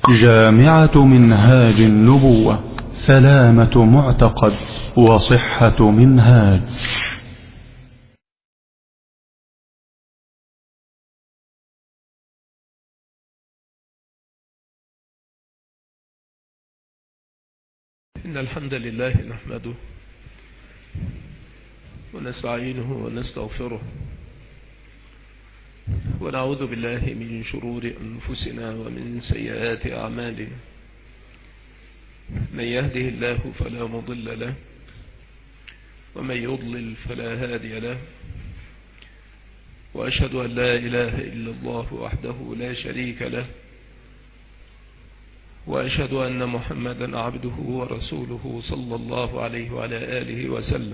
جامعة منهاج النبوة، سلامة معتقد وصحة منهاج. إن الحمد لله نحمده ونستعينه ونستغفره ونعوذ بالله من شرور أنفسنا ومن سيئات أعمالنا. من يهده الله فلا مضل له ومن يضلل فلا هادي له، وأشهد أن لا إله إلا الله وحده لا شريك له، وأشهد أن محمدا عبده ورسوله صلى الله عليه وعلى آله وسلم.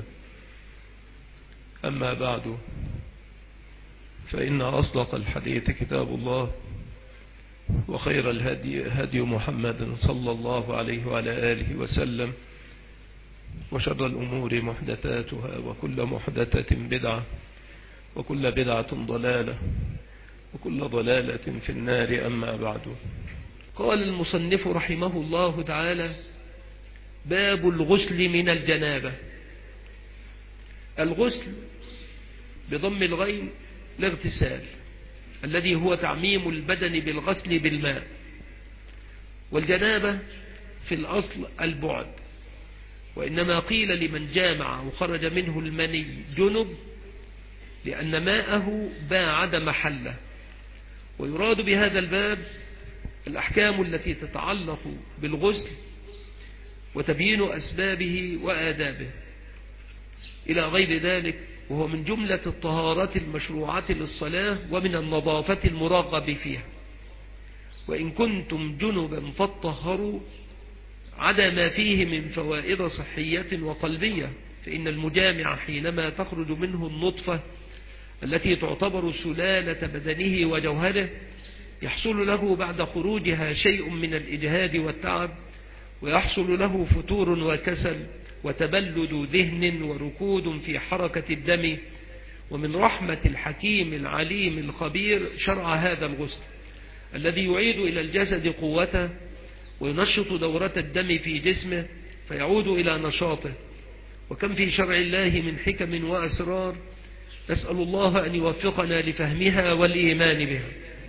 أما بعد، فإن أصدق الحديث كتاب الله، وخير الهدي هدي محمد صلى الله عليه وعلى آله وسلم، وشر الأمور محدثاتها، وكل محدثة بدعة، وكل بدعة ضلالة، وكل ضلالة في النار. أما بعد، قال المصنف رحمه الله تعالى: باب الغسل من الجنابة. الغسل بضم الغين الاغتسال، الذي هو تعميم البدن بالغسل بالماء، والجنابة في الأصل البعد، وإنما قيل لمن جامع وخرج منه المني جنب لأن ماءه باعد محله. ويراد بهذا الباب الأحكام التي تتعلق بالغسل وتبيين أسبابه وآدابه إلى غير ذلك، وهو من جملة الطهارات المشروعة للصلاة ومن النظافة المرغب فيها. وإن كنتم جنبا فاطهروا، عدا ما فيه من فوائد صحية وقلبية، فإن المجامع حينما تخرج منه النطفة التي تعتبر سلالة بدنه وجوهره، يحصل له بعد خروجها شيء من الإجهاد والتعب، ويحصل له فتور وكسل وتبلد ذهن وركود في حركة الدم. ومن رحمة الحكيم العليم الخبير شرع هذا الغسل الذي يعيد إلى الجسد قوته وينشط دورة الدم في جسمه فيعود إلى نشاطه. وكم في شرع الله من حكم وأسرار، نسأل الله أن يوفقنا لفهمها والإيمان بها.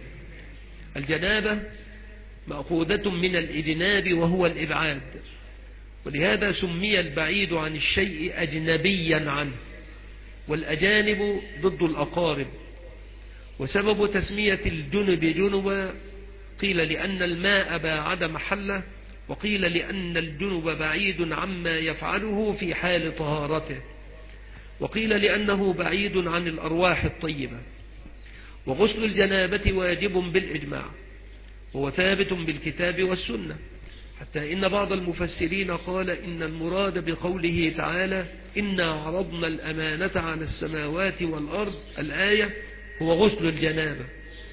الجنابة مأخوذة من الإجناب وهو الإبعاد، ولهذا سمي البعيد عن الشيء أجنبيا عنه، والأجانب ضد الأقارب. وسبب تسمية الجنب جنبا قيل لأن الماء باعد محله، وقيل لأن الجنب بعيد عما يفعله في حال طهارته، وقيل لأنه بعيد عن الأرواح الطيبة. وغسل الجنابة واجب بالإجماع، وهو ثابت بالكتاب والسنة، حتى إن بعض المفسرين قال إن المراد بقوله تعالى: إنا عرضنا الأمانة على السماوات والأرض، الآية، هو غسل الجنابة،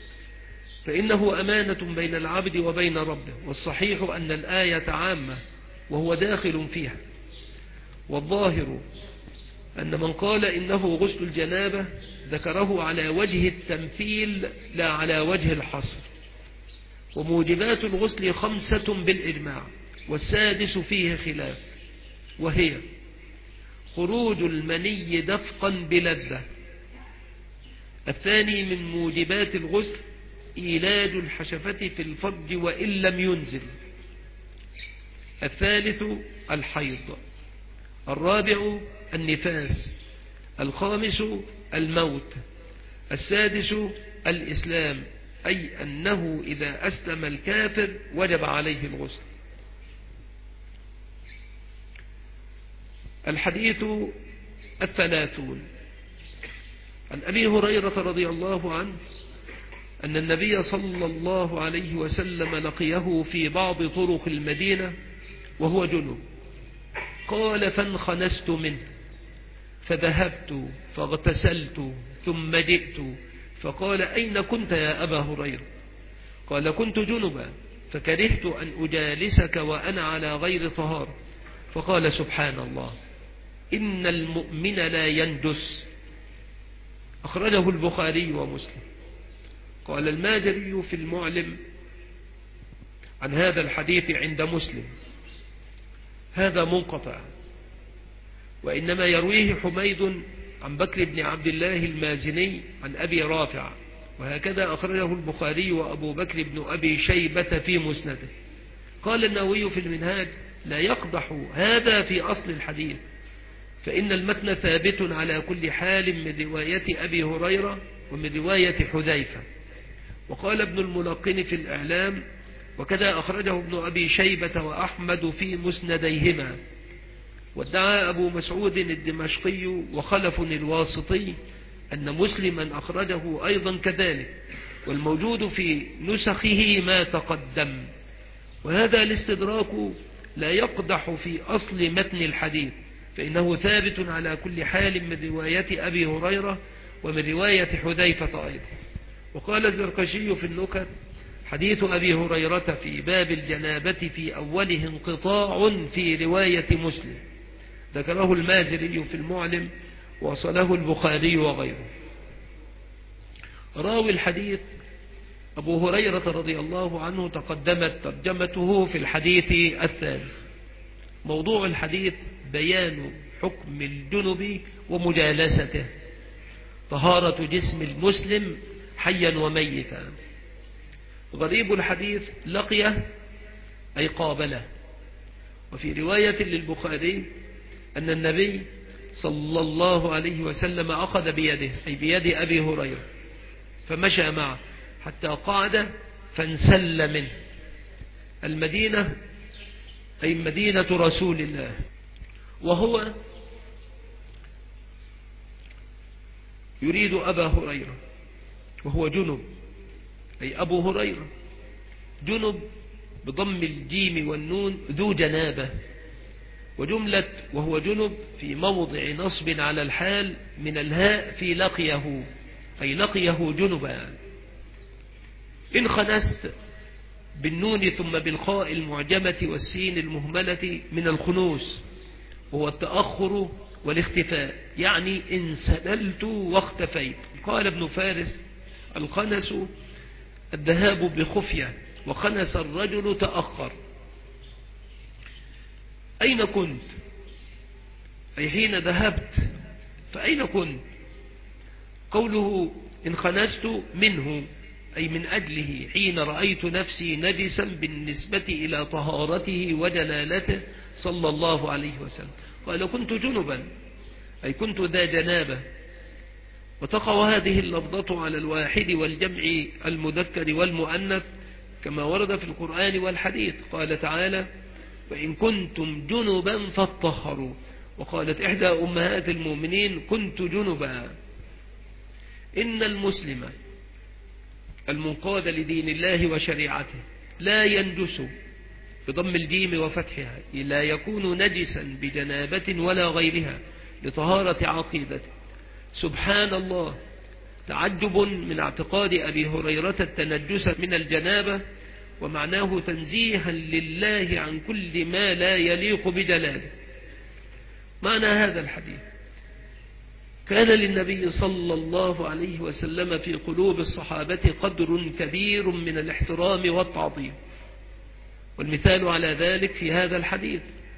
فإنه أمانة بين العبد وبين ربه. والصحيح أن الآية عامة وهو داخل فيها، والظاهر أن من قال إنه غسل الجنابة ذكره على وجه التمثيل لا على وجه الحصر. وموجبات الغسل 5 بالإجماع، والسادس فيه خلاف، وهي: خروج المني دفقا بلذة. الثاني من موجبات الغسل إيلاج الحشفة في الفرج وإن لم ينزل. الثالث الحيض. الرابع النفاس. الخامس الموت. السادس الإسلام، أي أنه إذا أسلم الكافر وجب عليه الغسل. الحديث 30. عن أبي هريرة رضي الله عنه أن النبي صلى الله عليه وسلم لقيه في بعض طرق المدينة وهو جنب، قال: فانخنست منه، فذهبت فاغتسلت ثم جئت، فقال: أين كنت يا أبا هريرة؟ قال: كنت جنبا فكرهت أن أجالسك وأنا على غير طهارة. فقال: سبحان الله، إن المؤمن لا يندس. أخرجه البخاري ومسلم. قال المازري في المعلم: عن هذا الحديث عند مسلم هذا منقطع، وإنما يرويه حميد عن بكر بن عبد الله المازني عن أبي رافع، وهكذا أخرجه البخاري وأبو بكر بن أبي شيبة في مسنده. قال النووي في المنهاج: لا يقدح هذا في أصل الحديث، فإن المتن ثابت على كل حال من رواية أبي هريرة ومن رواية حذيفة. وقال ابن الملقن في الإعلام: وكذا أخرجه ابن أبي شيبة وأحمد في مسنديهما. وادعى أبو مسعود الدمشقي وخلف الواسطي أن مسلما أخرجه أيضا كذلك، والموجود في نسخه ما تقدم. وهذا الاستدراك لا يقدح في أصل متن الحديث، فإنه ثابت على كل حال من رواية أبي هريرة ومن رواية حذيفة أيضا. وقال الزركشي في النكت: حديث أبي هريرة في باب الجنابة في أوله انقطاع في رواية مسلم، ذكره المازري في المعلم وصله البخاري وغيره. راوي الحديث أبو هريرة رضي الله عنه تقدمت ترجمته في الحديث الثاني. موضوع الحديث بيان حكم الجنب ومجالسته، طهارة جسم المسلم حيا وميتا. غريب الحديث لقيه أي قابله. وفي رواية للبخاري أن النبي صلى الله عليه وسلم أخذ بيده أي بيد أبي هريرة فمشى معه حتى قعد فانسل منه. المدينة أي مدينة رسول الله، وهو يريد أبا هريرة وهو جنب، أي أبو هريرة جنب بضم الجيم والنون ذو جنابة، وجملة وهو جنب في موضع نصب على الحال من الهاء في لقيه، أي لقيه جنبا. إن خنست بالنون ثم بالخاء المعجمة والسين المهملة من الخنوس، وهو التأخر والاختفاء، يعني انسللت واختفيت. قال ابن فارس: الخنس الذهاب بخفية، وخنس الرجل تأخر. أين كنت؟ أي حين ذهبت، فأين كنت؟ قوله إن خنست منه أي من أجله حين رأيت نفسي نجسا بالنسبة إلى طهارته وجلالته صلى الله عليه وسلم. قال كنت جنبا أي كنت ذا جنابة. وتقع هذه اللفظة على الواحد والجمع المذكر والمؤنث كما ورد في القرآن والحديث. قال تعالى: وإن كنتم جنبا فاطهروا. وقالت إحدى أمهات المؤمنين: كنت جنبا. إن المسلم المنقاد لدين الله وشريعته لا ينجس بضم الجيم وفتحها، لا يكون نجسا بجنابة ولا غيرها لطهارة عقيدته. سبحان الله، تعجب من اعتقاد أبي هريرة التنجس من الجنابة، ومعناه تنزيها لله عن كل ما لا يليق بجلاله. معنى هذا الحديث: كان للنبي صلى الله عليه وسلم في قلوب الصحابة قدر كبير من الاحترام والتعظيم، والمثال على ذلك في هذا الحديث،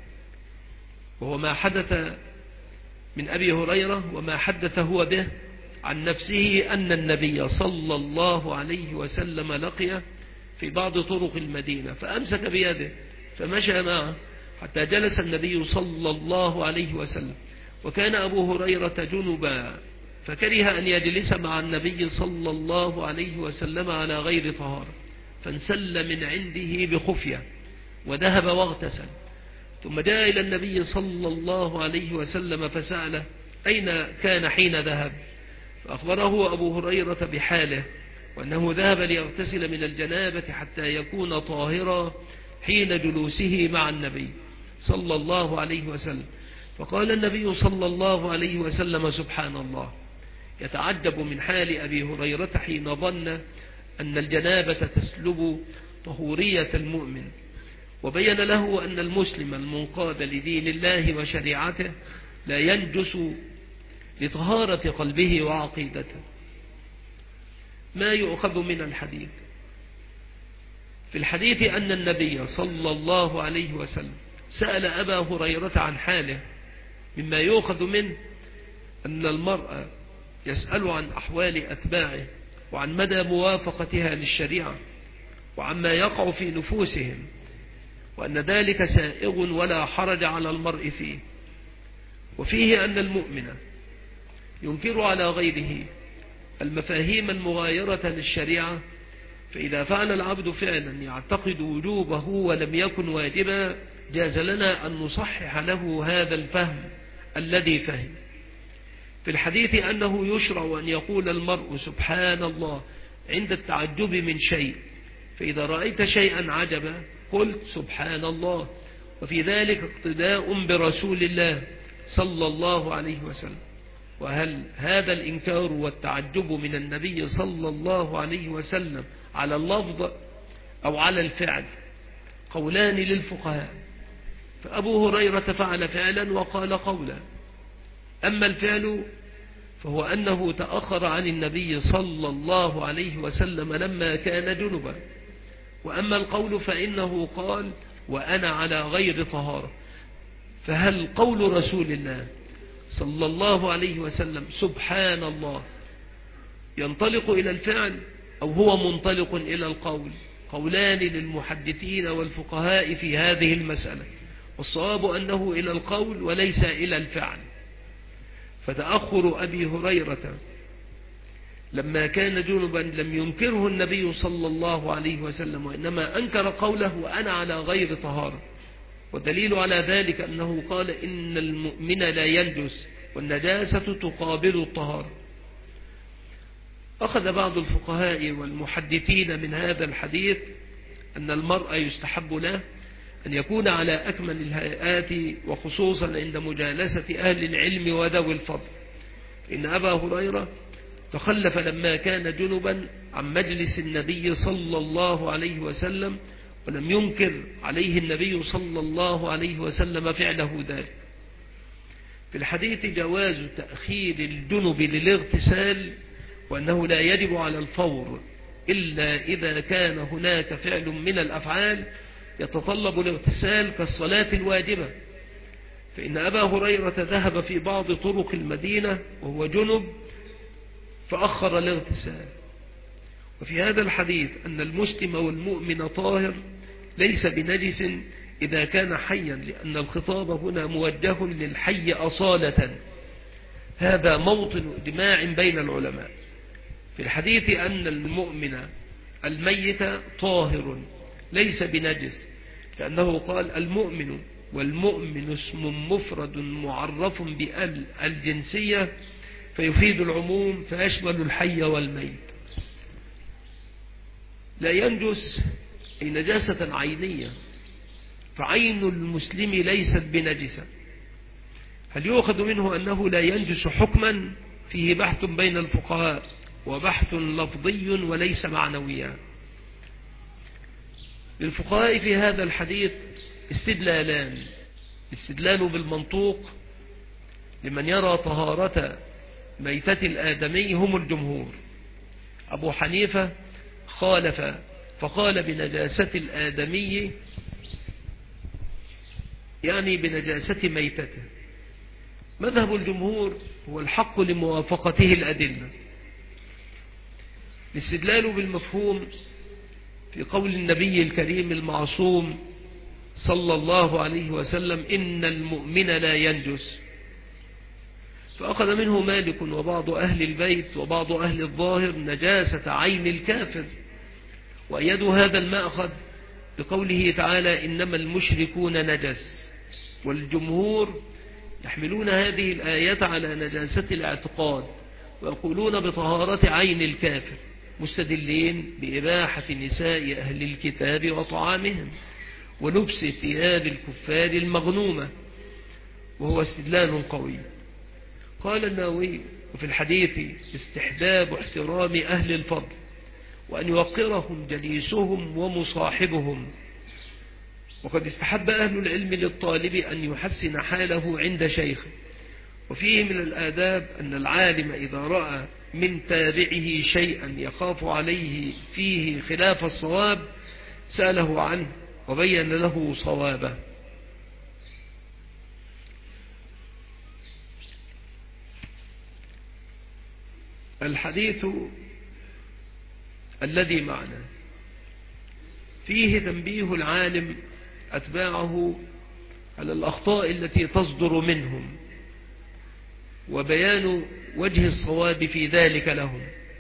وهو ما حدث من أبي هريرة وما حدث هو به عن نفسه أن النبي صلى الله عليه وسلم لقيه في بعض طرق المدينة فأمسك بيده فمشى معه حتى جلس النبي صلى الله عليه وسلم، وكان أبو هريرة جنبا فكره أن يجلس مع النبي صلى الله عليه وسلم على غير طهارة، فانسل من عنده بخفية وذهب واغتسل، ثم جاء إلى النبي صلى الله عليه وسلم فسأله أين كان حين ذهب، فأخبره أبو هريرة بحاله وأنه ذهب ليغتسل من الجنابة حتى يكون طاهرا حين جلوسه مع النبي صلى الله عليه وسلم. فقال النبي صلى الله عليه وسلم: سبحان الله، يتعجب من حال أبي هريرة حين ظن أن الجنابة تسلب طهورية المؤمن، وبين له أن المسلم المنقاد لدين الله وشريعته لا ينجس لطهارة قلبه وعقيدته. ما يؤخذ من الحديث؟ في الحديث أن النبي صلى الله عليه وسلم سأل أبا هريرة عن حاله، مما يؤخذ منه أن المرء يسأل عن أحوال أتباعه وعن مدى موافقتها للشريعة وعما يقع في نفوسهم، وأن ذلك سائغ ولا حرج على المرء فيه. وفيه أن المؤمن ينكر على غيره المفاهيم المغايرة للشريعة، فإذا فعل العبد فعلا يعتقد وجوبه ولم يكن واجبا جاز لنا أن نصحح له هذا الفهم الذي فهم. في الحديث أنه يشرع أن يقول المرء سبحان الله عند التعجب من شيء، فإذا رأيت شيئا عجبا قلت سبحان الله، وفي ذلك اقتداء برسول الله صلى الله عليه وسلم. وهل هذا الإنكار والتعجب من النبي صلى الله عليه وسلم على اللفظ أو على الفعل؟ قولان للفقهاء، فأبو هريرة فعل فعلا وقال قولا. أما الفعل فهو أنه تأخر عن النبي صلى الله عليه وسلم لما كان جنبا، وأما القول فإنه قال وأنا على غير طهارة. فهل قول رسول الله صلى الله عليه وسلم سبحان الله ينطلق إلى الفعل أو هو منطلق إلى القول؟ قولان للمحدثين والفقهاء في هذه المسألة، والصواب أنه إلى القول وليس إلى الفعل. فتأخر أبي هريرة لما كان جنبا لم ينكره النبي صلى الله عليه وسلم، وإنما أنكر قوله وأنا على غير طهارة. والدليل على ذلك أنه قال إن المؤمن لا ينجس والنجاسة تقابل الطهارة. أخذ بعض الفقهاء والمحدثين من هذا الحديث أن المرء يستحب له أن يكون على أكمل الهيئات، وخصوصا عند مجالسة أهل العلم وذوي الفضل. إن أبا هريرة تخلف لما كان جنبا عن مجلس النبي صلى الله عليه وسلم، ولم ينكر عليه النبي صلى الله عليه وسلم فعله ذلك. في الحديث جواز تأخير الجنب للاغتسال، وأنه لا يجب على الفور إلا إذا كان هناك فعل من الأفعال يتطلب الاغتسال كالصلاة الواجبة. فإن أبا هريرة ذهب في بعض طرق المدينة وهو جنب فأخر الاغتسال. وفي هذا الحديث أن المسلم والمؤمن طاهر ليس بنجس إذا كان حيا، لأن الخطاب هنا موجه للحي أصالة. هذا موطن إجماع بين العلماء. في الحديث أن المؤمن الميت طاهر ليس بنجس، لأنه قال المؤمن، والمؤمن اسم مفرد معرف بأل الجنسية فيفيد العموم فيشمل الحي والميت. لا ينجس أي نجاسة عينية، فعين المسلم ليست بنجسة. هل يؤخذ منه أنه لا ينجس حكما؟ فيه بحث بين الفقهاء، وبحث لفظي وليس معنويا. للفقهاء في هذا الحديث استدلالان: استدلال بالمنطوق لمن يرى طهارة ميتة الآدمي هم الجمهور. أبو حنيفة خالف فقال بنجاسة الآدمي يعني بنجاسة ميتته. مذهب الجمهور هو الحق لموافقته الأدلة. الاستدلال بالمفهوم في قول النبي الكريم المعصوم صلى الله عليه وسلم إن المؤمن لا ينجس، فأخذ منه مالك وبعض أهل البيت وبعض أهل الظاهر نجاسة عين الكافر، وأيدوا هذا المأخذ بقوله تعالى إنما المشركون نجس. والجمهور يحملون هذه الآيات على نجاسة الاعتقاد، ويقولون بطهارة عين الكافر، مستدلين بإباحة نساء أهل الكتاب وطعامهم ولبس ثياب الكفار المغنومة، وهو استدلال قوي. قال النووي وفي الحديث استحباب احترام أهل الفضل، وأن يوقرهم جليسهم ومصاحبهم. وقد استحب أهل العلم للطالب أن يحسن حاله عند شيخه. وفيه من الآداب أن العالم إذا رأى من تابعه شيئا يخاف عليه فيه خلاف الصواب سأله عنه وبين له صوابه. الحديث الذي معنا فيه تنبيه العالم أتباعه على الأخطاء التي تصدر منهم، وبيان وجه الصواب في ذلك لهم.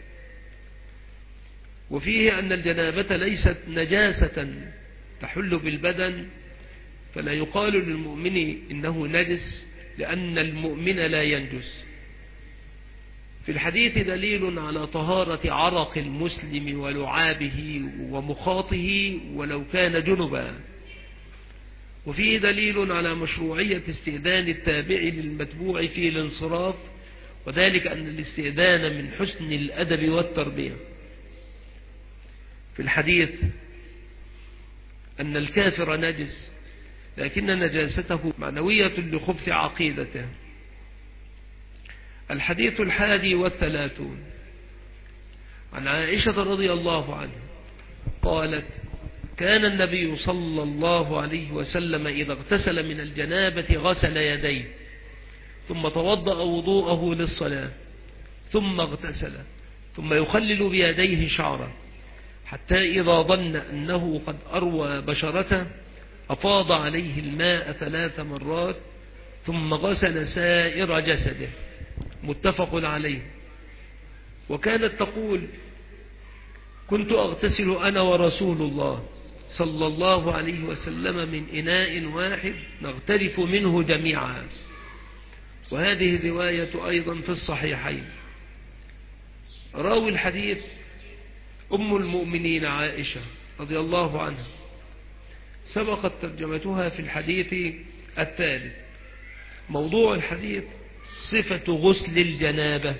وفيه أن الجنابة ليست نجاسة تحل بالبدن، فلا يقال للمؤمن إنه نجس لأن المؤمن لا ينجس. في الحديث دليل على طهارة عرق المسلم ولعابه ومخاطه ولو كان جنبا، وفيه دليل على مشروعية استئذان التابع للمتبوع في الانصراف، وذلك أن الاستئذان من حسن الأدب والتربية. في الحديث أن الكافر نجس، لكن نجاسته معنوية لخبث عقيدته. الحديث 31 عن عائشة رضي الله عنها قالت: كان النبي صلى الله عليه وسلم إذا اغتسل من الجنابة غسل يديه، ثم توضأ وضوءه للصلاة، ثم اغتسل، ثم يخلل بيديه شعره، حتى إذا ظن أنه قد أروى بشرته أفاض عليه الماء 3 مرات، ثم غسل سائر جسده. متفق عليه. وكانت تقول: كنت أغتسل أنا ورسول الله صلى الله عليه وسلم من إناء واحد نغترف منه جميعا. وهذه الرواية أيضا في الصحيحين. راوي الحديث أم المؤمنين عائشة رضي الله عنها، سبقت ترجمتها في الحديث الثالث. موضوع الحديث صفة غسل الجنابة.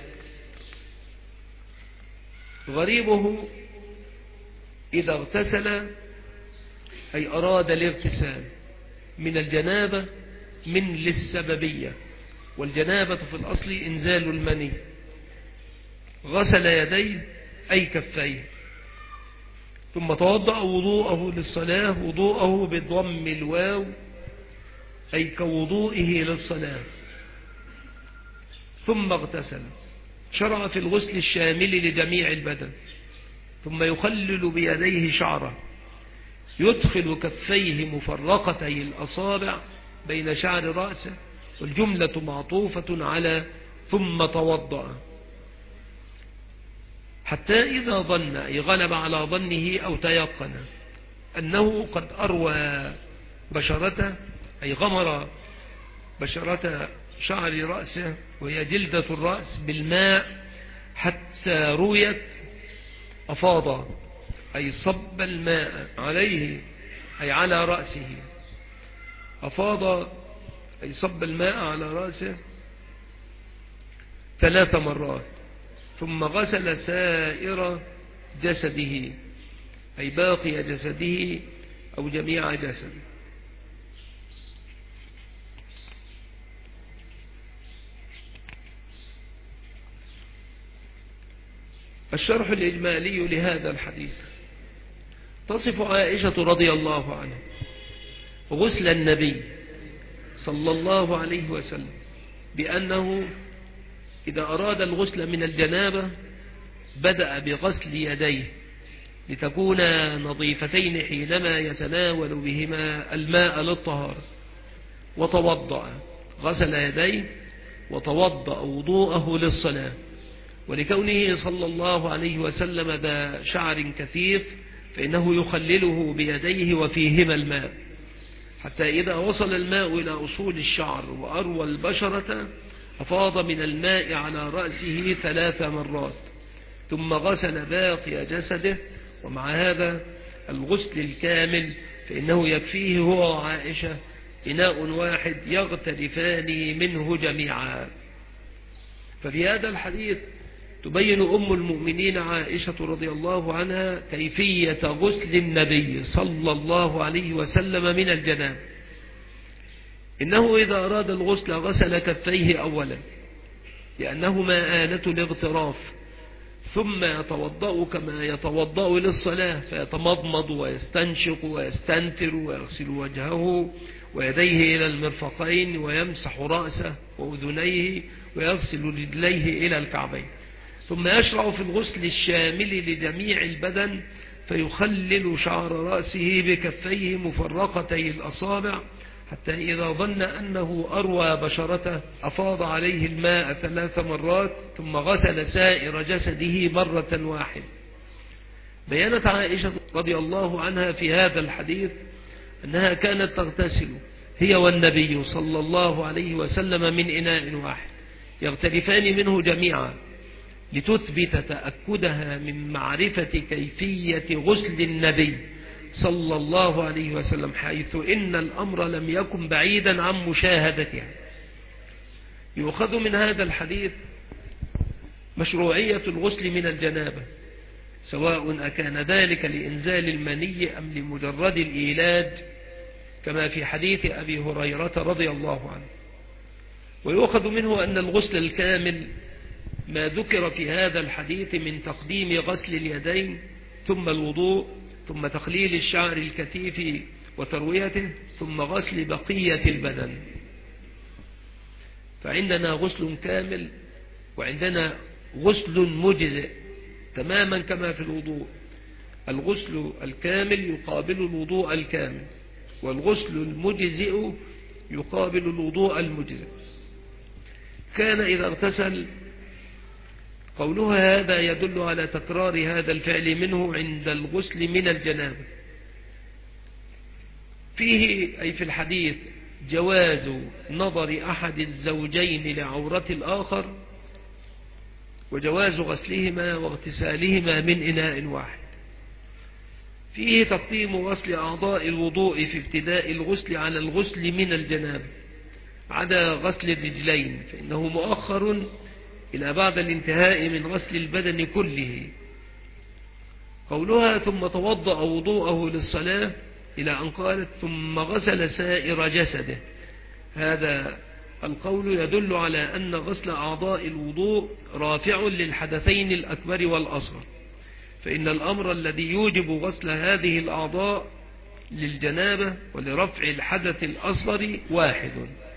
غريبه إذا اغتسل أي أراد الاغتسال من الجنابة من للسببية، والجنابة في الأصل إنزال المني. غسل يديه أي كفيه، ثم توضأ وضوءه للصلاة، وضوءه بضم الواو أي كوضوئه للصلاة، ثم اغتسل. شرع في الغسل الشامل لجميع البدن، ثم يخلل بيديه شعره، يدخل كفيه مفرقتي الأصابع بين شعر رأسه، والجملة معطوفة على ثم توضأ، حتى إذا ظن أي غلب على ظنه أو تيقن أنه قد أروى بشرته أي غمر بشرة شعر رأسه وهي جلدة الرأس بالماء حتى رويت، أفاض أي صب الماء عليه أي على رأسه، أفاض أي صب الماء على رأسه 3 مرات، ثم غسل سائر جسده أي باقي جسده أو جميع جسده. الشرح الإجمالي لهذا الحديث: تصف عائشة رضي الله عنها غسل النبي صلى الله عليه وسلم بأنه إذا أراد الغسل من الجنابة بدأ بغسل يديه لتكون نظيفتين حينما يتناول بهما الماء للطهارة، وتوضأ، غسل يديه وتوضأ وضوءه للصلاة، ولكونه صلى الله عليه وسلم ذا شعر كثيف فإنه يخلله بيديه وفيهما الماء، حتى إذا وصل الماء إلى أصول الشعر وأروى البشرة أفاض من الماء على رأسه 3 مرات، ثم غسل باقي جسده. ومع هذا الغسل الكامل فإنه يكفيه هو وعائشة إناء واحد يغترفان منه جميعا. ففي هذا الحديث تبين أم المؤمنين عائشة رضي الله عنها كيفية غسل النبي صلى الله عليه وسلم من الجنابة. إنه إذا أراد الغسل غسل كفيه أولا لأنهما آلة الاغتراف، ثم يتوضأ كما يتوضأ للصلاة، فيتمضمض ويستنشق ويستنثر ويغسل وجهه ويديه إلى المرفقين ويمسح رأسه وأذنيه ويغسل رجليه إلى الكعبين، ثم يشرع في الغسل الشامل لجميع البدن، فيخلل شعر رأسه بكفيه مفرقتي الأصابع حتى إذا ظن أنه أروى بشرته أفاض عليه الماء 3 مرات ثم غسل سائر جسده مرة واحدة. بيّنت عائشة رضي الله عنها في هذا الحديث أنها كانت تغتسل هي والنبي صلى الله عليه وسلم من إناء واحد يغترفان منه جميعا، لتثبت تأكدها من معرفة كيفية غسل النبي صلى الله عليه وسلم، حيث إن الأمر لم يكن بعيدا عن مشاهدتها. يؤخذ من هذا الحديث مشروعية الغسل من الجنابة، سواء أكان ذلك لإنزال المني أم لمجرد الإيلاج، كما في حديث أبي هريرة رضي الله عنه. ويؤخذ منه أن الغسل الكامل ما ذكر في هذا الحديث من تقديم غسل اليدين ثم الوضوء ثم تخليل الشعر الكثيف وترويته ثم غسل بقية البدن. فعندنا غسل كامل وعندنا غسل مجزئ تماما كما في الوضوء. الغسل الكامل يقابل الوضوء الكامل، والغسل المجزئ يقابل الوضوء المجزئ. كان إذا اغتسل، قولها هذا يدل على تكرار هذا الفعل منه عند الغسل من الجنابة. فيه أي في الحديث جواز نظر أحد الزوجين لعورة الآخر، وجواز غسلهما واغتسالهما من إناء واحد. فيه تقديم غسل أعضاء الوضوء في ابتداء الغسل على الغسل من الجنابة، عدا غسل الرجلين فإنه مؤخر إلى بعد الانتهاء من غسل البدن كله. قولها ثم توضأ وضوءه للصلاة إلى أن قالت ثم غسل سائر جسده، هذا القول يدل على أن غسل أعضاء الوضوء رافع للحدثين الأكبر والأصغر، فإن الأمر الذي يوجب غسل هذه الأعضاء للجنابة ولرفع الحدث الأصغر واحد.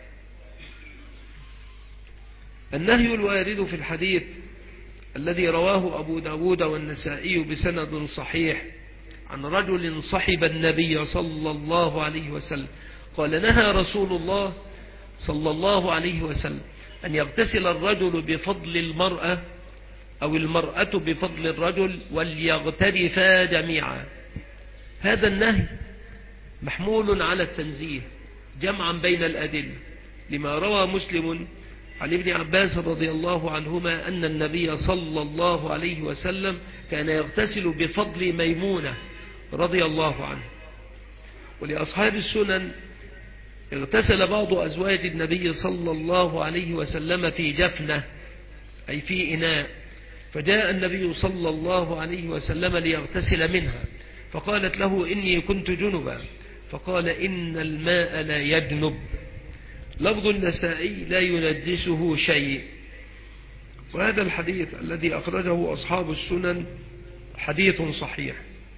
النهي الوارد في الحديث الذي رواه أبو داود والنسائي بسند صحيح عن رجل صحب النبي صلى الله عليه وسلم قال نهى رسول الله صلى الله عليه وسلم أن يغتسل الرجل بفضل المرأة أو المرأة بفضل الرجل وليغترفا جميعا. هذا النهي محمول على التنزيه جمعا بين الأدلة، لما روى مسلم عن ابن عباس رضي الله عنهما أن النبي صلى الله عليه وسلم كان يغتسل بفضل ميمونة رضي الله عنه. ولأصحاب السنن اغتسل بعض أزواج النبي صلى الله عليه وسلم في جفنة أي في إناء، فجاء النبي صلى الله عليه وسلم ليغتسل منها فقالت له إني كنت جنبا، فقال إن الماء لا يجنب. لفظ النسائي لا ينجسه شيء. وهذا الحديث الذي أخرجه أصحاب السنن حديث صحيح.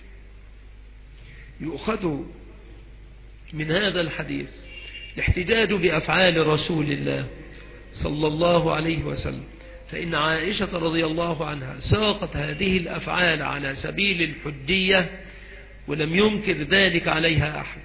يؤخذ من هذا الحديث الاحتجاج بأفعال رسول الله صلى الله عليه وسلم، فإن عائشة رضي الله عنها ساقت هذه الأفعال على سبيل الحجية ولم ينكر ذلك عليها أحد.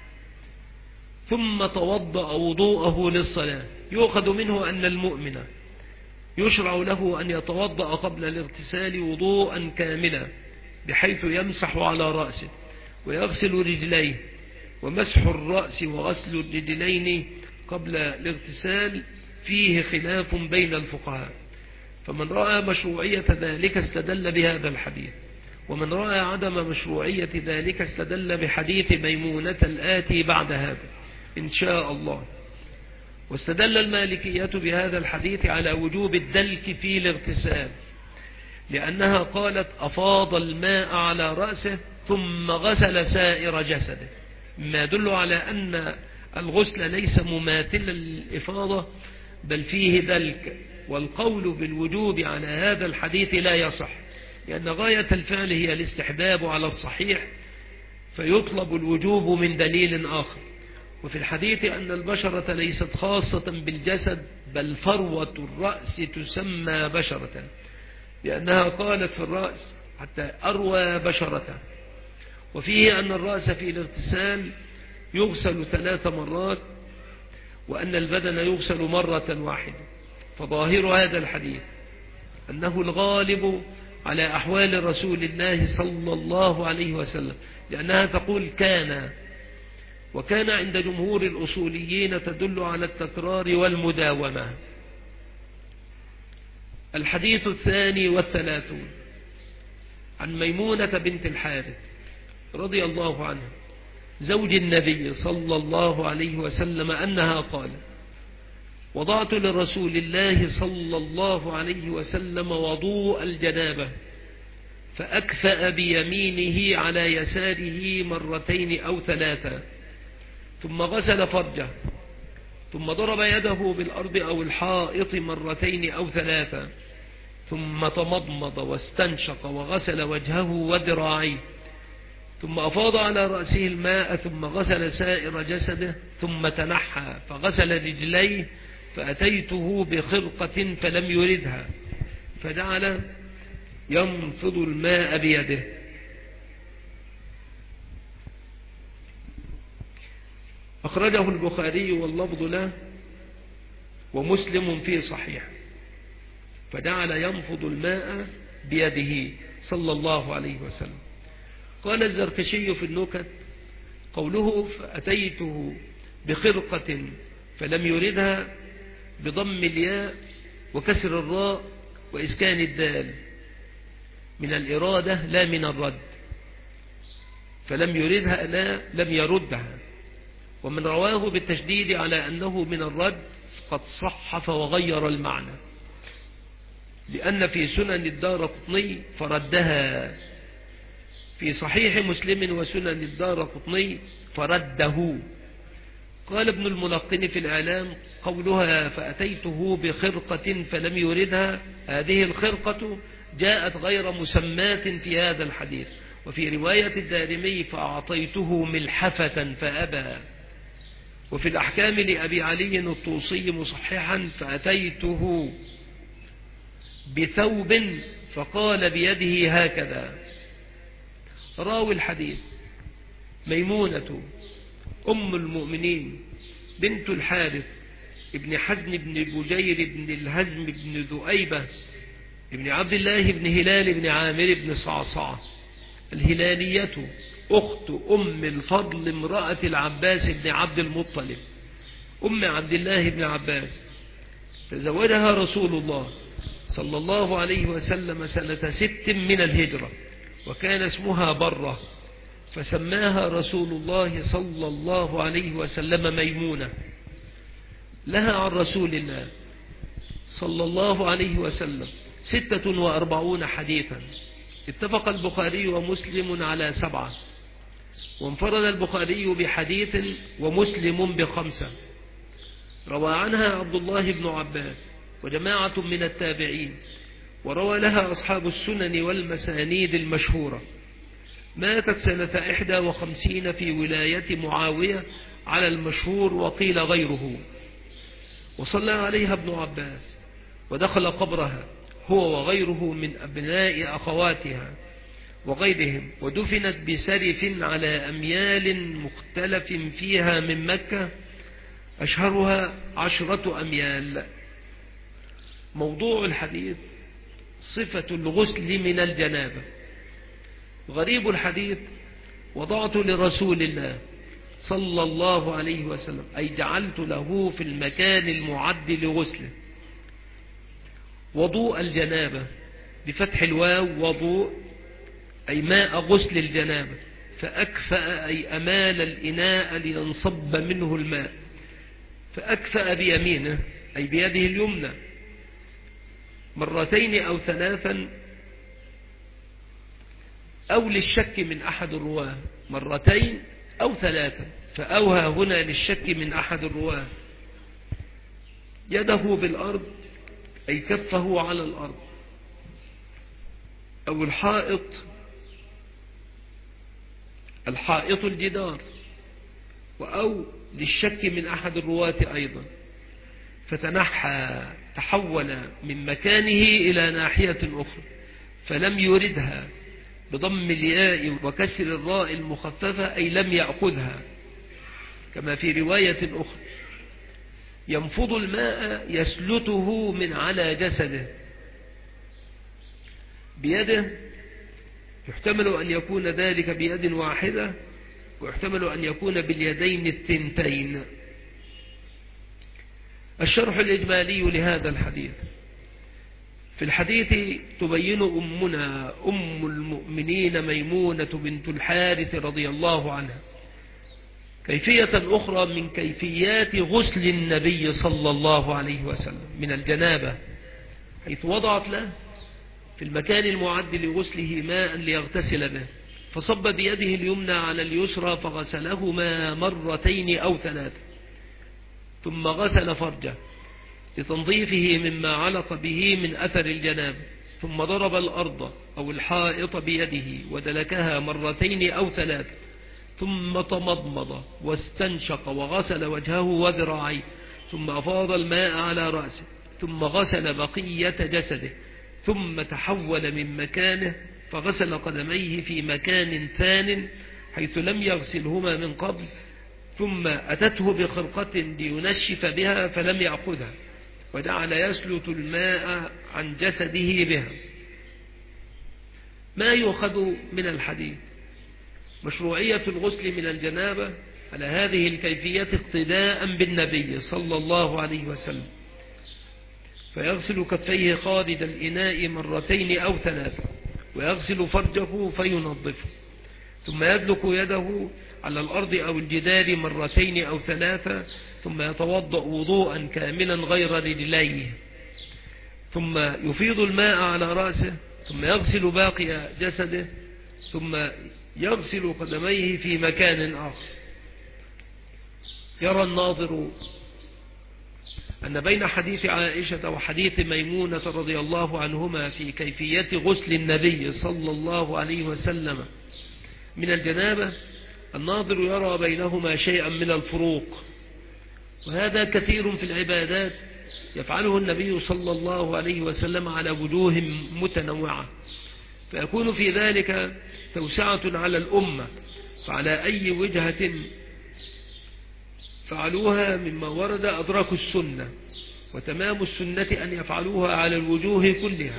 ثم توضأ وضوءه للصلاة. يؤخذ منه أن المؤمن يشرع له أن يتوضأ قبل الاغتسال وضوءا كاملا، بحيث يمسح على رأسه ويغسل رجليه، ومسح الرأس وغسل الرجلين قبل الاغتسال فيه خلاف بين الفقهاء، فمن رأى مشروعية ذلك استدل بهذا الحديث، ومن رأى عدم مشروعية ذلك استدل بحديث ميمونة الآتي بعد هذا إن شاء الله. واستدل المالكية بهذا الحديث على وجوب الدلك في الاغتسال، لأنها قالت أفاض الماء على رأسه ثم غسل سائر جسده، مما يدل على أن الغسل ليس مماثلا للإفاضة بل فيه دلك. والقول بالوجوب على هذا الحديث لا يصح، لأن غاية الفعل هي الاستحباب على الصحيح، فيطلب الوجوب من دليل آخر. وفي الحديث أن البشرة ليست خاصة بالجسد، بل فروة الرأس تسمى بشرة، لأنها قالت في الرأس حتى أروى بشرة. وفيه أن الرأس في الاغتسال يغسل 3 مرات، وأن البدن يغسل مرة واحدة. فظاهر هذا الحديث أنه الغالب على أحوال رسول الله صلى الله عليه وسلم، لأنها تقول كان، وكان عند جمهور الأصوليين تدل على التكرار والمداومة. الحديث 32 عن ميمونة بنت الحارث رضي الله عنها زوج النبي صلى الله عليه وسلم أنها قالت: وضعت لرسول الله صلى الله عليه وسلم وضوء الجنابة، فأكفأ بيمينه على يساره 2 أو 3، ثم غسل فرجه، ثم ضرب يده بالأرض أو الحائط 2 أو 3، ثم تمضمض واستنشق وغسل وجهه وذراعيه، ثم أفاض على رأسه الماء، ثم غسل سائر جسده، ثم تنحى فغسل رجليه، فأتيته بخرقة فلم يردها، فجعل ينفض الماء بيده. أخرجه البخاري واللفظ له، ومسلم في صحيح. فجعل ينفض الماء بيده صلى الله عليه وسلم. قال الزركشي في النكت: قوله فأتيته بخرقة فلم يردها بضم الياء وكسر الراء وإسكان الدال، من الإرادة لا من الرد، فلم يردها لا لم يردها. ومن رواه بالتشديد على أنه من الرد قد صحف وغير المعنى، لأن في سنن الدارقطني فردها، في صحيح مسلم وسنن الدارقطني فرده. قال ابن الملقن في الإعلام: قولها فأتيته بخرقة فلم يردها، هذه الخرقة جاءت غير مسماة في هذا الحديث. وفي رواية الدارمي: فأعطيته ملحفة فأبى. وفي الأحكام لأبي علي الطوسي مصححا: فأتيته بثوب فقال بيده هكذا. راوي الحديث ميمونة أم المؤمنين بنت الحارث ابن حزم بن بجير بن الهزم بن ذؤيبة ابن عبد الله بن هلال بن عامر بن صعصعة الهلالية، أخت أم الفضل امرأة العباس بن عبد المطلب أم عبد الله بن عباس. تزوجها رسول الله صلى الله عليه وسلم سنة 6 من الهجرة، وكان اسمها برة، فسماها رسول الله صلى الله عليه وسلم ميمونة. لها عن رسول الله صلى الله عليه وسلم 46 حديثا، اتفق البخاري ومسلم على 7، وانفرد البخاري بحديث ومسلم ب5. روى عنها عبد الله بن عباس وجماعة من التابعين، وروى لها أصحاب السنن والمسانيد المشهورة. ماتت سنة 51 في ولاية معاوية على المشهور، وقيل غيره. وصلى عليها ابن عباس ودخل قبرها هو وغيره من أبناء أخواتها وغيرهم، ودفنت بسرف على أميال مختلف فيها من مكة، أشهرها 10 أميال. موضوع الحديث صفة الغسل من الجنابة. غريب الحديث: وضعت لرسول الله صلى الله عليه وسلم، أي جعلت له في المكان المعد لغسله وضوء الجنابة بفتح الواو، وضوء أي ماء غسل الجنابة، فأكفأ أي أمال الإناء لينصب منه الماء، فأكفأ بيمينه أي بيده اليمنى 2 أو 3، أو للشك من أحد الرواه 2 أو 3، فأوهى هنا للشك من أحد الرواه. يده بالأرض أي كفه على الأرض، أو الحائط الجدار، أو للشك من أحد الرواة أيضا، فتنحى تحول من مكانه إلى ناحية أخرى فلم يردها بضم الياء وكسر الراء المخففة، أي لم يأخذها، كما في رواية أخرى: ينفض الماء يسلته من على جسده بيده. يحتمل أن يكون ذلك بيد واحدة، ويحتمل أن يكون باليدين الثنتين. الشرح الإجمالي لهذا الحديث: في الحديث تبين أمنا أم المؤمنين ميمونة بنت الحارث رضي الله عنها كيفية أخرى من كيفيات غسل النبي صلى الله عليه وسلم من الجنابة، حيث وضعت له في المكان المعد لغسله ماء ليغتسل به، فصب بيده اليمنى على اليسرى فغسلهما مرتين أو ثلاثة، ثم غسل فرجه لتنظيفه مما علق به من أثر الجناب، ثم ضرب الأرض أو الحائط بيده ودلكها مرتين أو ثلاثة، ثم تمضمض واستنشق وغسل وجهه وذراعيه، ثم أفاض الماء على رأسه، ثم غسل بقية جسده، ثم تحول من مكانه فغسل قدميه في مكان ثان حيث لم يغسلهما من قبل، ثم أتته بخرقة لينشف بها فلم يأخذها، وجعل يسلت الماء عن جسده بها. ما يؤخذ من الحديث: مشروعية الغسل من الجنابة على هذه الكيفية اقتداء بالنبي صلى الله عليه وسلم، فيغسل كفيه خارج الإناء مرتين أو ثلاثة، ويغسل فرجه فينظفه، ثم يدلك يده على الأرض أو الجدار مرتين أو ثلاثة، ثم يتوضأ وضوءا كاملا غير رجليه، ثم يفيض الماء على رأسه، ثم يغسل باقي جسده، ثم يغسل قدميه في مكان آخر. يرى الناظر أن بين حديث عائشة وحديث ميمونة رضي الله عنهما في كيفية غسل النبي صلى الله عليه وسلم من الجنابة، الناظر يرى بينهما شيئا من الفروق، وهذا كثير في العبادات يفعله النبي صلى الله عليه وسلم على وجوه متنوعة، فيكون في ذلك توسعة على الأمة، فعلى أي وجهة فعلوها مما ورد أدركوا السنة، وتمام السنة أن يفعلوها على الوجوه كلها،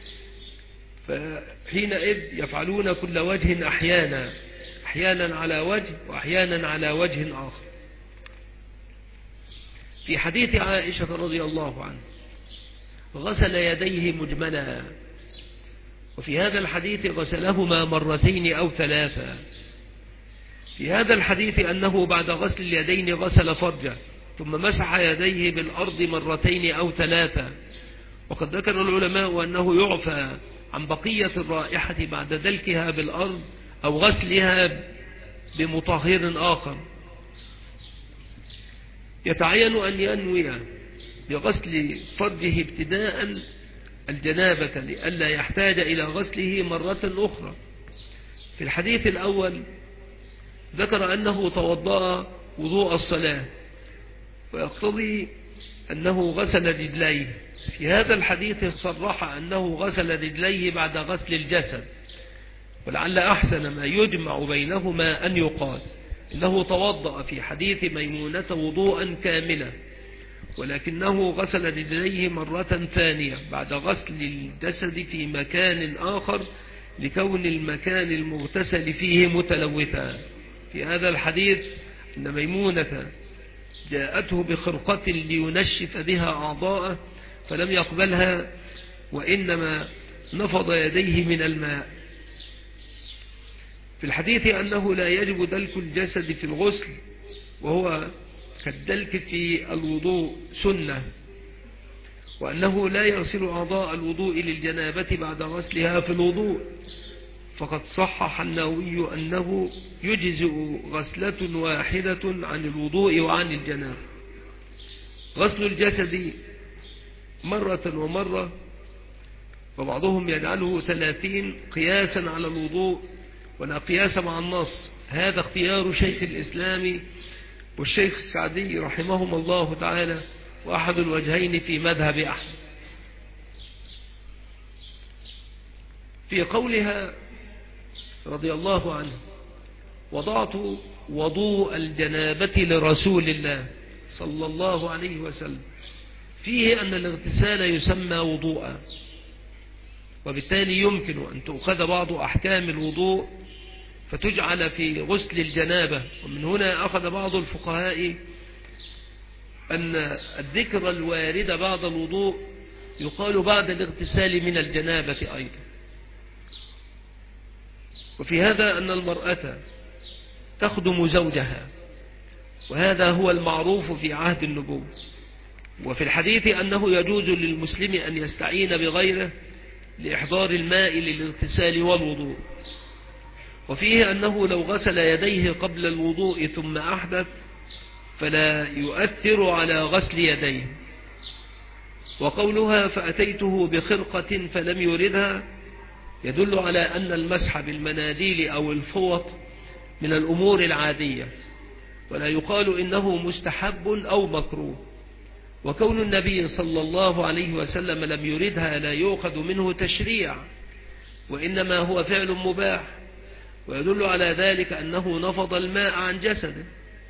فحينئذ يفعلون كل وجه أحيانا على وجه وأحيانا على وجه آخر. في حديث عائشة رضي الله عنها غسل يديه مجملا، وفي هذا الحديث غسلهما مرتين أو ثلاثة. في هذا الحديث أنه بعد غسل اليدين غسل فرجه، ثم مسح يديه بالأرض مرتين أو ثلاثة. وقد ذكر العلماء أنه يعفى عن بقية الرائحة بعد دلكها بالأرض أو غسلها بمطهر آخر. يتعين أن ينوي بغسل فرجه ابتداء الجنابة لئلا يحتاج إلى غسله مرة أخرى. في الحديث الأول ذكر أنه توضأ وضوء الصلاة، ويقتضي أنه غسل رجليه. في هذا الحديث صرح أنه غسل رجليه بعد غسل الجسد، ولعل أحسن ما يجمع بينهما أن يقال إنه توضأ في حديث ميمونة وضوءا كاملا، ولكنه غسل رجليه مرة ثانية بعد غسل الجسد في مكان آخر لكون المكان المغتسل فيه متلوثا. في هذا الحديث أن ميمونة جاءته بخرقة لينشف بها أعضاءه فلم يقبلها، وإنما نفض يديه من الماء. في الحديث أنه لا يجب دلك الجسد في الغسل، وهو كالدلك في الوضوء سنة، وأنه لا يغسل أعضاء الوضوء للجنابة بعد غسلها في الوضوء. فقد صحح النووي أنه يجزئ غسلة واحدة عن الوضوء وعن الجنابة. غسل الجسد مرة ومرة وبعضهم يجعله 30 قياسا على الوضوء ولا قياس مع النص. هذا اختيار شيخ الإسلام والشيخ السعدي رحمهم الله تعالى، وأحد الوجهين في مذهب أحمد. في قولها رضي الله عنه: وضعت وضوء الجنابة لرسول الله صلى الله عليه وسلم، فيه أن الاغتسال يسمى وضوءا، وبالتالي يمكن أن تؤخذ بعض أحكام الوضوء فتجعل في غسل الجنابة. ومن هنا أخذ بعض الفقهاء أن الذكر الوارد بعد الوضوء يقال بعد الاغتسال من الجنابة أيضا. وفي هذا أن المرأة تخدم زوجها، وهذا هو المعروف في عهد النبوة. وفي الحديث أنه يجوز للمسلم أن يستعين بغيره لإحضار الماء للاغتسال والوضوء. وفيه أنه لو غسل يديه قبل الوضوء ثم أحدث فلا يؤثر على غسل يديه. وقولها فأتيته بخرقة فلم يردها يدل على أن المسح بالمناديل أو الفوط من الأمور العادية، ولا يقال إنه مستحب أو مكروه. وكون النبي صلى الله عليه وسلم لم يردها لا يؤخذ منه تشريع، وإنما هو فعل مباح، ويدل على ذلك أنه نفض الماء عن جسده.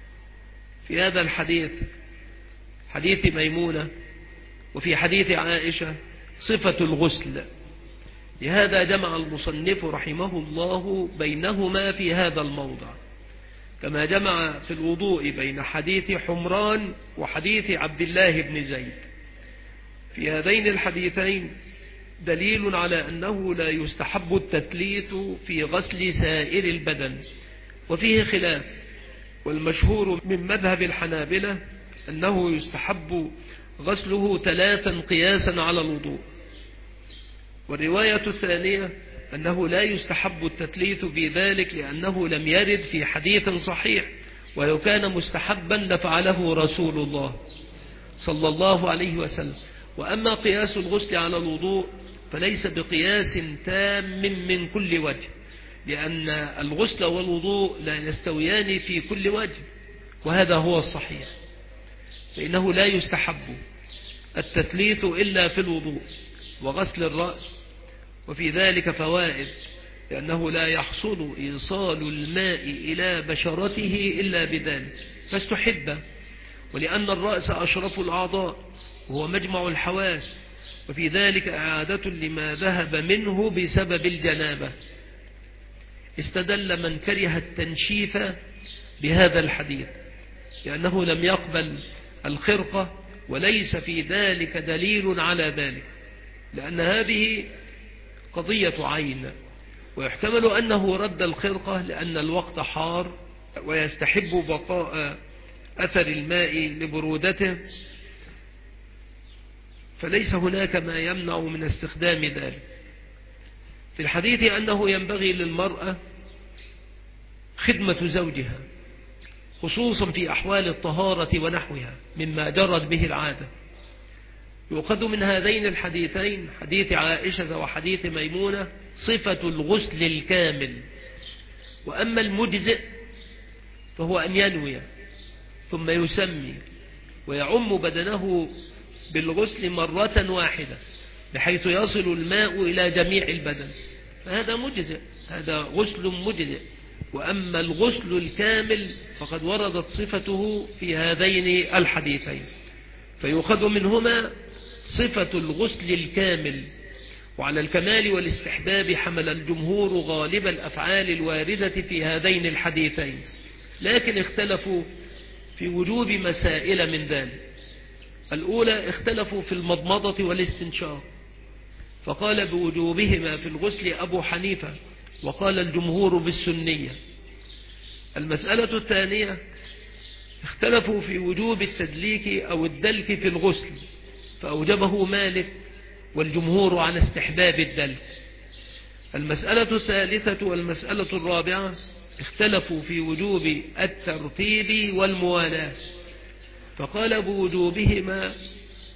في هذا الحديث، حديث ميمونة وفي حديث عائشة، صفة الغسل. لهذا جمع المصنف رحمه الله بينهما في هذا الموضع، كما جمع في الوضوء بين حديث حمران وحديث عبد الله بن زيد. في هذين الحديثين دليل على أنه لا يستحب التثليث في غسل سائر البدن، وفيه خلاف، والمشهور من مذهب الحنابلة أنه يستحب غسله 3 قياسا على الوضوء. والرواية الثانية أنه لا يستحب التثليث في ذلك لأنه لم يرد في حديث صحيح، ولو كان مستحبا لفعله رسول الله صلى الله عليه وسلم. وأما قياس الغسل على الوضوء فليس بقياس تام من كل وجه، لأن الغسل والوضوء لا يستويان في كل وجه، وهذا هو الصحيح، فإنه لا يستحب التثليث إلا في الوضوء وغسل الرأس. وفي ذلك فوائد، لأنه لا يحصل إيصال الماء إلى بشرته إلا بذلك فاستحب، ولأن الرأس أشرف الأعضاء وهو مجمع الحواس، وفي ذلك إعادة لما ذهب منه بسبب الجنابة. استدل من كره التنشيف بهذا الحديث لأنه لم يقبل الخرقة، وليس في ذلك دليل على ذلك، لأن هذه قضية عين، ويحتمل أنه رد الخرقة لأن الوقت حار ويستحب بقاء أثر الماء لبرودته، فليس هناك ما يمنع من استخدام ذلك. في الحديث أنه ينبغي للمرأة خدمة زوجها، خصوصا في أحوال الطهارة ونحوها مما جرت به العادة. يؤخذ من هذين الحديثين، حديث عائشة وحديث ميمونة، صفة الغسل الكامل. وأما المجزئ فهو أن ينوي ثم يسمي ويعم بدنه بالغسل مرة واحدة بحيث يصل الماء إلى جميع البدن، فهذا مجزئ، هذا غسل مجزئ. وأما الغسل الكامل فقد وردت صفته في هذين الحديثين، فيؤخذ منهما صفة الغسل الكامل. وعلى الكمال والاستحباب حمل الجمهور غالب الأفعال الواردة في هذين الحديثين، لكن اختلفوا في وجوب مسائل من ذلك. الأولى اختلفوا في المضمضة والاستنشاق، فقال بوجوبهما في الغسل أبو حنيفة، وقال الجمهور بالسنية. المسألة الثانية اختلفوا في وجوب التدليك أو الدلك في الغسل، فأوجبه مالك والجمهور على استحباب الدلك. المسألة الثالثة والمسألة الرابعة اختلفوا في وجوب الترتيب والموالاة، فقال بوجوبهما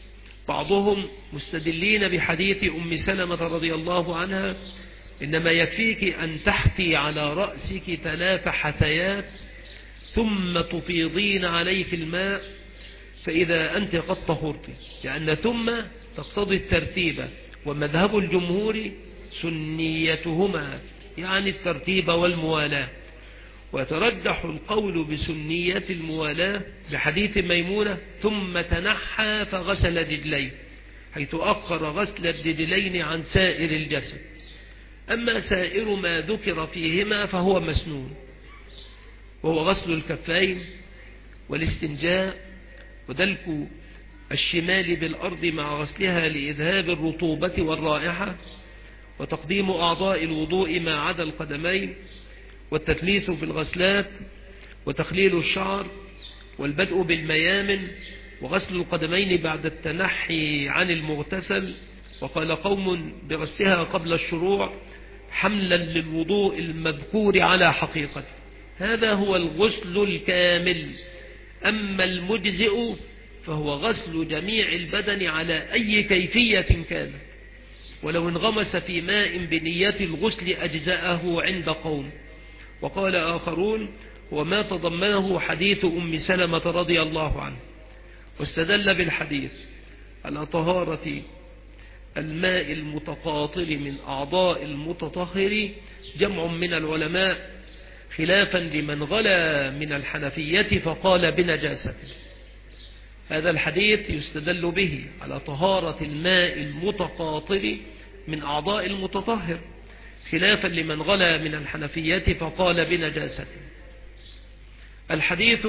بعضهم مستدلين بحديث أم سلمة رضي الله عنها: إنما يكفيك أن تحثي على رأسك 3 حثيات ثم تفيضين عليه في الماء فإذا أنت قد طهرت، لأن ثم تقتضي الترتيب، ومذهب الجمهور سنيتهما، يعني الترتيب والموالاة. ويترجح القول بسنية الموالاة بحديث ميمونة: ثم تنحى فغسل رجليه، حيث أخر غسل الرجلين عن سائر الجسد. أما سائر ما ذكر فيهما فهو مسنون، وهو غسل الكفين والاستنجاء ودلك الشمال بالأرض مع غسلها لإذهاب الرطوبة والرائحة، وتقديم أعضاء الوضوء ما عدا القدمين، والتثليث في الغسلات، وتخليل الشعر، والبدء بالميامن، وغسل القدمين بعد التنحي عن المغتسل. وقال قوم بغسلها قبل الشروع حملا للوضوء المذكور على حقيقته. هذا هو الغسل الكامل. أما المجزئ فهو غسل جميع البدن على أي كيفية كان، ولو انغمس في ماء بنية الغسل أجزأه عند قوم. وقال آخرون: وما تضمنه حديث أم سلمة رضي الله عنه. واستدل بالحديث على طهارة الماء المتقاطر من أعضاء المتطهر جمع من العلماء، خلافا لمن غلا من الحنفية فقال بنجاسة. هذا الحديث يستدل به على طهارة الماء المتقاطر من أعضاء المتطهر، خلافا لمن غلا من الحنفية فقال بنجاسة. الحديث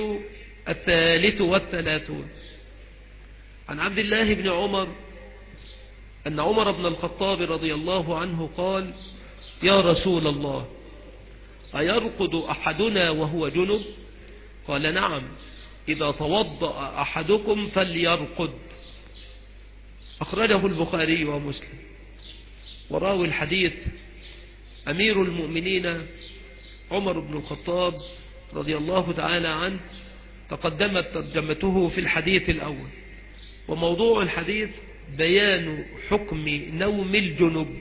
33 عن عبد الله بن عمر أن عمر بن الخطاب رضي الله عنه قال: يا رسول الله، أيرقد أحدنا وهو جنب؟ قال: نعم، إذا توضأ أحدكم فليرقد. أخرجه البخاري ومسلم. وراوي الحديث أمير المؤمنين عمر بن الخطاب رضي الله تعالى عنه، تقدمت ترجمته في الحديث الأول. وموضوع الحديث بيان حكم نوم الجنب.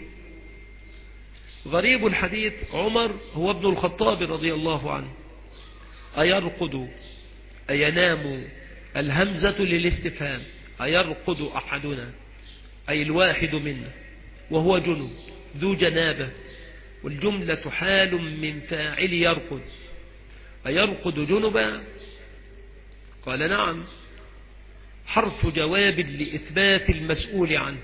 غريب الحديث: عمر هو ابن الخطاب رضي الله عنه. أيرقد أينام؟ الهمزة للاستفهام. أيرقد أحدنا أي الواحد منا وهو جنب ذو جنابة، والجملة حال من فاعل يرقد. أيرقد جنبا؟ قال: نعم، حرف جواب لإثبات المسؤول عنه.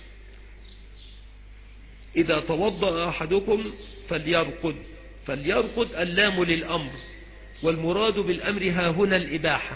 إذا توضأ أحدكم فليرقد. فليرقد اللام للأمر، والمراد بالأمر ها هنا الإباحة.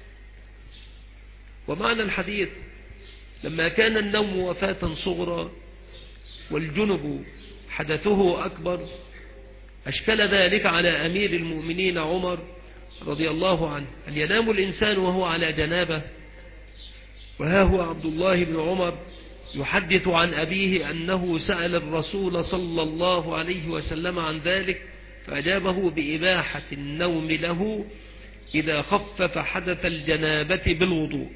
ومعنى الحديث: لما كان النوم وفاة صغرى والجنب حدثه أكبر، أشكل ذلك على أمير المؤمنين عمر رضي الله عنه أن ينام الإنسان وهو على جنابه. وها هو عبد الله بن عمر يحدث عن أبيه أنه سأل الرسول صلى الله عليه وسلم عن ذلك، فأجابه بإباحة النوم له إذا خفف حدث الجنابة بالوضوء.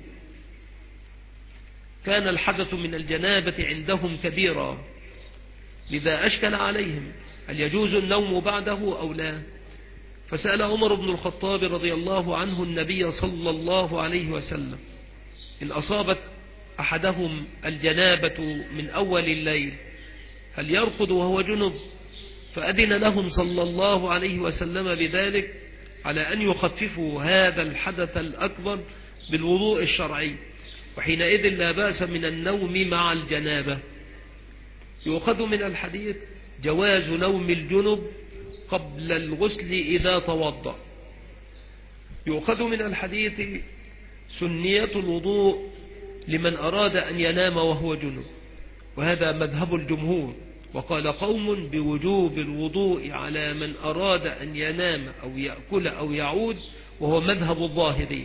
كان الحدث من الجنابة عندهم كبيرا، لذا أشكل عليهم هل يجوز النوم بعده أو لا. فسأل عمر بن الخطاب رضي الله عنه النبي صلى الله عليه وسلم: إن أصابت أحدهم الجنابة من أول الليل هل يرقد وهو جنب؟ فأذن لهم صلى الله عليه وسلم بذلك، على أن يخففوا هذا الحدث الأكبر بالوضوء الشرعي، وحينئذ لا بأس من النوم مع الجنابة. يؤخذ من الحديث جواز نوم الجنب قبل الغسل إذا توضأ. يؤخذ من الحديث سنية الوضوء لمن أراد أن ينام وهو جنب، وهذا مذهب الجمهور. وقال قوم بوجوب الوضوء على من أراد أن ينام أو يأكل أو يعود، وهو مذهب الظاهري.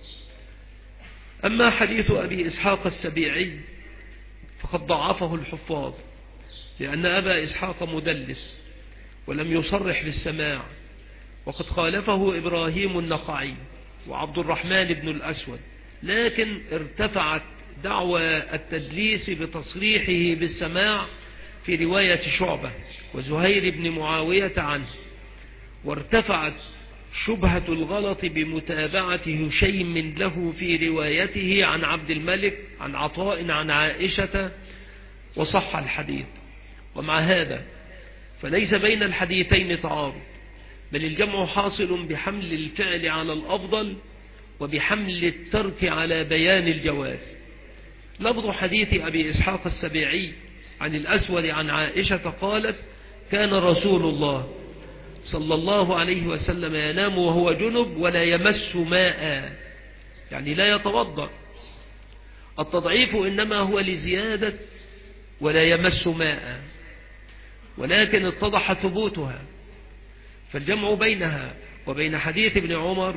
أما حديث أبي إسحاق السبيعي فقد ضعفه الحفاظ، لأن أبا إسحاق مدلس ولم يصرح بالسماع، وقد خالفه إبراهيم النخعي وعبد الرحمن بن الأسود، لكن ارتفعت دعوى التدليس بتصريحه بالسماع في رواية شعبة وزهير بن معاوية عنه، وارتفعت شبهة الغلط بمتابعة هشيم له في روايته عن عبد الملك عن عطاء عن عائشة، وصح الحديث. ومع هذا فليس بين الحديثين تعارض، بل الجمع حاصل بحمل الفعل على الأفضل وبحمل الترك على بيان الجواز. لفظ حديث أبي إسحاق السبيعي عن الأسود عن عائشة قالت: كان رسول الله صلى الله عليه وسلم ينام وهو جنب ولا يمس ماء، يعني لا يتوضأ. التضعيف إنما هو لزيادة ولا يمس ماء، ولكن اتضح ثبوتها، فالجمع بينها وبين حديث ابن عمر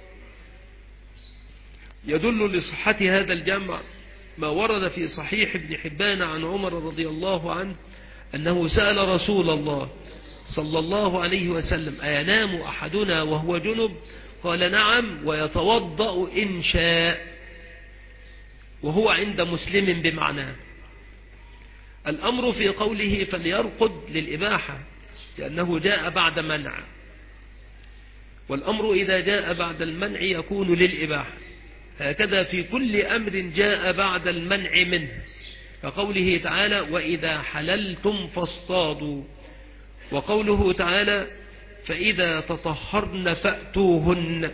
يدل لصحة هذا الجمع ما ورد في صحيح ابن حبان عن عمر رضي الله عنه أنه سأل رسول الله صلى الله عليه وسلم: أينام أحدنا وهو جنب؟ قال: نعم، ويتوضأ إن شاء، وهو عند مسلم بمعناه. الأمر في قوله فليرقد للإباحة، لأنه جاء بعد منع، والأمر إذا جاء بعد المنع يكون للإباحة، هكذا في كل أمر جاء بعد المنع منه، كقوله تعالى: وإذا حللتم فاصطادوا، وقوله تعالى: فإذا تطهرن فأتوهن.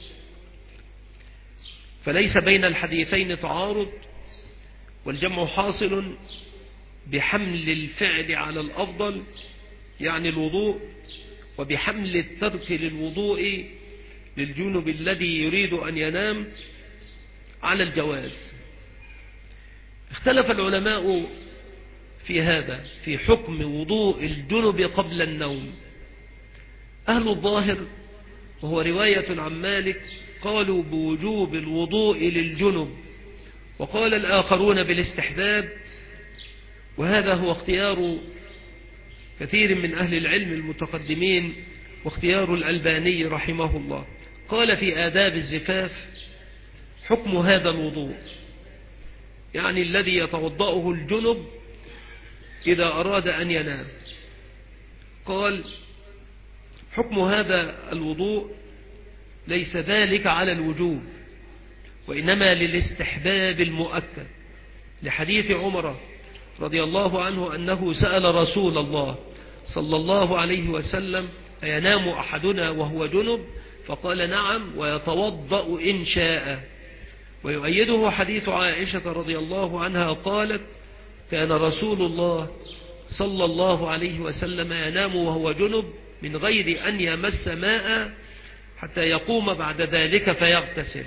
فليس بين الحديثين تعارض، والجمع حاصل بحمل الفعل على الأفضل يعني الوضوء، وبحمل الترك للوضوء للجنب الذي يريد أن ينام على الجواز. اختلف العلماء في هذا، في حكم وضوء الجنب قبل النوم. أهل الظاهر وهو رواية عن مالك قالوا بوجوب الوضوء للجنب، وقال الآخرون بالاستحباب، وهذا هو اختيار كثير من أهل العلم المتقدمين واختيار الألباني رحمه الله. قال في آداب الزفاف: حكم هذا الوضوء يعني الذي يتوضأه الجنب إذا أراد أن ينام، قال: حكم هذا الوضوء ليس ذلك على الوجوب، وإنما للاستحباب المؤكد، لحديث عمر رضي الله عنه أنه سأل رسول الله صلى الله عليه وسلم: أينام أحدنا وهو جنب؟ فقال: نعم، ويتوضأ إن شاء. ويؤيده حديث عائشة رضي الله عنها قالت: كان رسول الله صلى الله عليه وسلم ينام وهو جنب من غير أن يمس ماء حتى يقوم بعد ذلك فيغتسل.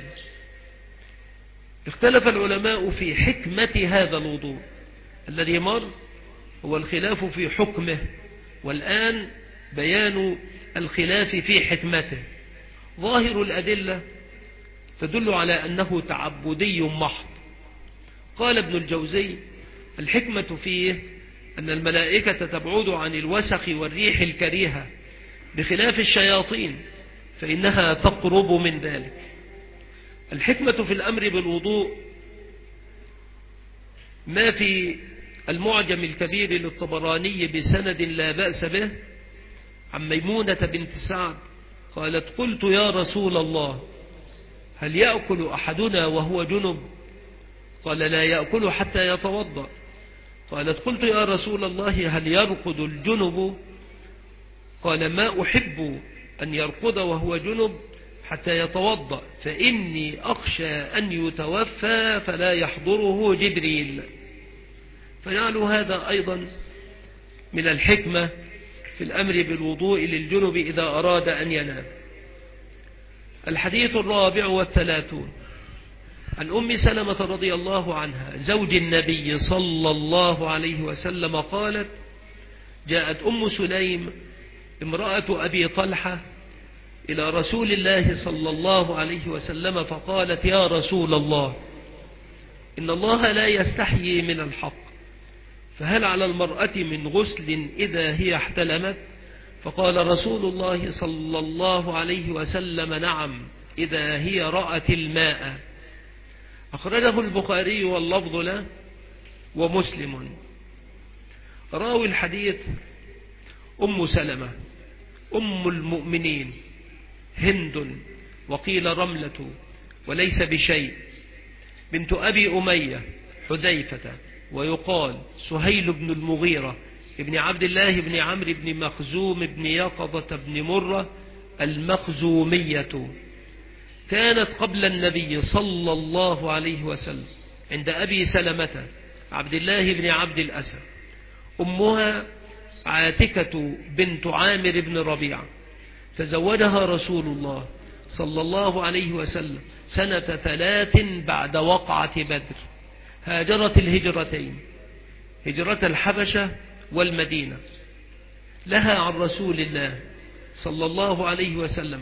اختلف العلماء في حكمة هذا الوضوء. الذي مر هو الخلاف في حكمه، والآن بيان الخلاف في حكمته. ظاهر الأدلة تدل على أنه تعبدي محض. قال ابن الجوزي: الحكمة فيه أن الملائكة تبعد عن الوسخ والريح الكريهة، بخلاف الشياطين فإنها تقرب من ذلك. الحكمة في الأمر بالوضوء ما في المعجم الكبير للطبراني بسند لا بأس به عن ميمونة بنت سعد قالت: قلت يا رسول الله هل يأكل أحدنا وهو جنب؟ قال: لا يأكل حتى يتوضأ. قالت: قلت يا رسول الله هل يرقد الجنب؟ قال: ما أحب أن يرقد وهو جنب حتى يتوضأ، فإني أخشى أن يتوفى فلا يحضره جبريل. فنعلم هذا أيضا من الحكمة في الأمر بالوضوء للجنب إذا أراد أن ينام. الحديث 34 عن أم سلمة رضي الله عنها زوج النبي صلى الله عليه وسلم قالت: جاءت أم سليم امرأة أبي طلحة إلى رسول الله صلى الله عليه وسلم فقالت: يا رسول الله إن الله لا يستحيي من الحق، فهل على المرأة من غسل إذا هي احتلمت؟ فقال رسول الله صلى الله عليه وسلم: نعم، إذا هي رأت الماء. أخرجه البخاري واللفظ له ومسلم. راوي الحديث أم سلمة أم المؤمنين هند، وقيل رملة وليس بشيء، بنت أبي أمية حذيفة، ويقال سهيل بن المغيرة ابن عبد الله بن عمرو بن مخزوم بن يقظة بن مرة المخزومية، كانت قبل النبي صلى الله عليه وسلم عند أبي سلمة عبد الله بن عبد الأسد. أمها عاتكة بنت عامر بن ربيعة، تزوجها رسول الله صلى الله عليه وسلم سنة 3 بعد وقعة بدر. هاجرت الهجرتين، هجرة الحبشة والمدينة. لها عن رسول الله صلى الله عليه وسلم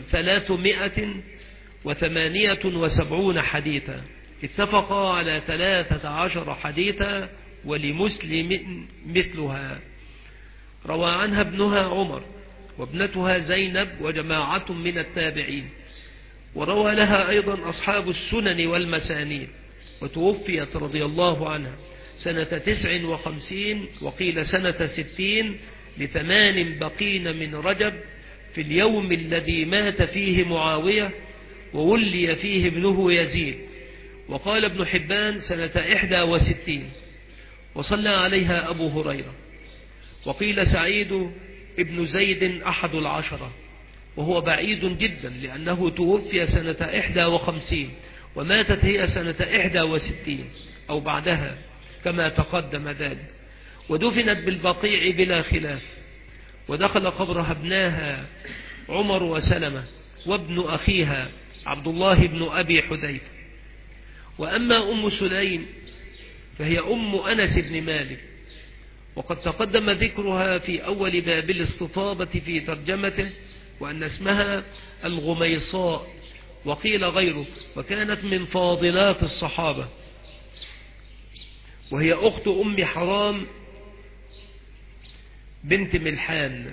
378 حديثا، اتفقا على 13 حديثا، ولمسلم مثلها. روى عنها ابنها عمر وابنتها زينب وجماعة من التابعين. وروى لها أيضا أصحاب السنن والمسانيد، وتوفيت رضي الله عنها سنة 59 وقيل سنة 60 ل8 بقين من رجب، في اليوم الذي مات فيه معاوية وولي فيه ابنه يزيد. وقال ابن حبان سنة 61، وصلى عليها أبو هريرة. وقيل سعيد ابن زيد أحد ال10، وهو بعيد جدا لأنه توفي سنة 51 وماتت هي سنة 61 أو بعدها كما تقدم ذلك، ودفنت بالبقيع بلا خلاف. ودخل قبرها ابناها عمر وسلمة وابن أخيها عبد الله بن أبي حذيفة. وأما أم سليم فهي أم أنس بن مالك، وقد تقدم ذكرها في أول باب الاستطابة في ترجمته، وأن اسمها الغميصاء، وقيل غيره، وكانت من فاضلات الصحابة، وهي أخت أم حرام بنت ملحان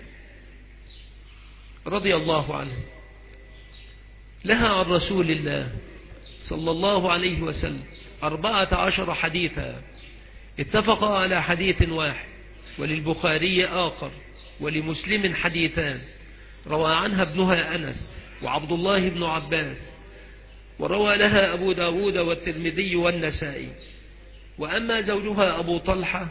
رضي الله عنه. لها عن رسول الله صلى الله عليه وسلم 14 حديثا، اتفقا على حديث واحد، وللبخاري آخر، ولمسلم حديثان. روى عنها ابنها أنس وعبد الله بن عباس، وروى لها أبو داود والترمذي والنسائي. وأما زوجها أبو طلحة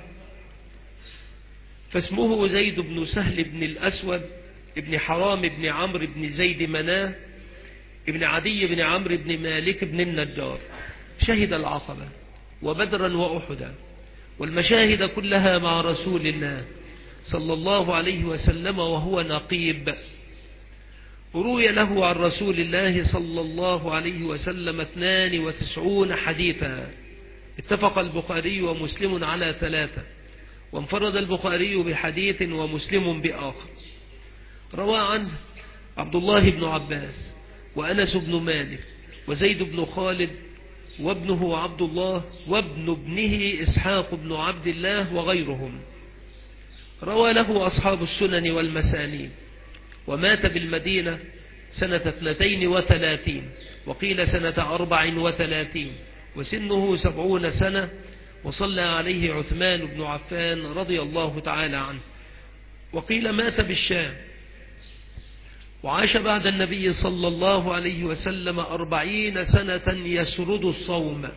فاسمه زيد بن سهل بن الأسود ابن حرام بن عمرو بن زيد مناه ابن عدي بن عمرو بن مالك بن النجار، شهد العقبة وبدرا وأحدا والمشاهد كلها مع رسول الله صلى الله عليه وسلم وهو نقيب. روي له عن رسول الله صلى الله عليه وسلم 92 حديثا، اتفق البخاري ومسلم على 3، وانفرد البخاري بحديث ومسلم بآخر. روى عنه عبد الله بن عباس وأنس بن مالك وزيد بن خالد وابنه عبد الله وابن ابنه إسحاق بن عبد الله وغيرهم. روى له أصحاب السنن والمسانيد. ومات بالمدينة سنة 32 وقيل سنة 34 وسنه 70 سنة، وصلى عليه عثمان بن عفان رضي الله تعالى عنه. وقيل مات بالشام، وعاش بعد النبي صلى الله عليه وسلم 40 سنة يسرد الصوم.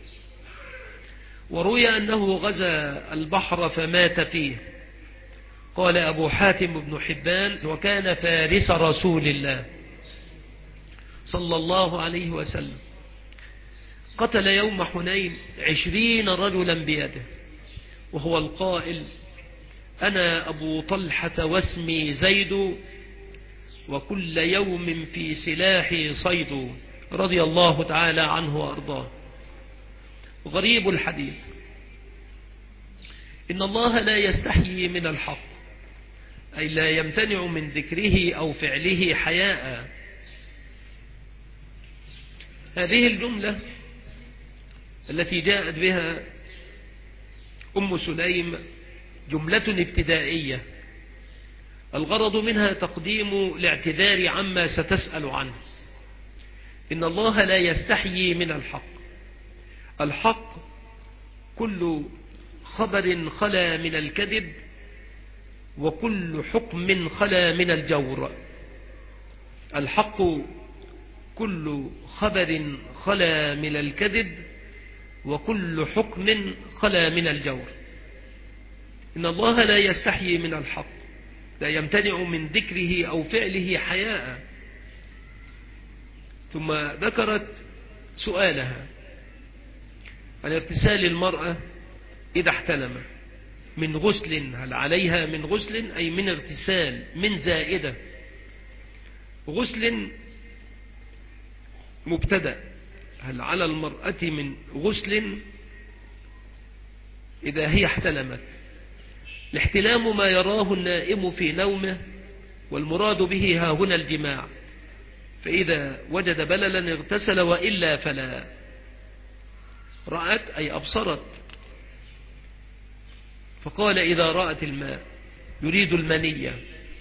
وروي أنه غزا البحر فمات فيه. قال أبو حاتم بن حبان: وكان فارس رسول الله صلى الله عليه وسلم. قتل يوم حنين 20 رجلا بيده، وهو القائل: أنا أبو طلحة واسمي زيد، وكل يوم في سلاحي صيد، رضي الله تعالى عنه وأرضاه. غريب الحديث: إن الله لا يستحيي من الحق، أي لا يمتنع من ذكره أو فعله حياء. هذه الجملة التي جاءت بها أم سليم جملة ابتدائية، الغرض منها تقديم الاعتذار عما ستسأل عنه. إن الله لا يستحيي من الحق، الحق كل خبر خلا من الكذب، وكل حكم خلا من الجور. الحق كل خبر خلا من الكذب، وكل حكم خلا من الجور. إن الله لا يستحيي من الحق، لا يمتنع من ذكره أو فعله حياء. ثم ذكرت سؤالها عن اغتسال المرأة إذا احتلم من غسل، هل عليها من غسل أي من اغتسال من زائدة؟ غسل مبتدأ، هل على المرأة من غسل إذا هي احتلمت؟ الاحتلام ما يراه النائم في نومه، والمراد به ها هنا الجماع، فإذا وجد بللا اغتسل، وإلا فلا. رأت أي أبصرت، فقال إذا رأت الماء يريد المنية.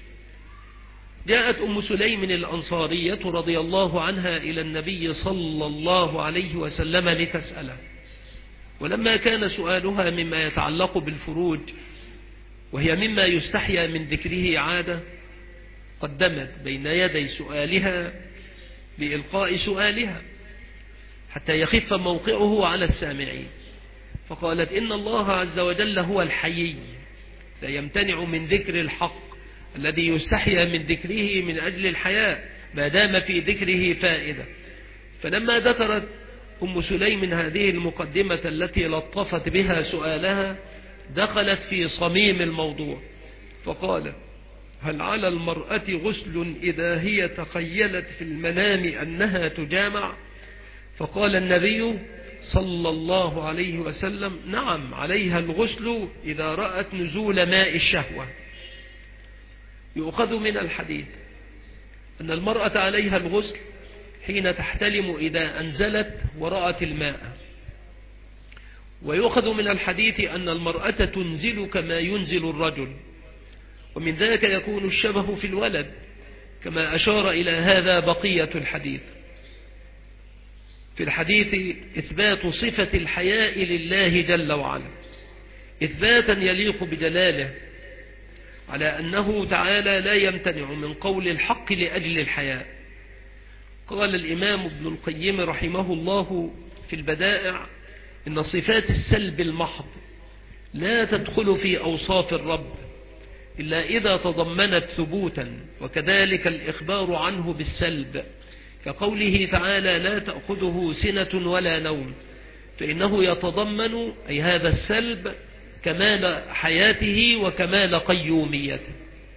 جاءت أم سليم الأنصارية رضي الله عنها إلى النبي صلى الله عليه وسلم لتسأله، ولما كان سؤالها مما يتعلق بالفروج، وهي مما يستحيا من ذكره عادة، قدمت بين يدي سؤالها لإلقاء سؤالها حتى يخف موقعه على السامعين، فقالت إن الله عز وجل هو الحيي، لا يمتنع من ذكر الحق الذي يستحيا من ذكره من أجل الحياء ما دام في ذكره فائدة. فلما ذكرت أم سليم هذه المقدمة التي لطفت بها سؤالها، دخلت في صميم الموضوع، فقال هل على المرأة غسل إذا هي تخيلت في المنام أنها تجامع؟ فقال النبي صلى الله عليه وسلم نعم، عليها الغسل إذا رأت نزول ماء الشهوة. يؤخذ من الحديث أن المرأة عليها الغسل حين تحتلم إذا أنزلت ورأت الماء. ويؤخذ من الحديث أن المرأة تنزل كما ينزل الرجل، ومن ذلك يكون الشبه في الولد، كما أشار إلى هذا بقية الحديث. في الحديث إثبات صفة الحياء لله جل وعلا، إثباتا يليق بجلاله، على أنه تعالى لا يمتنع من قول الحق لأجل الحياء. قال الإمام ابن القيم رحمه الله في البدائع إن صفات السلب المحض لا تدخل في أوصاف الرب إلا إذا تضمنت ثبوتا، وكذلك الإخبار عنه بالسلب، كقوله تعالى لا تأخذه سنة ولا نوم، فإنه يتضمن أي هذا السلب كمال حياته وكمال قيوميته.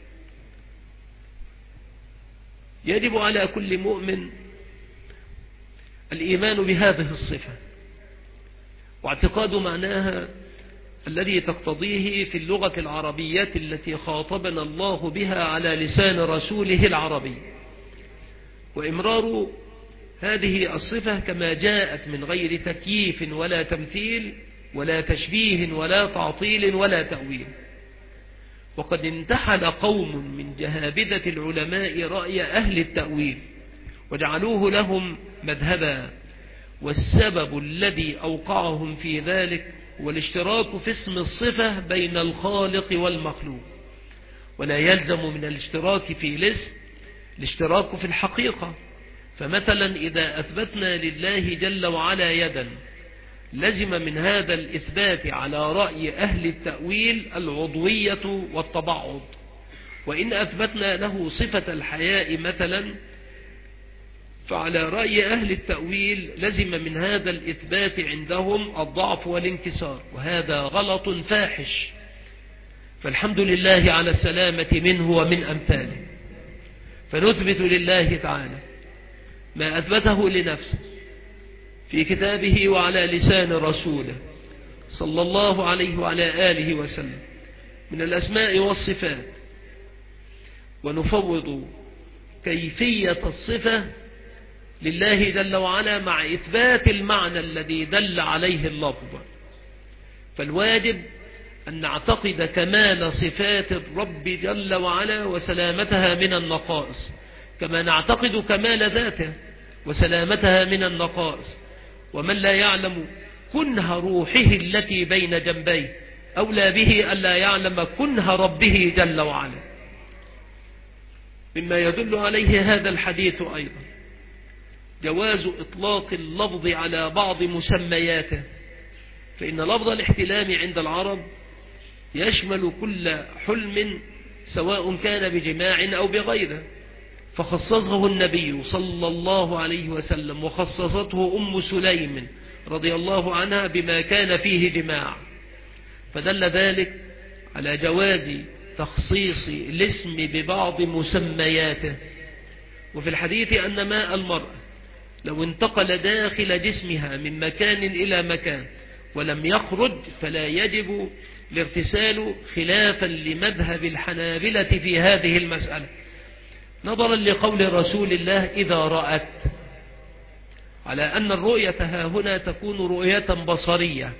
يجب على كل مؤمن الإيمان بهذه الصفة، واعتقاد معناها الذي تقتضيه في اللغة العربية التي خاطبنا الله بها على لسان رسوله العربي، وإمرار هذه الصفة كما جاءت من غير تكييف ولا تمثيل ولا تشبيه ولا تعطيل ولا تأويل. وقد انتحل قوم من جهابذة العلماء رأي أهل التأويل وجعلوه لهم مذهبا، والسبب الذي أوقعهم في ذلك هو الاشتراك في اسم الصفة بين الخالق والمخلوق، ولا يلزم من الاشتراك في الاسم الاشتراك في الحقيقة. فمثلا إذا أثبتنا لله جل وعلا يدا، لزم من هذا الإثبات على رأي أهل التأويل العضوية والتبعض. وإن أثبتنا له صفة الحياء مثلا، فعلى رأي أهل التأويل لزم من هذا الإثبات عندهم الضعف والانكسار، وهذا غلط فاحش. فالحمد لله على السلامة منه ومن أمثاله. فنثبت لله تعالى ما أثبته لنفسه في كتابه وعلى لسان رسوله صلى الله عليه وعلى آله وسلم من الأسماء والصفات، ونفوض كيفية الصفة لله جل وعلا مع إثبات المعنى الذي دل عليه اللفظ. فالواجب أن نعتقد كمال صفات الرب جل وعلا وسلامتها من النقائص، كما نعتقد كمال ذاته وسلامتها من النقائص. ومن لا يعلم كنه روحه التي بين جنبيه، أولى به ألا يعلم كنه ربه جل وعلا. مما يدل عليه هذا الحديث أيضا جواز إطلاق اللفظ على بعض مسمياته، فإن لفظ الاحتلام عند العرب يشمل كل حلم سواء كان بجماع أو بغيره، فخصصه النبي صلى الله عليه وسلم وخصصته أم سليم رضي الله عنها بما كان فيه جماع، فدل ذلك على جواز تخصيص الاسم ببعض مسمياته. وفي الحديث أن ماء المرأة لو انتقل داخل جسمها من مكان إلى مكان ولم يخرج فلا يجب الاغتسال، خلافا لمذهب الحنابلة في هذه المسألة، نظرا لقول رسول الله إذا رأت، على أن الرؤية ها هنا تكون رؤية بصرية.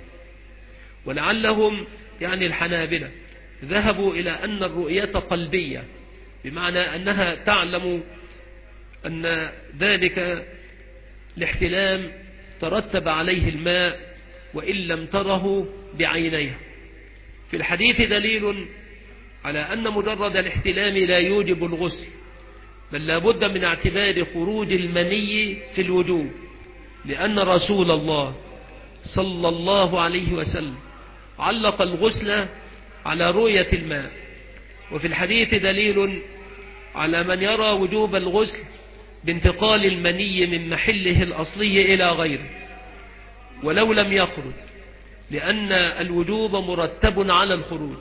ولعلهم يعني الحنابلة ذهبوا إلى أن الرؤية قلبية، بمعنى أنها تعلم أن ذلك الاحتلام ترتب عليه الماء وإن لم تره بعينيها. في الحديث دليل على أن مجرد الاحتلام لا يوجب الغسل، بل لا بد من اعتبار خروج المني في الوجوب، لأن رسول الله صلى الله عليه وسلم علق الغسل على رؤية الماء. وفي الحديث دليل على من يرى وجوب الغسل بانتقال المني من محله الأصلي إلى غيره ولو لم يخرج، لأن الوجوب مرتب على الخروج.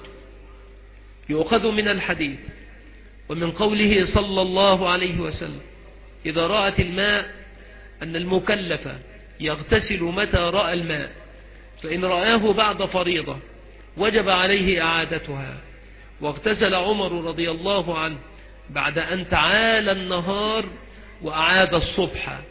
يؤخذ من الحديث ومن قوله صلى الله عليه وسلم إذا رأت الماء أن المكلف يغتسل متى رأى الماء، فإن رآه بعد فريضة وجب عليه إعادتها. واغتسل عمر رضي الله عنه بعد أن تعالى النهار وأعاد الصبح.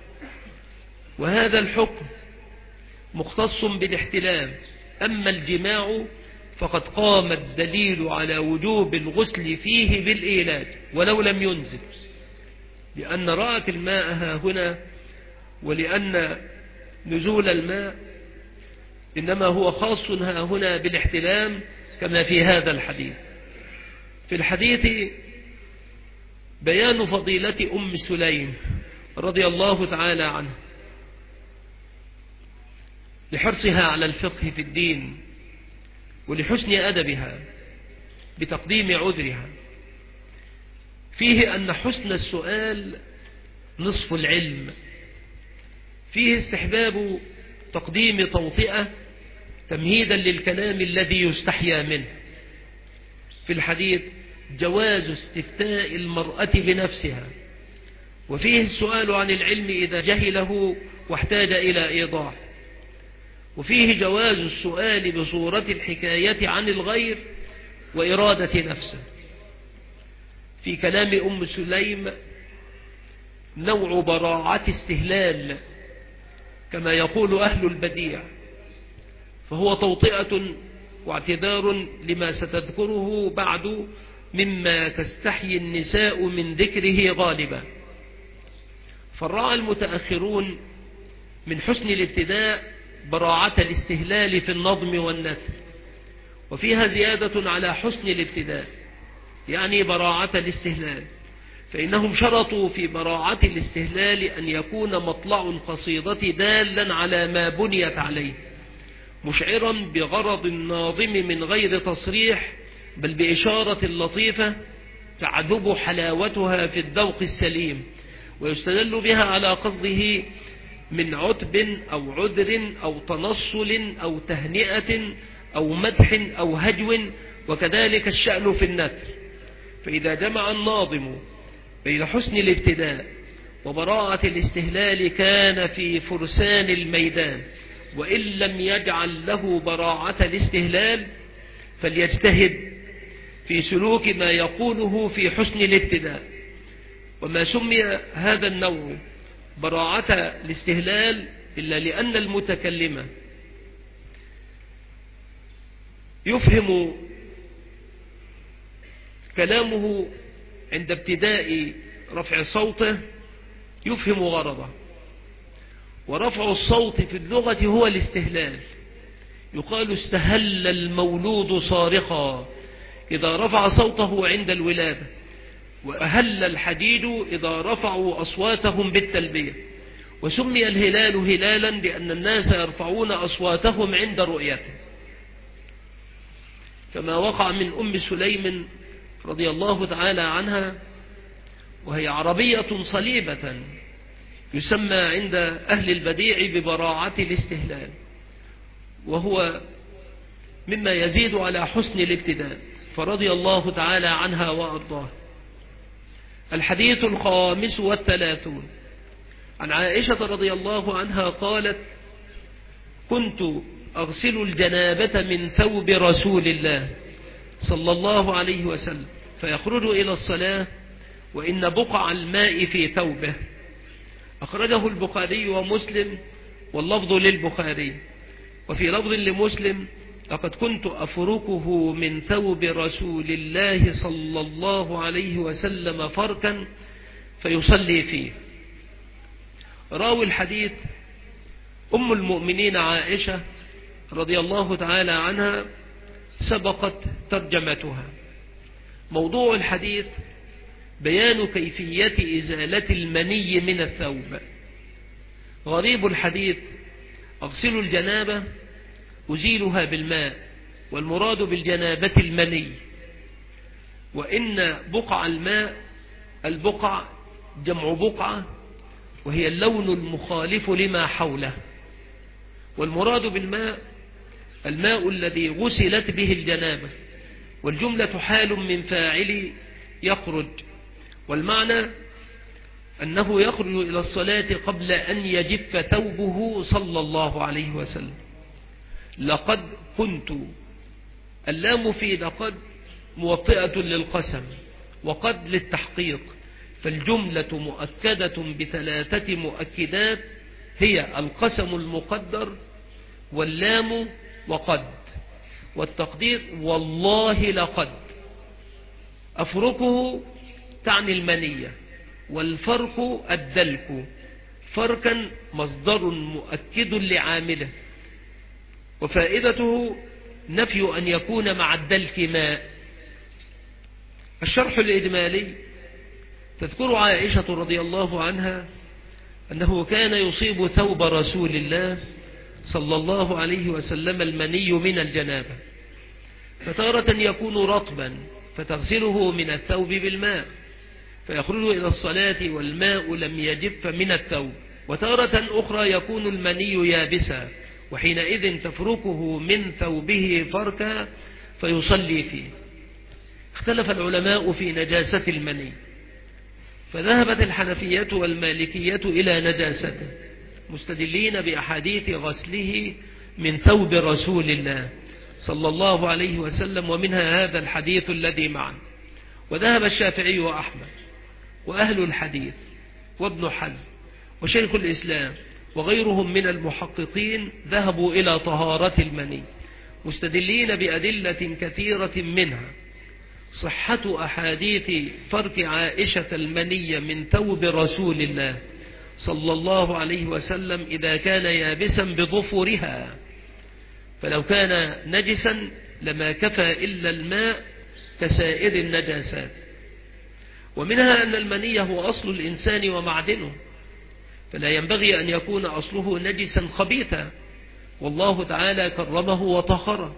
وهذا الحكم مختص بالاحتلام، أما الجماع فقد قام الدليل على وجوب الغسل فيه بالإيلاج ولو لم ينزل، لأن رأت الماء ها هنا، ولأن نزول الماء إنما هو خاص ها هنا بالاحتلام كما في هذا الحديث. في الحديث بيان فضيلة أم سليم رضي الله تعالى عنها لحرصها على الفقه في الدين ولحسن أدبها بتقديم عذرها. فيه أن حسن السؤال نصف العلم، فيه استحباب تقديم توطئة تمهيدا للكلام الذي يستحيا منه. في الحديث جواز استفتاء المرأة بنفسها، وفيه السؤال عن العلم إذا جهله واحتاج إلى إيضاح، وفيه جواز السؤال بصورة الحكاية عن الغير وإرادة نفسه. في كلام أم سليم نوع براعة استهلال كما يقول أهل البديع، فهو توطئة واعتذار لما ستذكره بعد مما تستحيي النساء من ذكره غالبا. فرعى المتأخرون من حسن الابتداء براعة الاستهلال في النظم والنثر، وفيها زيادة على حسن الابتداء يعني براعة الاستهلال، فإنهم شرطوا في براعة الاستهلال أن يكون مطلع القصيدة دالا على ما بنيت عليه، مشعرا بغرض الناظم من غير تصريح، بل بإشارة لطيفة تعذب حلاوتها في الذوق السليم، ويستدل بها على قصده من عتب أو عذر أو تنصل أو تهنئة أو مدح أو هجو، وكذلك الشأن في النثر. فإذا جمع الناظم بين حسن الابتداء وبراءة الاستهلال كان في فرسان الميدان، وإن لم يجعل له براعة الاستهلال فليجتهد في سلوك ما يقوله في حسن الابتداء. وما سمي هذا النوع براعة الاستهلال إلا لأن المتكلم يفهم كلامه عند ابتداء رفع صوته، يفهم غرضه، ورفع الصوت في اللغة هو الاستهلال. يقال استهل المولود صارخا إذا رفع صوته عند الولادة، وأهل الحديد إذا رفعوا أصواتهم بالتلبية. وسمي الهلال هلالا لأن الناس يرفعون أصواتهم عند رؤيته، كما وقع من أم سليم رضي الله تعالى عنها، وهي عربية صليبة يسمى عند أهل البديع ببراعة الاستهلال، وهو مما يزيد على حسن الابتداء، فرضي الله تعالى عنها وأرضاها. الحديث 35 عن عائشة رضي الله عنها قالت: كنت أغسل الجنابة من ثوب رسول الله صلى الله عليه وسلم فيخرج إلى الصلاة وإن بقع الماء في ثوبه. أخرجه البخاري ومسلم واللفظ للبخاري. وفي لفظ لمسلم: لقد كنت أفركه من ثوب رسول الله صلى الله عليه وسلم فركا فيصلي فيه. راوي الحديث أم المؤمنين عائشة رضي الله تعالى عنها، سبقت ترجمتها. موضوع الحديث بيان كيفية إزالة المني من الثوب. غريب الحديث: أغسل الجنابة أزيلها بالماء، والمراد بالجنابة المني. وإن بقع الماء، البقع جمع بقعة، وهي اللون المخالف لما حوله. والمراد بالماء الماء الذي غسلت به الجنابة، والجملة حال من فاعل يخرج، والمعنى أنه يخرج إلى الصلاة قبل أن يجف ثوبه صلى الله عليه وسلم. لقد كنت، اللام في لقد موطئة للقسم، وقد للتحقيق، فالجملة مؤكدة بثلاثة مؤكدات هي القسم المقدر واللام وقد، والتقدير والله لقد. أفركه تعني المنية، والفرق الدلك. فركا مصدر مؤكد لعامله، وفائدته نفي أن يكون مع الدلك ماء. الشرح الإجمالي: تذكر عائشة رضي الله عنها أنه كان يصيب ثوب رسول الله صلى الله عليه وسلم المني من الجنابة، فتارة يكون رطبا فتغسله من الثوب بالماء فيخرج إلى الصلاة والماء لم يجف من الثوب، وتارة أخرى يكون المني يابسا وحينئذ تفركه من ثوبه فركا فيصلي فيه. اختلف العلماء في نجاسة المني، فذهبت الحنفية والمالكية إلى نجاسته مستدلين بأحاديث غسله من ثوب رسول الله صلى الله عليه وسلم، ومنها هذا الحديث الذي معنا. وذهب الشافعي وأحمد وأهل الحديث وابن حزم وشيخ الإسلام وغيرهم من المحققين ذهبوا إلى طهارة المني مستدلين بأدلة كثيرة، منها صحة أحاديث فرك عائشة المني من ثوب رسول الله صلى الله عليه وسلم إذا كان يابسا بظفرها، فلو كان نجسا لما كفى إلا الماء كسائر النجاسات. ومنها أن المني هو أصل الإنسان ومعدنه، فلا ينبغي أن يكون أصله نجسا خبيثا، والله تعالى كرمه وطهره.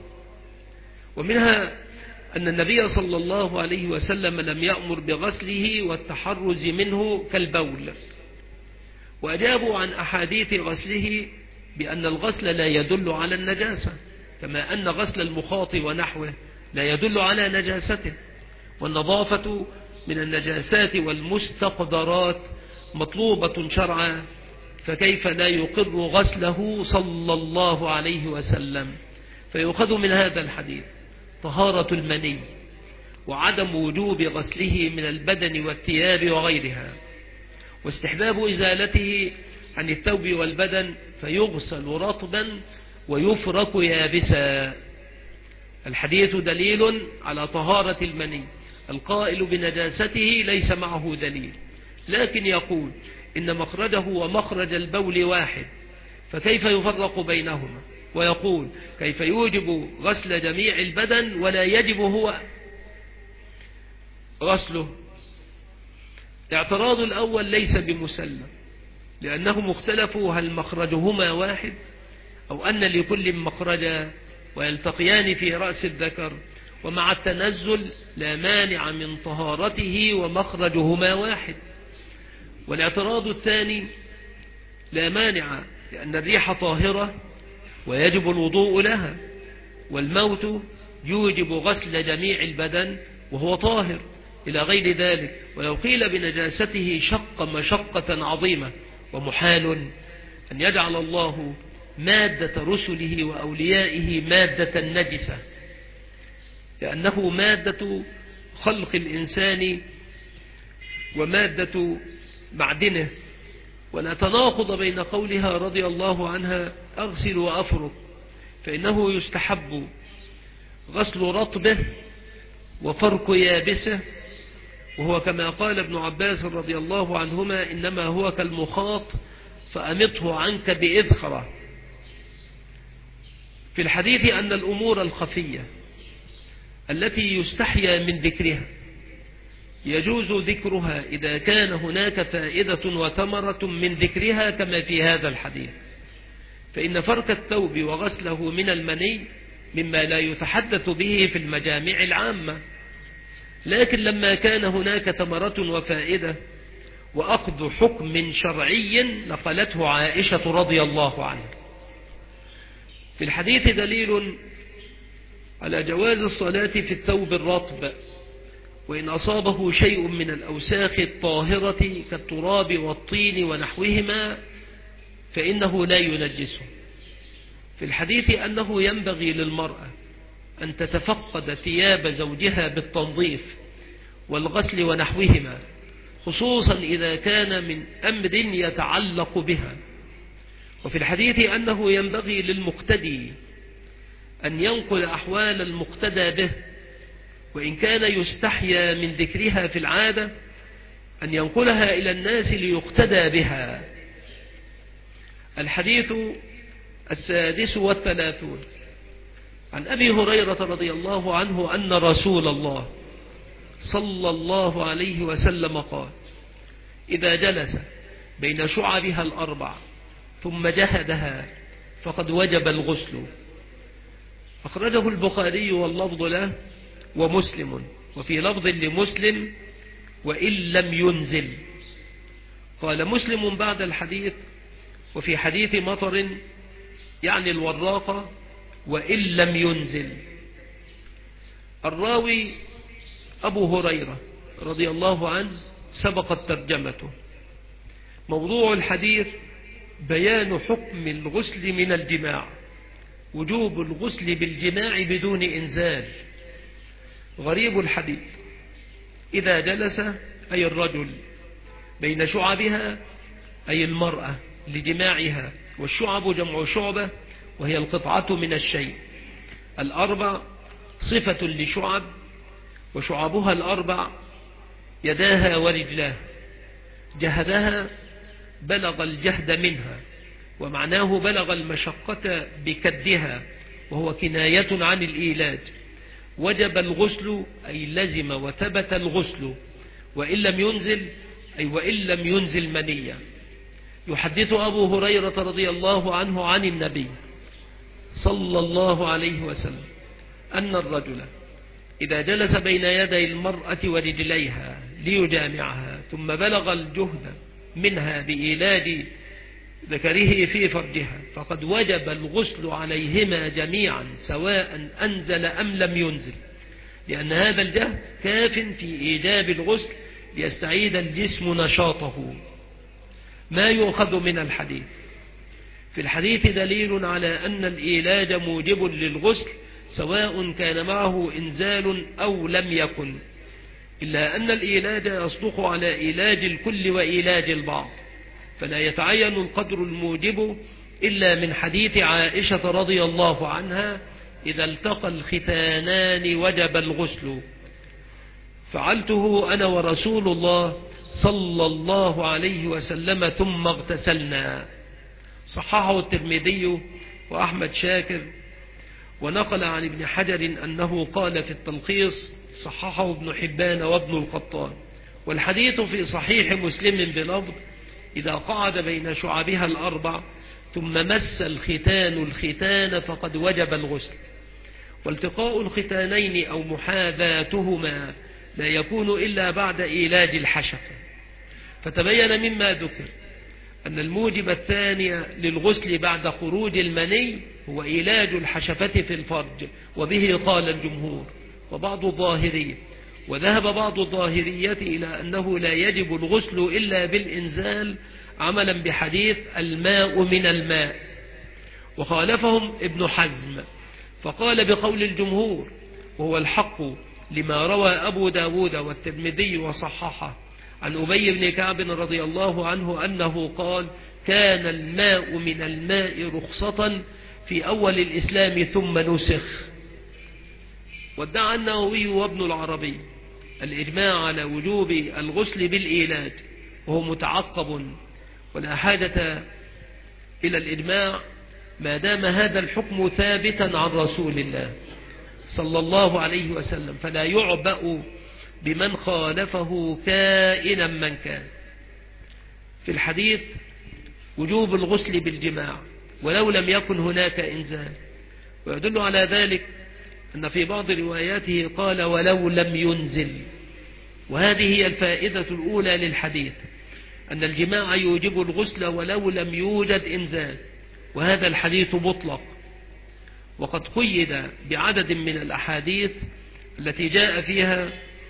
ومنها أن النبي صلى الله عليه وسلم لم يأمر بغسله والتحرز منه كالبول. وأجابوا عن أحاديث غسله بأن الغسل لا يدل على النجاسة، كما أن غسل المخاط ونحوه لا يدل على نجاسته، والنظافة من النجاسات والمستقدرات مطلوبة شرعا، فكيف لا يقر غسله صلى الله عليه وسلم. فيؤخذ من هذا الحديث طهارة المني وعدم وجوب غسله من البدن والثياب وغيرها، واستحباب إزالته عن الثوب والبدن فيغسل رطبا ويفرك يابسا. الحديث دليل على طهارة المني، القائل بنجاسته ليس معه دليل، لكن يقول إن مخرجه ومخرج البول واحد فكيف يفرق بينهما؟ ويقول كيف يوجب غسل جميع البدن ولا يجب هو غسله؟ الاعتراض الأول ليس بمسلم، لأنهم اختلفوا هل مخرجهما واحد أو أن لكل مخرجا ويلتقيان في رأس الذكر، ومع التنزل لا مانع من طهارته ومخرجهما واحد. والاعتراض الثاني لا مانع، لأن الريح طاهرة ويجب الوضوء لها، والموت يوجب غسل جميع البدن وهو طاهر إلى غير ذلك. ولو قيل بنجاسته شق مشقة عظيمة، ومحال أن يجعل الله مادة رسله وأوليائه مادة نجسة، لأنه مادة خلق الإنسان ومادة معدنه. ولا تناقض بين قولها رضي الله عنها أغسل وأفرك، فإنه يستحب غسل رطبه وفرك يابسه، وهو كما قال ابن عباس رضي الله عنهما إنما هو كالمخاط فأمطه عنك بإذخرة. في الحديث أن الأمور الخفية التي يستحيا من ذكرها يجوز ذكرها إذا كان هناك فائدة وثمرة من ذكرها، كما في هذا الحديث. فإن فرك الثوب وغسله من المني مما لا يتحدث به في المجامع العامة، لكن لما كان هناك ثمرة وفائدة وأخذ حكم شرعي نقلته عائشة رضي الله عنها. في الحديث دليل على جواز الصلاة في الثوب الرطب، وإن أصابه شيء من الأوساخ الطاهرة كالتراب والطين ونحوهما فإنه لا ينجسه. في الحديث أنه ينبغي للمرأة أن تتفقد ثياب زوجها بالتنظيف والغسل ونحوهما، خصوصا إذا كان من أمر يتعلق بها. وفي الحديث أنه ينبغي للمقتدي أن ينقل أحوال المقتدى به، وإن كان يستحيا من ذكرها في العادة أن ينقلها إلى الناس ليقتدى بها. الحديث 36 عن أبي هريرة رضي الله عنه أن رسول الله صلى الله عليه وسلم قال: إذا جلس بين شعبها الأربع ثم جهدها فقد وجب الغسل. أخرجه البخاري واللفظ له ومسلم، وفي لفظ لمسلم: وإن لم ينزل. قال مسلم بعد الحديث: وفي حديث مطر يعني الوراقة: وإن لم ينزل. الراوي أبو هريرة رضي الله عنه سبقت ترجمته. موضوع الحديث بيان حكم الغسل من الجماع، وجوب الغسل بالجماع بدون إنزال. غريب الحديث: إذا جلس أي الرجل بين شعبها أي المرأة لجماعها، والشعب جمع شعبة وهي القطعة من الشيء. الأربع صفة لشعب، وشعبها الأربع يداها ورجلاه. جهدها بلغ الجهد منها، ومعناه بلغ المشقة بكدها، وهو كناية عن الإيلاج. وجب الغسل أي لزم وثبت الغسل، وإن لم ينزل أي وإن لم ينزل منيا. يحدث أبو هريرة رضي الله عنه عن النبي صلى الله عليه وسلم أن الرجل إذا جلس بين يدي المرأة ورجليها ليجامعها ثم بلغ الجهد منها بإيلاج ذكره في فرجها فقد وجب الغسل عليهما جميعا سواء أنزل أم لم ينزل، لأن هذا الجهد كاف في إيجاب الغسل ليستعيد الجسم نشاطه. ما يؤخذ من الحديث: في الحديث دليل على أن الإيلاج موجب للغسل سواء كان معه إنزال أو لم يكن، إلا أن الإيلاج يصدق على إيلاج الكل وإيلاج البعض، فلا يتعين القدر الموجب إلا من حديث عائشة رضي الله عنها: إذا التقى الختانان وجب الغسل. فعلته أنا ورسول الله صلى الله عليه وسلم ثم اغتسلنا. صححه الترمذي وأحمد شاكر، ونقل عن ابن حجر أنه قال في التلخيص صححه ابن حبان وابن القطان. والحديث في صحيح مسلم بلفظ: إذا قعد بين شعبها الأربع ثم مس الختان الختان فقد وجب الغسل. والتقاء الختانين أو محاذاتهما لا يكون إلا بعد إيلاج الحشفة. فتبين مما ذكر أن الموجب الثاني للغسل بعد خروج المني هو إيلاج الحشفة في الفرج، وبه قال الجمهور وبعض الظاهرية. وذهب بعض الظاهرية إلى أنه لا يجب الغسل إلا بالإنزال، عملا بحديث الماء من الماء. وخالفهم ابن حزم فقال بقول الجمهور، وهو الحق لما روى أبو داود والترمذي وصححه عن أبي بن كعب رضي الله عنه أنه قال: كان الماء من الماء رخصة في أول الإسلام ثم نسخ. وادعى النووي وابن العربي الإجماع على وجوب الغسل بالإيلاج، وهو متعقب، ولا حاجة إلى الإجماع ما دام هذا الحكم ثابتا عن رسول الله صلى الله عليه وسلم، فلا يعبأ بمن خالفه كائنا من كان. في الحديث وجوب الغسل بالجماع ولو لم يكن هناك إنزال، ويدل على ذلك أن في بعض رواياته قال ولو لم ينزل. وهذه هي الفائدة الأولى للحديث، أن الجماع يوجب الغسل ولو لم يوجد إنزال، وهذا الحديث مطلق. وقد قيد بعدد من الأحاديث التي جاء فيها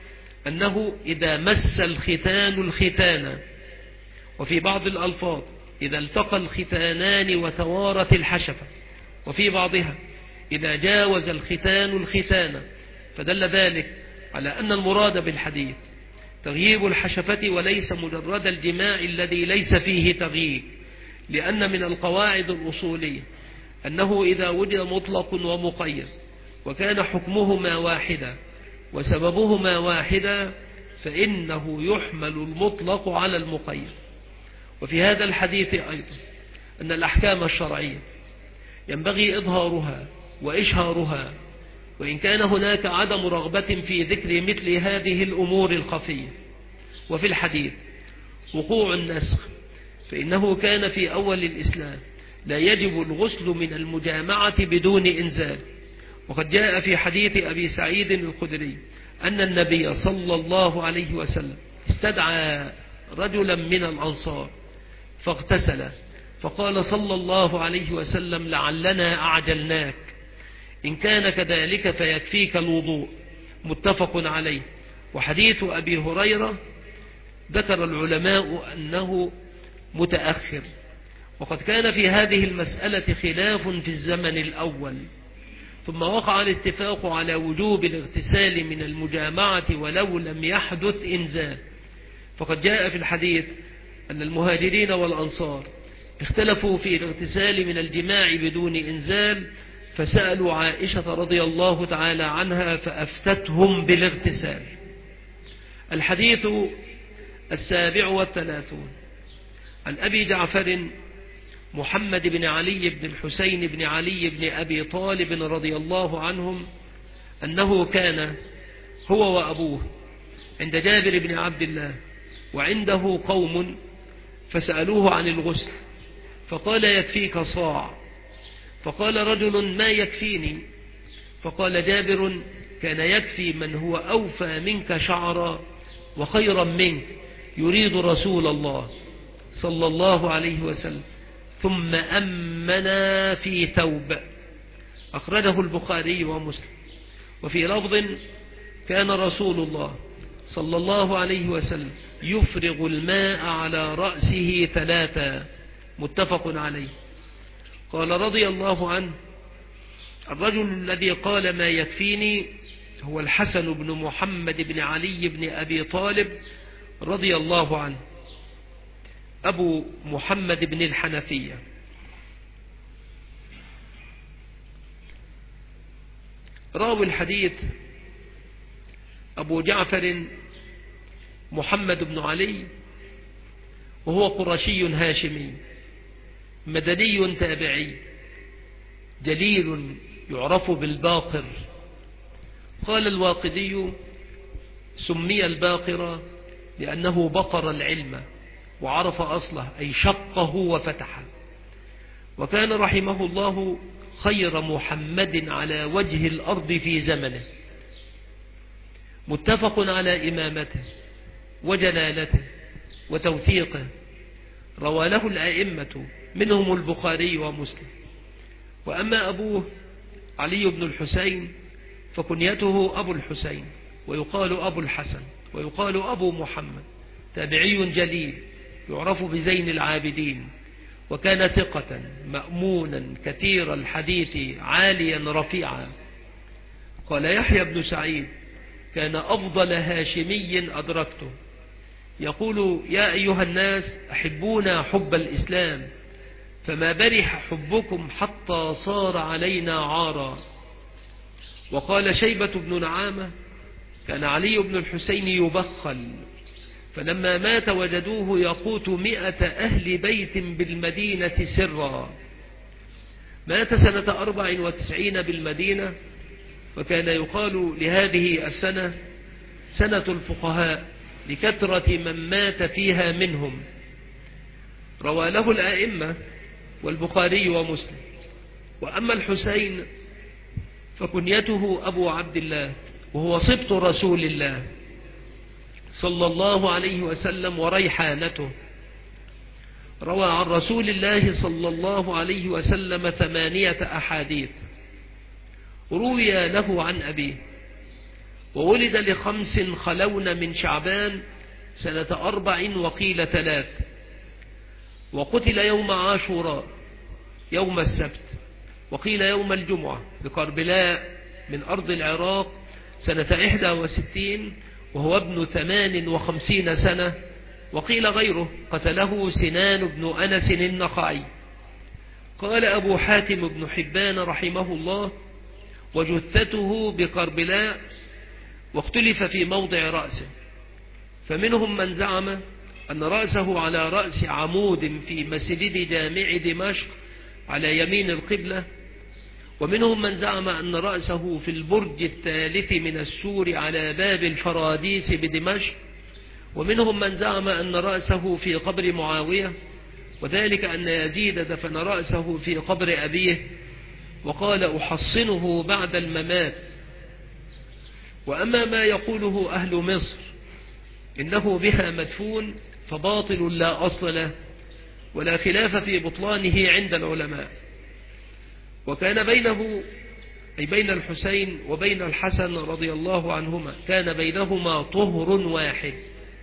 أنه إذا مس الختان الختان، وفي بعض الألفاظ إذا التقى الختانان وتوارت الحشفة، وفي بعضها إذا جاوز الختان الختان. فدل ذلك على أن المراد بالحديث تغييب الحشفة وليس مجرد الجماع الذي ليس فيه تغييب، لأن من القواعد الأصولية أنه إذا وجد مطلق ومقيد وكان حكمهما واحدا وسببهما واحدا فإنه يحمل المطلق على المقيد. وفي هذا الحديث أيضا أن الأحكام الشرعية ينبغي إظهارها وإشهارها، وإن كان هناك عدم رغبة في ذكر مثل هذه الأمور الخفية. وفي الحديث وقوع النسخ، فإنه كان في أول الإسلام لا يجب الغسل من المجامعة بدون إنزال. وقد جاء في حديث أبي سعيد الخدري أن النبي صلى الله عليه وسلم استدعى رجلا من الأنصار فاغتسل، فقال صلى الله عليه وسلم: لعلنا أعجلناك، إن كان كذلك فيكفيك الوضوء. متفق عليه. وحديث أبي هريرة ذكر العلماء أنه متأخر، وقد كان في هذه المسألة خلاف في الزمن الأول، ثم وقع الاتفاق على وجوب الاغتسال من المجامعة ولو لم يحدث إنزال. فقد جاء في الحديث أن المهاجرين والأنصار اختلفوا في الاغتسال من الجماع بدون إنزال، فسألوا عائشة رضي الله تعالى عنها فأفتتهم بالاغتسال. الحديث 37 عن أبي جعفر محمد بن علي بن الحسين بن علي بن أبي طالب رضي الله عنهم أنه كان هو وأبوه عند جابر بن عبد الله وعنده قوم فسألوه عن الغسل، فقال: يكفيك صاع. فقال رجل: ما يكفيني؟ فقال جابر: كان يكفي من هو أوفى منك شعرا وخيرا منك، يريد رسول الله صلى الله عليه وسلم. ثم أمنا في ثوب. أخرجه البخاري ومسلم. وفي لفظ: كان رسول الله صلى الله عليه وسلم يفرغ الماء على رأسه 3. متفق عليه. قال رضي الله عنه: الرجل الذي قال ما يكفيني هو الحسن بن محمد بن علي بن أبي طالب رضي الله عنه، أبو محمد بن الحنفية. راوي الحديث أبو جعفر محمد بن علي، وهو قرشي هاشمي مدني تابعي جليل يعرف بالباقر. قال الواقدي: سمي الباقر لأنه بقر العلم وعرف أصله، أي شقه وفتحه. وكان رحمه الله خير محمد على وجه الأرض في زمنه، متفق على إمامته وجلالته وتوثيقه. روى له الأئمة منهم البخاري ومسلم. وأما أبوه علي بن الحسين فكنيته أبو الحسين، ويقال أبو الحسن، ويقال أبو محمد، تابعي جليل يعرف بزين العابدين، وكان ثقة مأمونا كثير الحديث عاليا رفيعا. قال يحيى بن سعيد: كان أفضل هاشمي أدركته، يقول: يا أيها الناس أحبونا حب الإسلام، فما برح حبكم حتى صار علينا عارا. وقال شيبة بن نعامة: كان علي بن الحسين يبخل، فلما مات وجدوه يقوت 100 أهل بيت بالمدينة سرا. مات سنة 94 بالمدينة، وكان يقال لهذه السنة سنة الفقهاء لكثرة من مات فيها منهم. روى له الأئمة والبخاري ومسلم. وأما الحسين فكنيته أبو عبد الله، وهو سبط رسول الله صلى الله عليه وسلم وريحانته. روى عن رسول الله صلى الله عليه وسلم 8 أحاديث. روي له عن أبيه: وولد ل5 خلون من شعبان سنة 4 وقيل 3، وقتل يوم عاشوراء يوم السبت، وقيل يوم الجمعة بقربلاء من أرض العراق سنة 61 وهو ابن 58 سنة، وقيل غيره قتله سنان بن أنس النخعي. قال أبو حاتم بن حبان رحمه الله: وجثته بقربلاء، واختلف في موضع رأسه، فمنهم من زعم أن رأسه على رأس عمود في مسجد جامع دمشق على يمين القبلة، ومنهم من زعم أن رأسه في البرج الثالث من السور على باب الفراديس بدمشق، ومنهم من زعم أن رأسه في قبر معاوية، وذلك أن يزيد دفن رأسه في قبر أبيه وقال: أحصنه بعد الممات. وأما ما يقوله أهل مصر إنه بها مدفون فباطل لا أصل له، ولا خلاف في بطلانه عند العلماء. وكان بينه أي بين الحسين وبين الحسن رضي الله عنهما كان بينهما طهر واحد.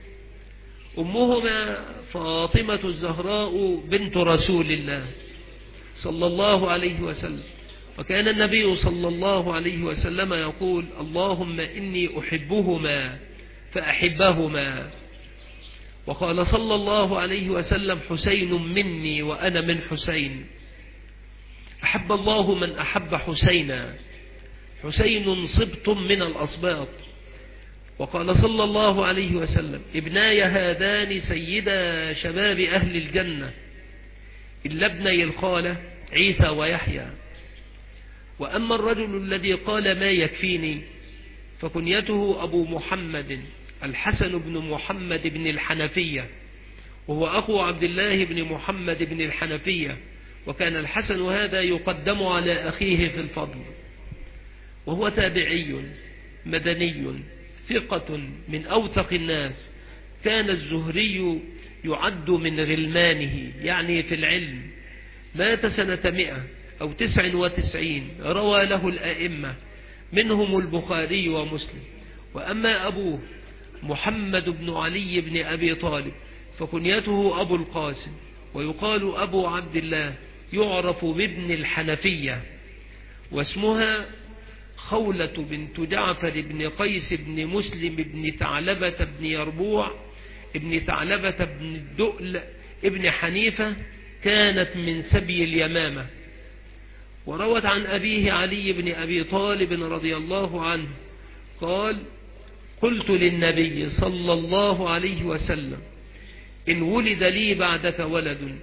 أمهما فاطمة الزهراء بنت رسول الله صلى الله عليه وسلم، وكان النبي صلى الله عليه وسلم يقول: اللهم إني أحبهما فأحبهما. وقال صلى الله عليه وسلم: حسين مني وأنا من حسين. أحب الله من أحب حسينا، حسين صبت من الأصباط. وقال صلى الله عليه وسلم: ابناي هذان سيدا شباب أهل الجنة إلا ابني الخالة عيسى ويحيى. وأما الرجل الذي قال ما يكفيني فكنيته أبو محمد الحسن بن محمد بن الحنفية، وهو أخو عبد الله بن محمد بن الحنفية، وكان الحسن هذا يقدم على أخيه في الفضل. وهو تابعي مدني ثقة من أوثق الناس. كان الزهري يعد من غلمانه يعني في العلم. مات سنة 199. روى له الأئمة منهم البخاري ومسلم. وأما أبوه محمد بن علي بن أبي طالب فكنيته أبو القاسم، ويقال أبو عبد الله، يعرف بابن الحنفية، واسمها خولة بنت جعفر بن قيس بن مسلم بن ثعلبة بن يربوع ابن ثعلبة بن الدؤل ابن حنيفة، كانت من سبي اليمامة. وروت عن أبيه علي بن أبي طالب رضي الله عنه قال: قلت للنبي صلى الله عليه وسلم: إن ولد لي بعدك ولد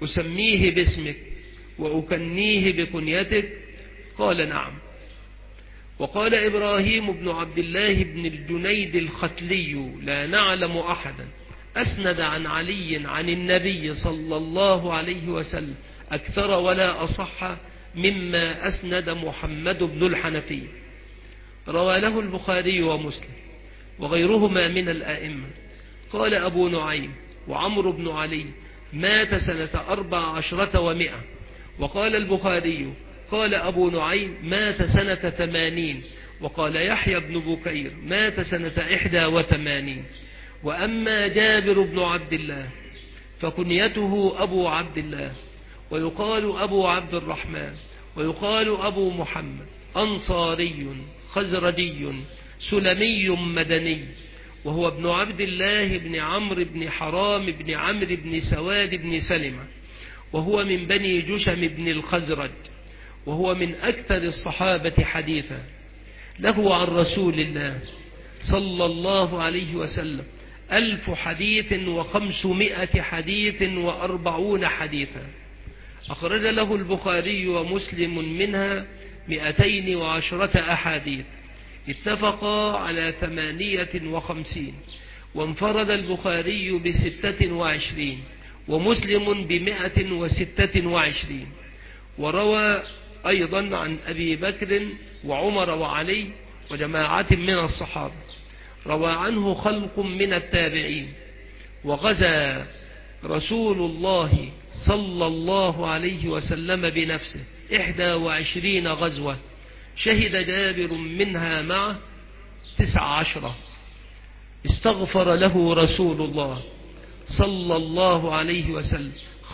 أسميه باسمك وأكنيه بكنيتك؟ قال نعم. وقال إبراهيم بن عبد الله بن الجنيد الختلي: لا نعلم أحدا أسند عن علي عن النبي صلى الله عليه وسلم أكثر ولا أصح مما أسند محمد بن الحنفي. روى له البخاري ومسلم وغيرهما من الآئمة. قال أبو نعيم وعمرو بن علي: مات سنة 14 و100. وقال البخاري: قال أبو نعيم: مات سنة 80. وقال يحيى بن بكير: مات سنة 81. وأما جابر بن عبد الله فكنيته أبو عبد الله، ويقال أبو عبد الرحمن، ويقال أبو محمد، أنصاري خزرجي سلمي مدني، وهو ابن عبد الله بن عمرو بن حرام بن عمرو بن سواد بن سلمة، وهو من بني جشم بن الخزرج، وهو من أكثر الصحابة حديثا. له عن رسول الله صلى الله عليه وسلم 1000 حديث و500 حديث و40 حديثا. أخرج له البخاري ومسلم منها 210 أحاديث، اتفقا على 58، وانفرد البخاري ب26 ومسلم ب126. وروى أيضا عن أبي بكر وعمر وعلي وجماعة من الصحابة. روى عنه خلق من التابعين. وغزا رسول الله صلى الله عليه وسلم بنفسه 21 غزوة، شهد جابر منها معه 19. استغفر له رسول الله صلى الله عليه وسلم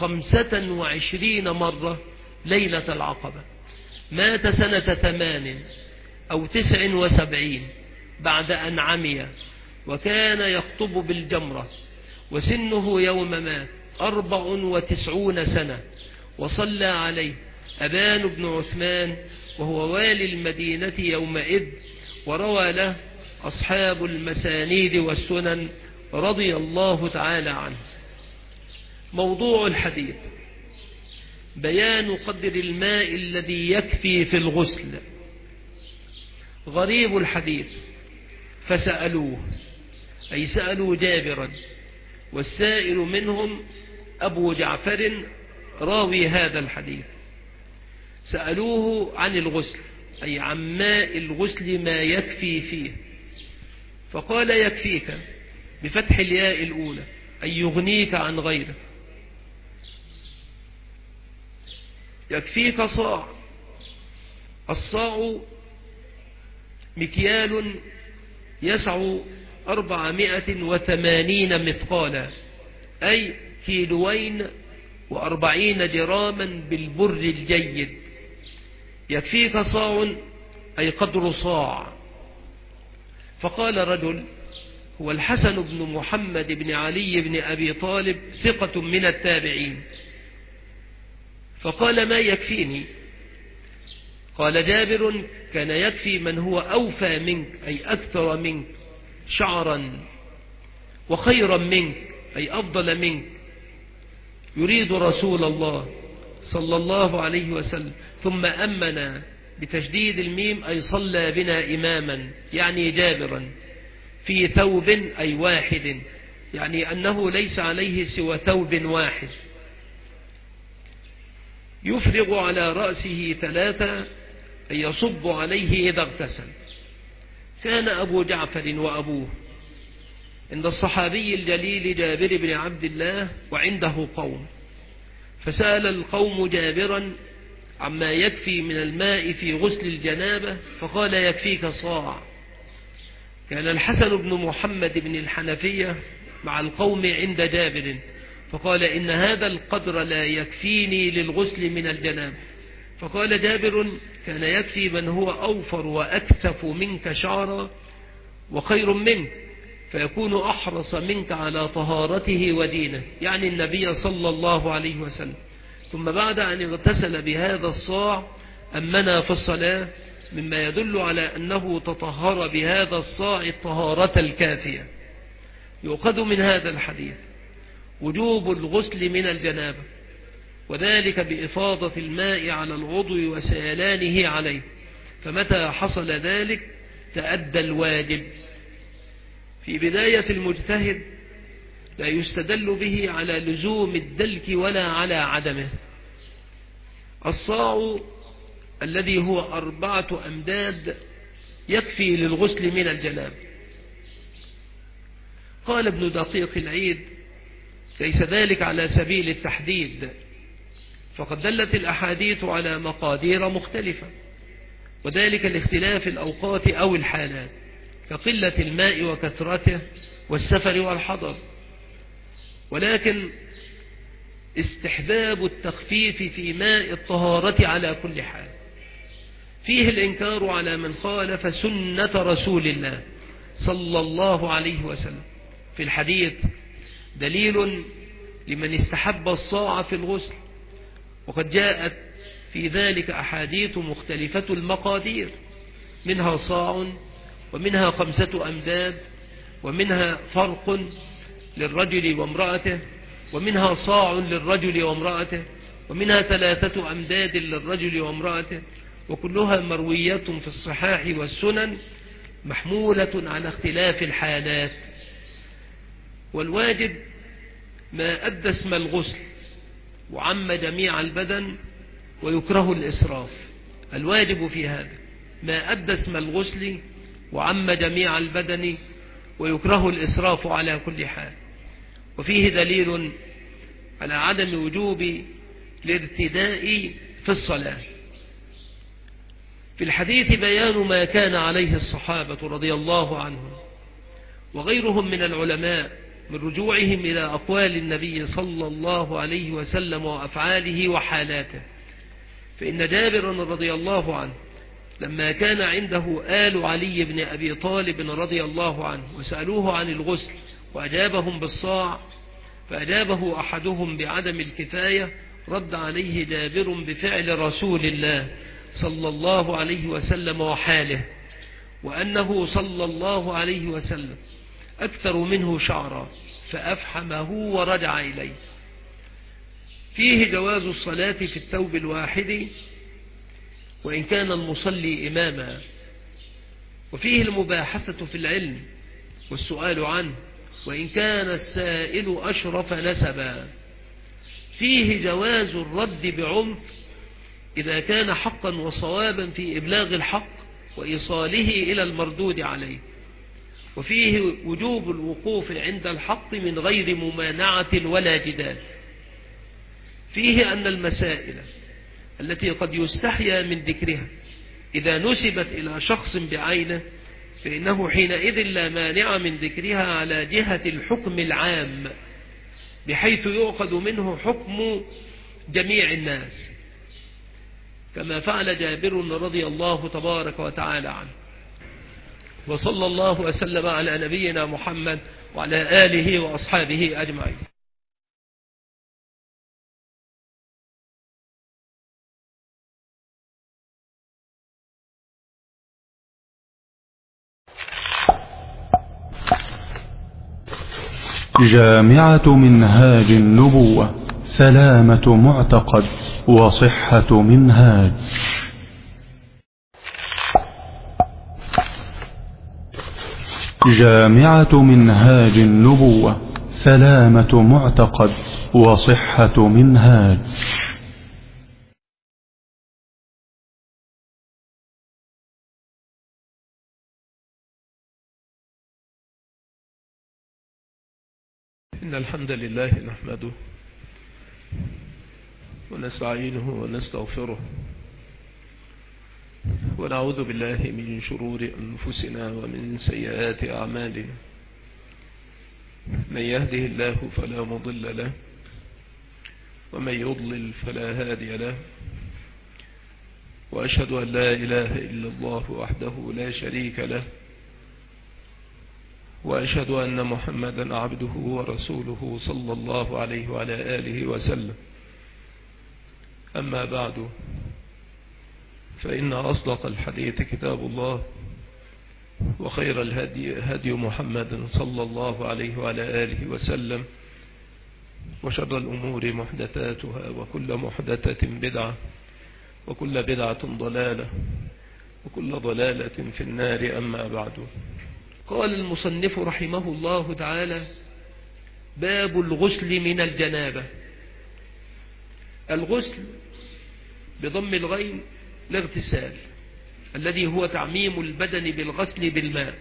25 مرة ليلة العقبة. مات سنة 8 أو 79 بعد أن عمي، وكان يخطب بالجمرة، وسنه يوم مات 94 سنة. وصلى عليه أبان بن عثمان وهو والي المدينة يومئذ، وروى له أصحاب المسانيد والسنن رضي الله تعالى عنه. موضوع الحديث: بيان قدر الماء الذي يكفي في الغسل. غريب الحديث: فسألوه، أي سألوا جابرا، والسائل منهم أبو جعفر راوي هذا الحديث. سألوه عن الغسل، أي عن ماء الغسل ما يكفي فيه، فقال: يكفيك بفتح الياء الأولى، أي يغنيك عن غيره. يكفيك صاع. الصاع مكيال يسع 480 مثقالا، أي 240 جراما بالبر الجيد. يكفيك صاع أي قدر صاع. فقال رجل: هو الحسن بن محمد بن علي بن أبي طالب ثقة من التابعين. فقال: ما يكفيني؟ قال جابر: كان يكفي من هو أوفى منك، أي أكثر منك شعرا، وخيرا منك، أي أفضل منك. يريد رسول الله صلى الله عليه وسلم. ثم أمنا بتشديد الميم، أي صلى بنا إماما، يعني جابرا، في ثوب، أي واحد، يعني أنه ليس عليه سوى ثوب واحد. يفرغ على رأسه 3، أي يصب عليه إذا اغتسل. كان أبو جعفر وأبوه عند الصحابي الجليل جابر بن عبد الله، وعنده قوم، فسأل القوم جابرا عما يكفي من الماء في غسل الجنابة، فقال: يكفيك صاع. كان الحسن بن محمد بن الحنفية مع القوم عند جابر، فقال: إن هذا القدر لا يكفيني للغسل من الجنابة. فقال جابر: كان يكفي من هو أوفر وأكثف منك شعرا وخير منك، فيكون أحرص منك على طهارته ودينه، يعني النبي صلى الله عليه وسلم. ثم بعد أن اغتسل بهذا الصاع أمنا في الصلاة، مما يدل على أنه تطهر بهذا الصاع الطهارة الكافية. يؤخذ من هذا الحديث وجوب الغسل من الجنابة، وذلك بإفاضة الماء على العضو وسيلانه عليه، فمتى حصل ذلك تأدى الواجب. في بداية المجتهد لا يستدل به على لزوم الدلك ولا على عدمه. الصاع الذي هو 4 أمداد يكفي للغسل من الجنابة. قال ابن دقيق العيد: ليس ذلك على سبيل التحديد، فقد دلت الأحاديث على مقادير مختلفة، وذلك لاختلاف الأوقات أو الحالات، كقلة الماء وكثرته والسفر والحضر. ولكن استحباب التخفيف في ماء الطهارة على كل حال. فيه الإنكار على من خالف سنة رسول الله صلى الله عليه وسلم. في الحديث دليل لمن استحب الصاع في الغسل، وقد جاءت في ذلك أحاديث مختلفة المقادير، منها صاع ومنها 5 أمداد، ومنها فرق للرجل وامرأته، ومنها صاع للرجل وامرأته، ومنها 3 أمداد للرجل وامرأته، وكلها مروية في الصحاح والسنن محمولة على اختلاف الحالات. والواجب ما أدى اسم الغسل وعم جميع البدن، ويكره الإسراف. الواجب في هذا ما أدى اسم الغسل وعم جميع البدن، ويكره الإسراف على كل حال. وفيه دليل على عدم وجوب الارتداء في الصلاة. في الحديث بيان ما كان عليه الصحابة رضي الله عنهم وغيرهم من العلماء من رجوعهم إلى أقوال النبي صلى الله عليه وسلم وأفعاله وحالاته. فإن جابر رضي الله عنه لما كان عنده آل علي بن أبي طالب رضي الله عنه وسألوه عن الغسل وأجابهم بالصاع، فأجابه أحدهم بعدم الكفاية، رد عليه جابر بفعل رسول الله صلى الله عليه وسلم وحاله، وأنه صلى الله عليه وسلم أكثر منه شعرا، فأفحمه ورجع إليه. فيه جواز الصلاة في الثوب الواحد وإن كان المصلي إماما، وفيه المباحثة في العلم والسؤال عنه وإن كان السائل أشرف نسبا. فيه جواز الرد بعنف إذا كان حقا وصوابا في إبلاغ الحق وإيصاله إلى المردود عليه. وفيه وجوب الوقوف عند الحق من غير ممانعة ولا جدال. فيه أن المسائل التي قد يستحيا من ذكرها إذا نسبت إلى شخص بعينه فإنه حينئذ لا مانع من ذكرها على جهة الحكم العام، بحيث يؤخذ منه حكم جميع الناس، كما فعل جابر رضي الله تبارك وتعالى عنه. وصلى الله وسلم على نبينا محمد وعلى آله وأصحابه أجمعين. جامعة منهاج النبوة، سلامة معتقد وصحة منهاج. جامعة منهاج النبوة، سلامة معتقد وصحة منهاج. إن الحمد لله نحمده ونستعينه ونستغفره ونعوذ بالله من شرور أنفسنا ومن سيئات أعمالنا. من يهده الله فلا مضل له ومن يضلل فلا هادي له، وأشهد أن لا إله إلا الله وحده لا شريك له، وأشهد أن محمدا عبده ورسوله صلى الله عليه وعلى آله وسلم. أما بعد، فإن أصدق الحديث كتاب الله، وخير الهدي هدي محمد صلى الله عليه وعلى آله وسلم، وشر الأمور محدثاتها وكل محدثة بدعة وكل بدعة ضلالة وكل ضلالة في النار. أما بعد، قال المصنف رحمه الله تعالى: باب الغسل من الجنابة. الغسل بضم الغين الاغتسال الذي هو تعميم البدن بالغسل بالماء،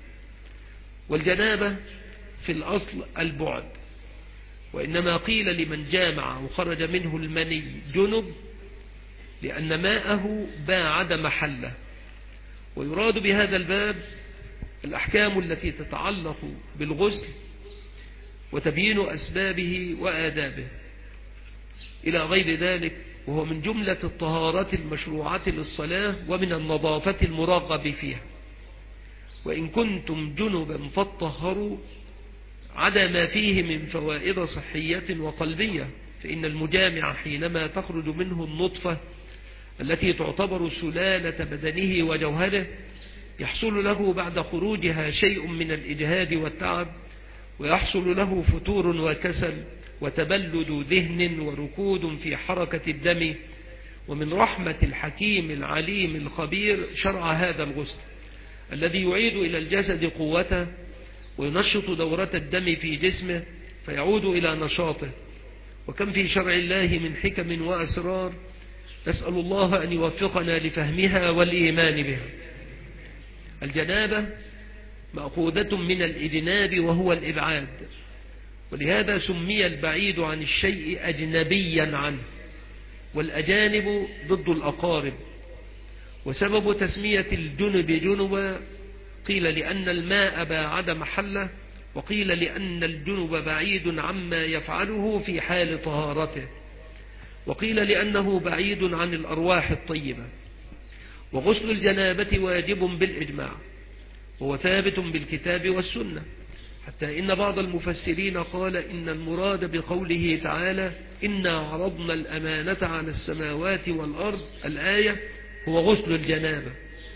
والجنابة في الأصل البعد، وإنما قيل لمن جامع وخرج منه المني جنب لأن ماءه باعد محله. ويراد بهذا الباب الأحكام التي تتعلق بالغسل وتبيين أسبابه وآدابه إلى غير ذلك، وهو من جملة الطهارات المشروعة للصلاة ومن النظافة المراغب فيها. وإن كنتم جنبا فاطهروا، عدا ما فيه من فوائد صحية وقلبية، فإن المجامع حينما تخرج منه النطفة التي تعتبر سلالة بدنه وجوهره يحصل له بعد خروجها شيء من الإجهاد والتعب، ويحصل له فتور وكسل وتبلد ذهن وركود في حركة الدم. ومن رحمة الحكيم العليم الخبير شرع هذا الغسل الذي يعيد إلى الجسد قوته وينشط دورة الدم في جسمه فيعود إلى نشاطه. وكم في شرع الله من حكم وأسرار، نسأل الله أن يوفقنا لفهمها والإيمان بها. الجنابة مأخوذة من الإجناب وهو الإبعاد، ولهذا سمي البعيد عن الشيء أجنبيا عنه، والأجانب ضد الأقارب. وسبب تسمية الجنب جنبا قيل لأن الماء باعد محله، وقيل لأن الجنب بعيد عما يفعله في حال طهارته، وقيل لأنه بعيد عن الأرواح الطيبة. وغسل الجنابة واجب بالإجماع، وهو ثابت بالكتاب والسنة، حتى إن بعض المفسرين قال إن المراد بقوله تعالى: إنا عرضنا الأمانة على السماوات والأرض، الآية، هو غسل الجنابة،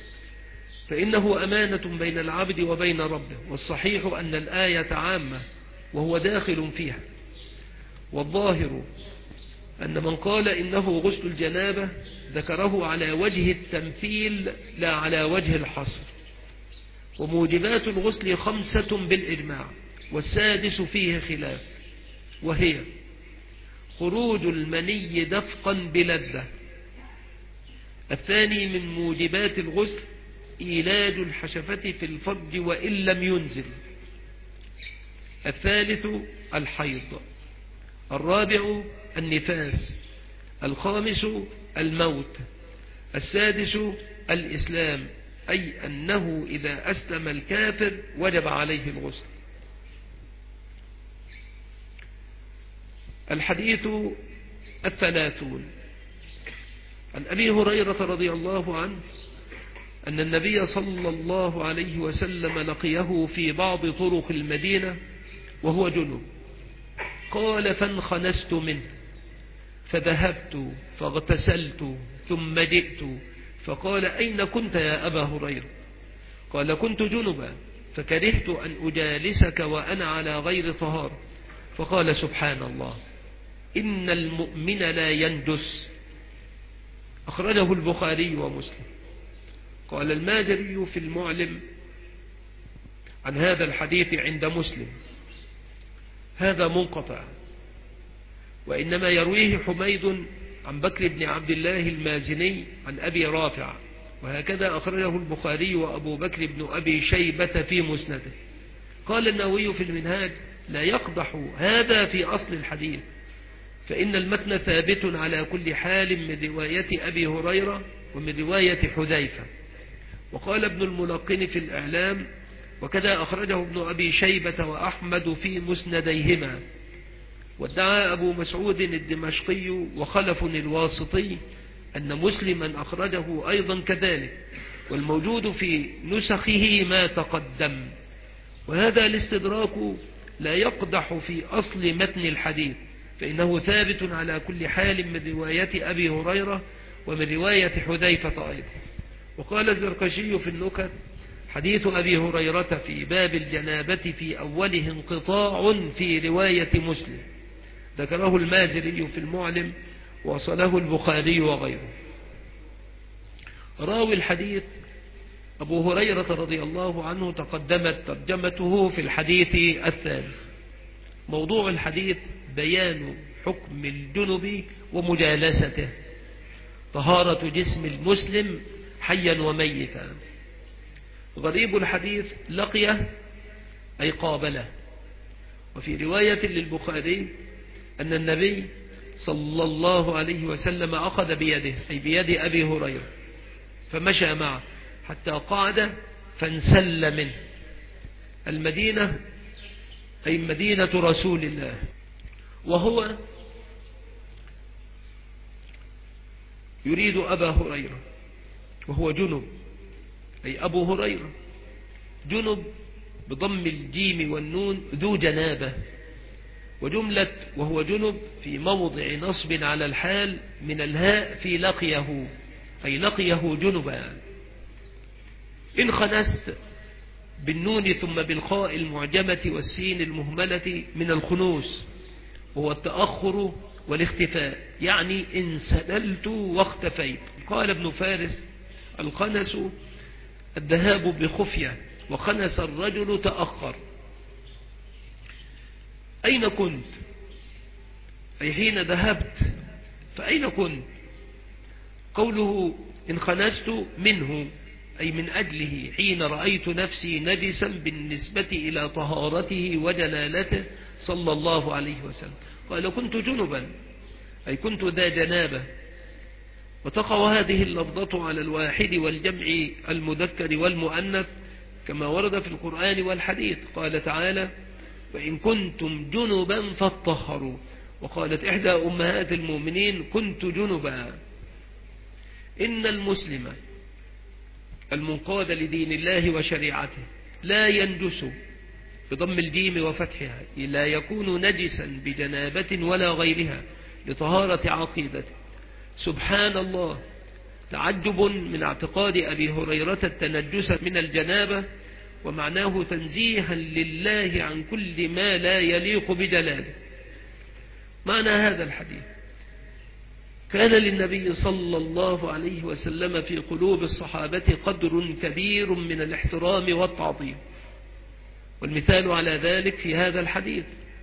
فإنه أمانة بين العبد وبين ربه. والصحيح أن الآية عامة وهو داخل فيها، والظاهر أن من قال إنه غسل الجنابة ذكره على وجه التمثيل لا على وجه الحصر. وموجبات الغسل 5 بالإجماع، والسادس فيه خلاف، وهي: خروج المني دفقا بلذة. الثاني من موجبات الغسل إيلاج الحشفة في الفرج وإن لم ينزل. الثالث الحيض. الرابع النفاس. الخامس الموت. السادس الإسلام، أي أنه إذا أسلم الكافر وجب عليه الغسل. الحديث 30. عن أبي هريرة رضي الله عنه أن النبي صلى الله عليه وسلم لقيه في بعض طرق المدينة وهو جنب، قال: فانخنست منه، فذهبت فاغتسلت ثم جئت، فقال: أين كنت يا أبا هريرة؟ قال: كنت جنبا فكرهت أن أجالسك وأنا على غير طهارة. فقال: سبحان الله، إن المؤمن لا ينجس. أخرجه البخاري ومسلم. قال المازري في المعلم عن هذا الحديث عند مسلم: هذا منقطع، وإنما يرويه حميد عن بكر بن عبد الله المازني عن أبي رافع، وهكذا أخرجه البخاري وأبو بكر بن أبي شيبة في مسنده. قال النووي في المنهاج: لا يقدح هذا في أصل الحديث، فإن المتن ثابت على كل حال من رواية أبي هريرة ومن رواية حذيفة. وقال ابن الملقن في الإعلام: وكذا أخرجه ابن أبي شيبة وأحمد في مسنديهما. وادعى أبو مسعود الدمشقي وخلف الواسطي أن مسلما أخرجه أيضا كذلك، والموجود في نسخه ما تقدم. وهذا الاستدراك لا يقدح في أصل متن الحديث، فإنه ثابت على كل حال من رواية أبي هريرة ومن رواية حذيفة أيضا. وقال الزركشي في النكت: حديث أبي هريرة في باب الجنابة في أوله انقطاع في رواية مسلم، ذكره المازري في المعلم وصله البخاري وغيره. راوي الحديث أبو هريرة رضي الله عنه تقدمت ترجمته في الحديث الثاني. موضوع الحديث بيان حكم الجنب ومجالسته، طهارة جسم المسلم حيا وميتا. غريب الحديث لقيه أي قابله. وفي رواية للبخاري أن النبي صلى الله عليه وسلم أخذ بيده أي بيد أبي هريرة فمشى معه حتى قعد فانسل منه. المدينة أي مدينة رسول الله، وهو يريد أبا هريرة وهو جنب، أي أبو هريرة جنب بضم الجيم والنون ذو جنابة، وجملة وهو جنب في موضع نصب على الحال من الهاء في لقيه، أي لقيه جنبا. إن خنست بالنون ثم بالخاء المعجمة والسين المهملة من الخنوس، وهو التأخر والاختفاء، يعني إن سللت واختفيت. قال ابن فارس: الخنس الذهاب بخفية، وخنس الرجل تأخر. أين كنت؟ أي حين ذهبت، فأين كنت؟ قوله إن خنست منه أي من أجله حين رأيت نفسي نجسا بالنسبة إلى طهارته وجلالته صلى الله عليه وسلم. قال كنت جنبا أي كنت ذا جنابة. وتقع هذه اللفظة على الواحد والجمع المذكر والمؤنث كما ورد في القرآن والحديث. قال تعالى: وإن كنتم جنبا فاطهروا. وقالت إحدى أمهات المؤمنين: كنت جنبا. إن المسلم المنقاد لدين الله وشريعته لا ينجس بضم الجيم وفتحها، لا يكون نجسا بجنابة ولا غيرها لطهارة عقيدته. سبحان الله، تعجب من اعتقاد أبي هريرة التنجس من الجنابة، ومعناه تنزيها لله عن كل ما لا يليق بجلاله. معنى هذا الحديث: كان للنبي صلى الله عليه وسلم في قلوب الصحابة قدر كبير من الاحترام والتعظيم، والمثال على ذلك في هذا الحديث،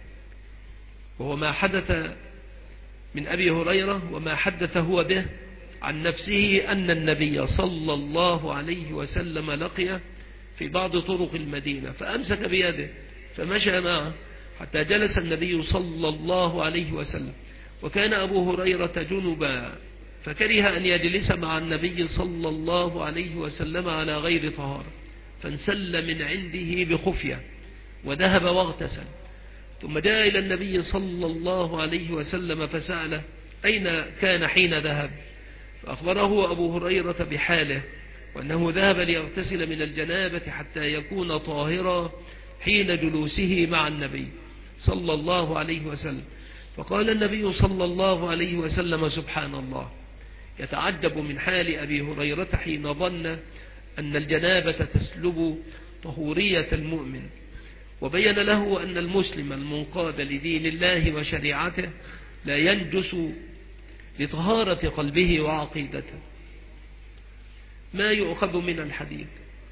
وهو ما حدث من أبي هريرة وما حدث هو به عن نفسه أن النبي صلى الله عليه وسلم لقيه في بعض طرق المدينة فأمسك بيده فمشى معه حتى جلس النبي صلى الله عليه وسلم، وكان أبو هريرة جنبا فكره أن يجلس مع النبي صلى الله عليه وسلم على غير طهارة، فانسل من عنده بخفية وذهب واغتسل، ثم جاء إلى النبي صلى الله عليه وسلم فسأله أين كان حين ذهب، فأخبره أبو هريرة بحاله وأنه ذهب ليغتسل من الجنابة حتى يكون طاهرا حين جلوسه مع النبي صلى الله عليه وسلم. فقال النبي صلى الله عليه وسلم: سبحان الله، يتعجب من حال أبي هريرة حين ظن أن الجنابة تسلب طهورية المؤمن، وبين له أن المسلم المنقاد لدين الله وشريعته لا ينجس لطهارة قلبه وعقيدته. ما يؤخذ من الحديث؟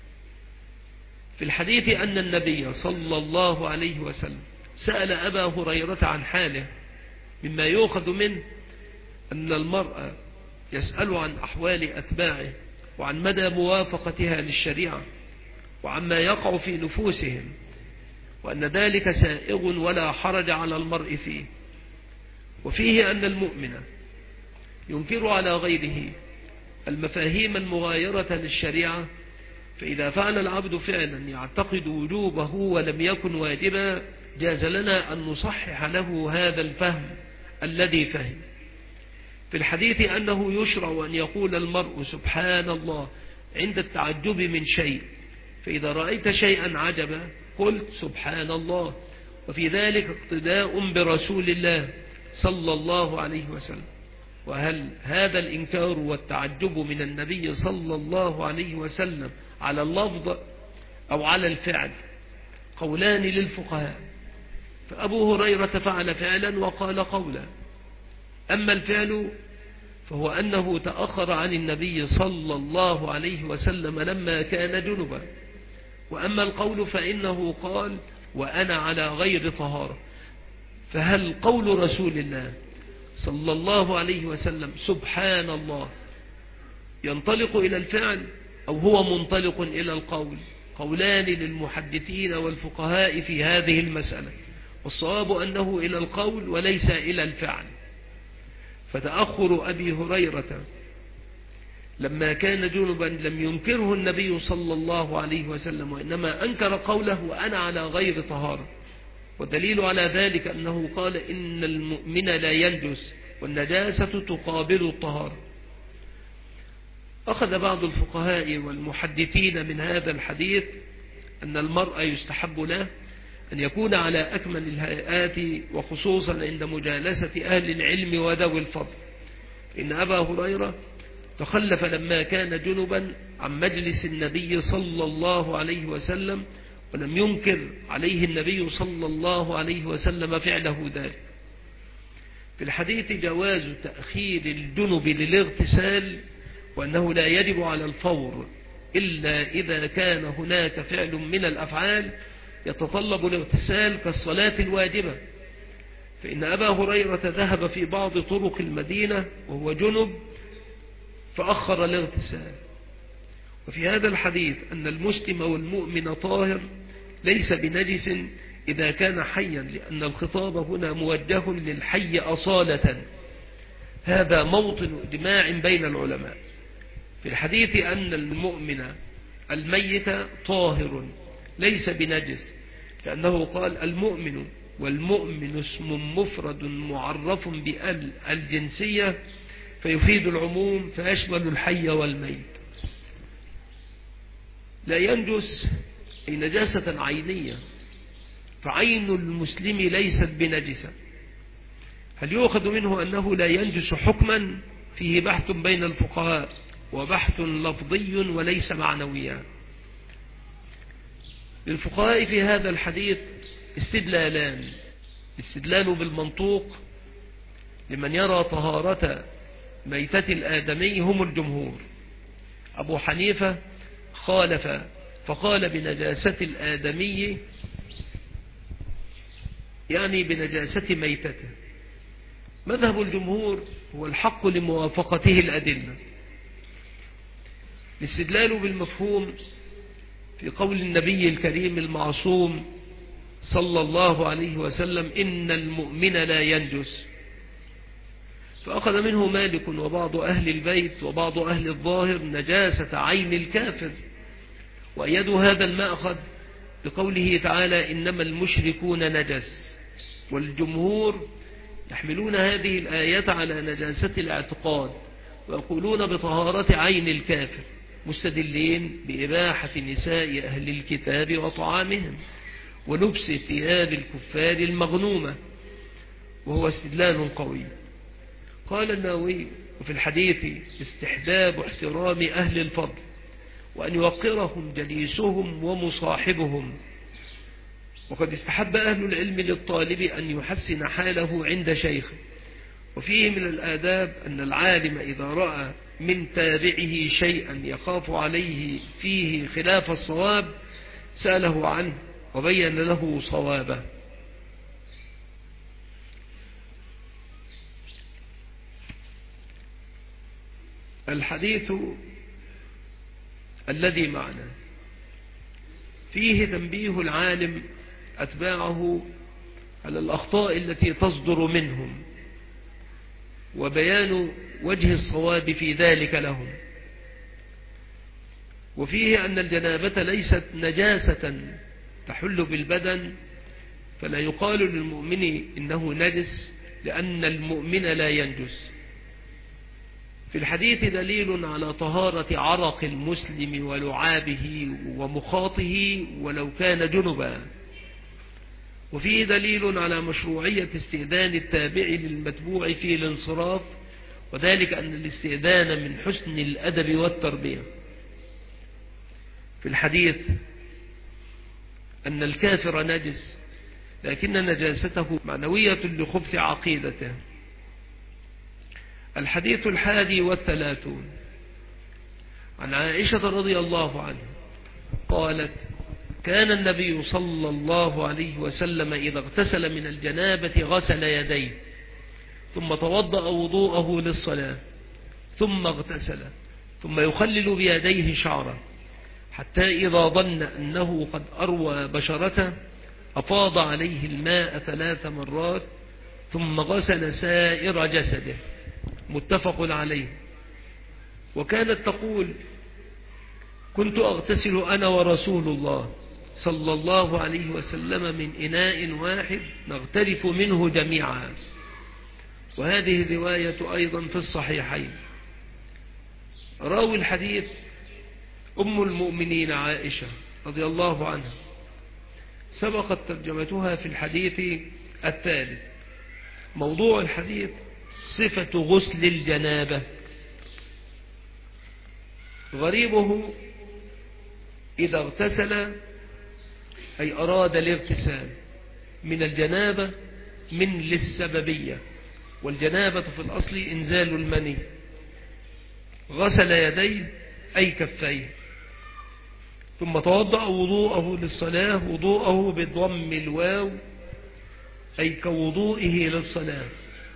في الحديث أن النبي صلى الله عليه وسلم سأل أبا هريرة عن حاله، مما يؤخذ منه أن المرء يسأل عن أحوال أتباعه وعن مدى موافقتها للشريعة وعما يقع في نفوسهم، وأن ذلك سائغ ولا حرج على المرء فيه. وفيه أن المؤمن ينكر على غيره المفاهيم المغايرة للشريعة، فإذا فعل العبد فعلا يعتقد وجوبه ولم يكن واجبا جاز لنا أن نصحح له هذا الفهم الذي فهم. في الحديث أنه يشرع أن يقول المرء سبحان الله عند التعجب من شيء، فإذا رأيت شيئا عجبا قلت سبحان الله، وفي ذلك اقتداء برسول الله صلى الله عليه وسلم. وهل هذا الإنكار والتعجب من النبي صلى الله عليه وسلم على اللفظ أو على الفعل؟ قولان للفقهاء، فأبو هريرة فعل فعلا وقال قولا. أما الفعل فهو أنه تأخر عن النبي صلى الله عليه وسلم لما كان جنبا. وأما القول فإنه قال وأنا على غير طهارة. فهل قول رسول الله صلى الله عليه وسلم سبحان الله ينطلق إلى الفعل أو هو منطلق إلى القول؟ قولان للمحدثين والفقهاء في هذه المسألة، والصواب أنه إلى القول وليس إلى الفعل. فتأخر أبي هريرة لما كان جنبا لم ينكره النبي صلى الله عليه وسلم، وإنما أنكر قوله وأنا على غير طهارة. والدليل على ذلك أنه قال إن المؤمن لا ينجس والنجاسة تقابل الطهارة. أخذ بعض الفقهاء والمحدثين من هذا الحديث أن المرء يستحب له أن يكون على أكمل الهيئات، وخصوصا عند مجالسة أهل العلم وذوي الفضل. إن أبا هريرة تخلف لما كان جنبا عن مجلس النبي صلى الله عليه وسلم، ولم ينكر عليه النبي صلى الله عليه وسلم فعله ذلك. في الحديث جواز تأخير الجنب للاغتسال، وأنه لا يجب على الفور إلا إذا كان هناك فعل من الأفعال يتطلب الاغتسال كالصلاة الواجبة. فإن أبا هريرة ذهب في بعض طرق المدينة وهو جنب فأخر الاغتسال. وفي هذا الحديث أن المسلم والمؤمن طاهر ليس بنجس إذا كان حيا، لأن الخطاب هنا موجه للحي أصالة. هذا موطن إجماع بين العلماء. في الحديث أن المؤمن الميت طاهر ليس بنجس، لأنه قال المؤمن، والمؤمن اسم مفرد معرف بأل الجنسية فيفيد العموم فيشمل الحي والميت. لا ينجس أي نجاسة عينية، فعين المسلم ليست بنجسة. هل يؤخذ منه أنه لا ينجس حكما؟ فيه بحث بين الفقهاء، وبحث لفظي وليس معنويا. للفقهاء في هذا الحديث استدلالان: استدلال بالمنطوق لمن يرى طهارة ميتة الآدمي هم الجمهور. أبو حنيفة خالف فقال بنجاسة الآدمي يعني بنجاسة ميتته. مذهب الجمهور هو الحق لموافقته الأدلة. الاستدلال بالمفهوم في قول النبي الكريم المعصوم صلى الله عليه وسلم إن المؤمن لا ينجس، فأخذ منه مالك وبعض أهل البيت وبعض أهل الظاهر نجاسة عين الكافر، وأيدوا هذا المأخذ بقوله تعالى إنما المشركون نجس. والجمهور يحملون هذه الآيات على نجاسة الاعتقاد، ويقولون بطهارة عين الكافر، مستدلين بإباحة نساء أهل الكتاب وطعامهم ولبس ثياب الكفار المغنومة، وهو استدلال قوي. قال النووي وفي الحديث استحباب احترام أهل الفضل، وأن يوقرهم جليسهم ومصاحبهم. وقد استحب أهل العلم للطالب أن يحسن حاله عند شيخه. وفيه من الآداب أن العالم إذا رأى من تابعه شيئا يخاف عليه فيه خلاف الصواب سأله عنه وبين له صوابه. الحديث الذي معنا فيه تنبيه العالم أتباعه على الأخطاء التي تصدر منهم، وبيان وجه الصواب في ذلك لهم. وفيه أن الجنابة ليست نجاسة تحل بالبدن، فلا يقال للمؤمن إنه نجس لأن المؤمن لا ينجس. في الحديث دليل على طهارة عرق المسلم ولعابه ومخاطه ولو كان جنبا. وفيه دليل على مشروعية استئذان التابع للمتبوع في الانصراف، وذلك أن الاستئذان من حسن الأدب والتربية. في الحديث أن الكافر نجس لكن نجاسته معنوية لخبث عقيدته. الحديث 31 عن عائشة رضي الله عنها قالت: كان النبي صلى الله عليه وسلم إذا اغتسل من الجنابة غسل يديه ثم توضأ وضوءه للصلاة ثم اغتسل ثم يخلل بيديه شعره حتى إذا ظن أنه قد أروى بشرته أفاض عليه الماء 3 مرات ثم غسل سائر جسده. متفق عليه. وكانت تقول: كنت أغتسل أنا ورسول الله صلى الله عليه وسلم من إناء واحد نغترف منه جميعا. وهذه الرواية أيضا في الصحيحين. راوي الحديث أم المؤمنين عائشة رضي الله عنها، سبقت ترجمتها في الحديث الثالث. موضوع الحديث صفة غسل الجنابة. غريبه إذا اغتسل أي أراد الاغتسال من الجنابة من للسببية، والجنابة في الأصل إنزال المني. غسل يديه أي كفيه، ثم توضأ وضوءه للصلاة، وضوءه بضم الواو أي كوضوئه للصلاة،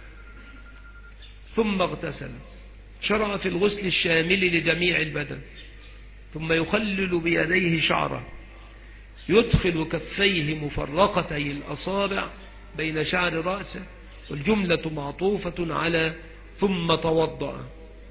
ثم اغتسل. شرع في الغسل الشامل لجميع البدن، ثم يخلل بيديه شعره، يدخل كفيه مفرقتي الأصابع بين شعر رأسه، والجملة معطوفة على ثم توضأ،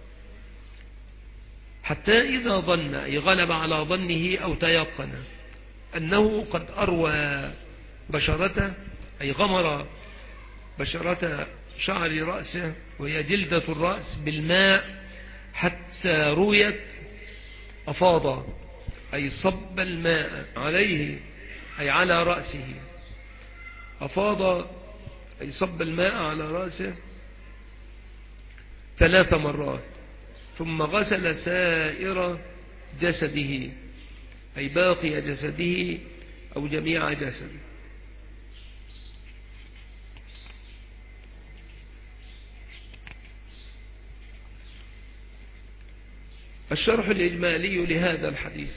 حتى إذا ظن أي غلب على ظنه أو تيقن أنه قد أروى بشرته أي غمر بشرة شعر رأسه وهي جلدة الرأس بالماء حتى رويت، أفاض أي صب الماء عليه أي على رأسه، أفاض أي صب الماء على رأسه 3 مرات، ثم غسل سائر جسده أي باقي جسده أو جميع جسده. الشرح الإجمالي لهذا الحديث: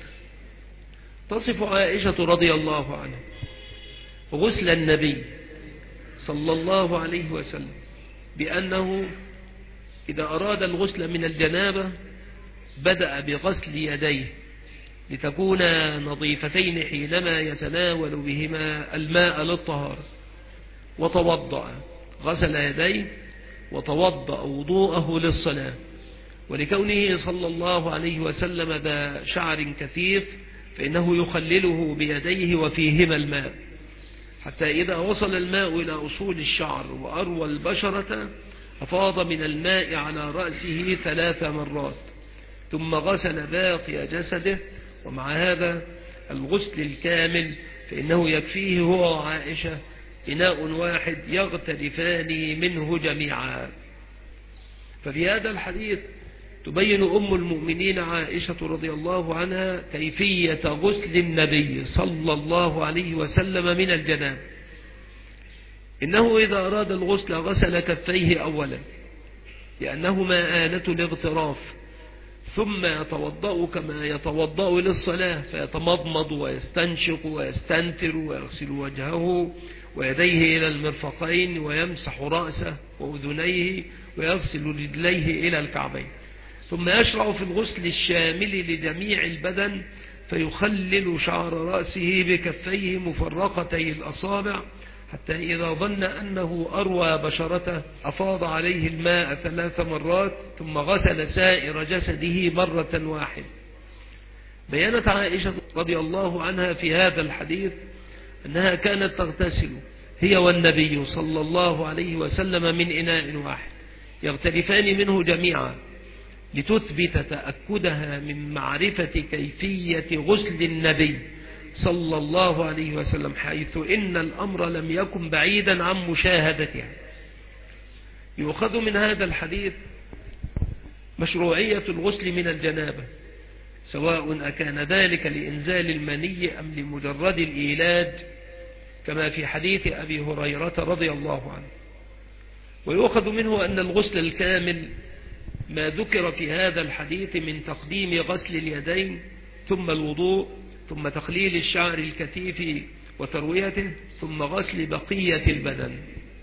تصف عائشة رضي الله عنها غسل النبي صلى الله عليه وسلم بأنه إذا أراد الغسل من الجنابة بدأ بغسل يديه لتكون نظيفتين حينما يتناول بهما الماء للطهارة، وتوضأ، غسل يديه وتوضأ وضوءه للصلاة. ولكونه صلى الله عليه وسلم ذا شعر كثيف فإنه يخلله بيديه وفيهما الماء حتى إذا وصل الماء إلى أصول الشعر وأروى البشرة أفاض من الماء على رأسه 3 مرات، ثم غسل باقي جسده. ومع هذا الغسل الكامل فإنه يكفيه هو وعائشة إناء واحد يغترفان منه جميعا. ففي هذا الحديث تبين أم المؤمنين عائشة رضي الله عنها كيفية غسل النبي صلى الله عليه وسلم من الجنابة. إنه إذا أراد الغسل غسل كفيه أولا لأنهما آلة الاغتراف، ثم يتوضأ كما يتوضأ للصلاة، فيتمضمض ويستنشق ويستنثر ويغسل وجهه ويديه إلى المرفقين ويمسح رأسه وأذنيه ويغسل رجليه إلى الكعبين، ثم يشرع في الغسل الشامل لجميع البدن فيخلل شعر رأسه بكفيه مفرقتي الأصابع حتى إذا ظن أنه أروى بشرته أفاض عليه الماء 3 مرات، ثم غسل سائر جسده مرة واحدة. بيّنت عائشة رضي الله عنها في هذا الحديث أنها كانت تغتسل هي والنبي صلى الله عليه وسلم من إناء واحد يغترفان منه جميعا، لتثبت تأكدها من معرفة كيفية غسل النبي صلى الله عليه وسلم، حيث إن الأمر لم يكن بعيدا عن مشاهدتها. يؤخذ من هذا الحديث مشروعية الغسل من الجنابة، سواء أكان ذلك لإنزال المني أم لمجرد الإيلاج، كما في حديث أبي هريرة رضي الله عنه. ويؤخذ منه أن الغسل الكامل ما ذكر في هذا الحديث من تقديم غسل اليدين ثم الوضوء ثم تخليل الشعر الكثيف وترويته ثم غسل بقية البدن.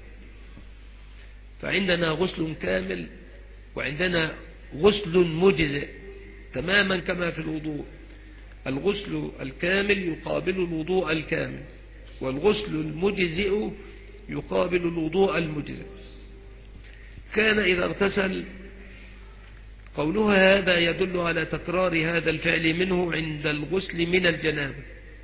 فعندنا غسل كامل وعندنا غسل مجزئ تماما كما في الوضوء. الغسل الكامل يقابل الوضوء الكامل، والغسل المجزئ يقابل الوضوء المجزئ. كان إذا اغتسل، قولها هذا يدل على تكرار هذا الفعل منه عند الغسل من الجنابة.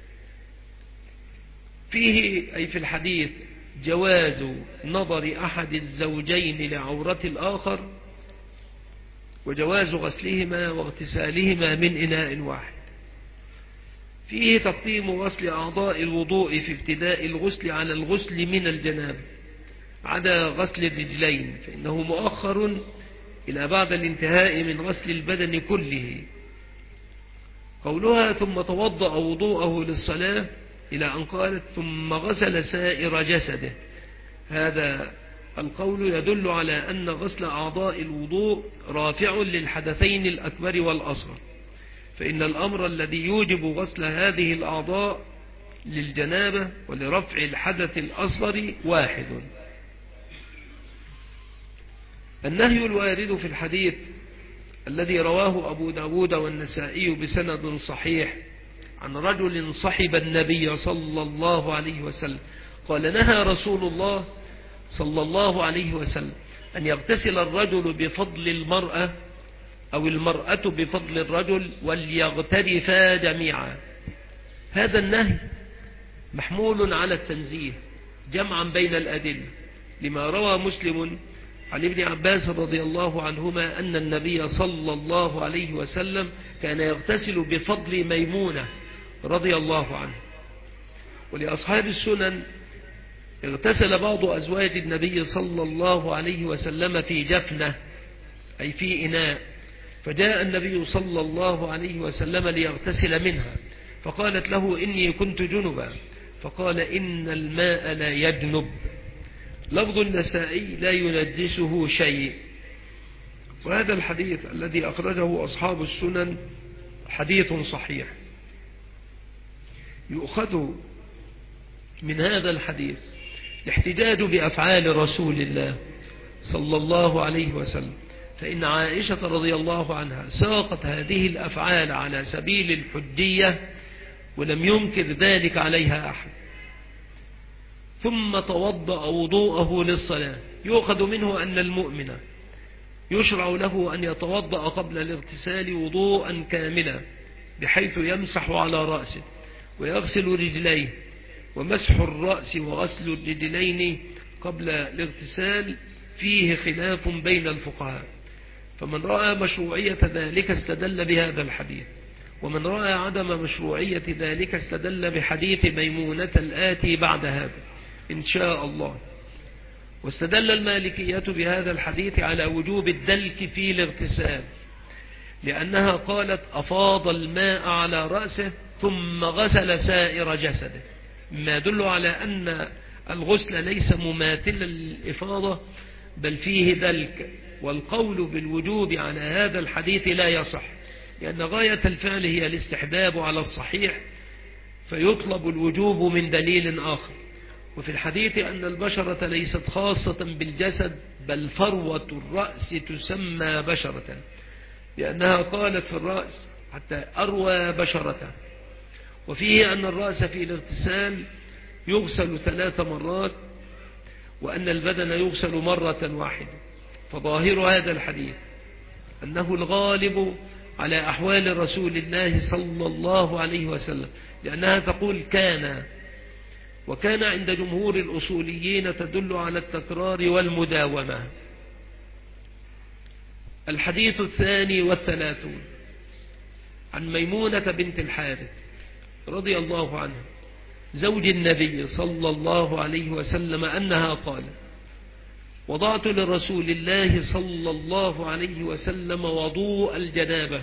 فيه أي في الحديث جواز نظر أحد الزوجين لعورة الآخر، وجواز غسلهما واغتسالهما من إناء واحد. فيه تقديم غسل أعضاء الوضوء في ابتداء الغسل على الغسل من الجنابة، عدا غسل الرجلين فإنه مؤخر إلى بعد الانتهاء من غسل البدن كله. قولها ثم توضأ وضوءه للصلاة إلى أن قالت ثم غسل سائر جسده، هذا القول يدل على أن غسل أعضاء الوضوء رافع للحدثين الأكبر والأصغر، فإن الأمر الذي يوجب غسل هذه الأعضاء للجنابة ولرفع الحدث الأصغر واحد. النهي الوارد في الحديث الذي رواه أبو داود والنسائي بسند صحيح عن رجل صحب النبي صلى الله عليه وسلم قال نهى رسول الله صلى الله عليه وسلم أن يغتسل الرجل بفضل المرأة أو المرأة بفضل الرجل وليغترفا جميعا. هذا النهي محمول على التنزيه جمعا بين الأدلة، لما روى مسلم عن ابن عباس رضي الله عنهما أن النبي صلى الله عليه وسلم كان يغتسل بفضل ميمونة رضي الله عنه. ولأصحاب السنن اغتسل بعض أزواج النبي صلى الله عليه وسلم في جفنة أي في إناء، فجاء النبي صلى الله عليه وسلم ليغتسل منها فقالت له إني كنت جنبا، فقال إن الماء لا يجنب. لفظ النسائي لا ينجسه شيء. وهذا الحديث الذي أخرجه أصحاب السنن حديث صحيح. يؤخذ من هذا الحديث الاحتجاج بأفعال رسول الله صلى الله عليه وسلم، فإن عائشة رضي الله عنها ساقت هذه الأفعال على سبيل الحجية ولم ينكر ذلك عليها أحد. ثم توضأ وضوءه للصلاة. يؤخذ منه أن المؤمن يشرع له أن يتوضأ قبل الاغتسال وضوءا كاملا، بحيث يمسح على رأسه ويغسل رجليه. ومسح الرأس وغسل الرجلين قبل الاغتسال فيه خلاف بين الفقهاء، فمن رأى مشروعية ذلك استدل بهذا الحديث، ومن رأى عدم مشروعية ذلك استدل بحديث ميمونة الآتي بعد هذا إن شاء الله. واستدل المالكية بهذا الحديث على وجوب الدلك في الاغتسال، لأنها قالت أفاض الماء على رأسه ثم غسل سائر جسده، مما يدل على أن الغسل ليس مماثلا للإفاضة بل فيه دلك. والقول بالوجوب على هذا الحديث لا يصح، لأن غاية الفعل هي الاستحباب على الصحيح، فيطلب الوجوب من دليل آخر. وفي الحديث أن البشرة ليست خاصة بالجسد بل فروة الرأس تسمى بشرة، لأنها قالت في الرأس حتى أروى بشرته. وفيه أن الرأس في الاغتسال يغسل 3 مرات، وأن البدن يغسل مرة واحدة. فظاهر هذا الحديث أنه الغالب على أحوال رسول الله صلى الله عليه وسلم، لأنها تقول كان، وكان عند جمهور الأصوليين تدل على التكرار والمداومة. الحديث 32 عن ميمونة بنت الحارث رضي الله عنها زوج النبي صلى الله عليه وسلم أنها قالت وضعت لرسول الله صلى الله عليه وسلم وضوء الجنابة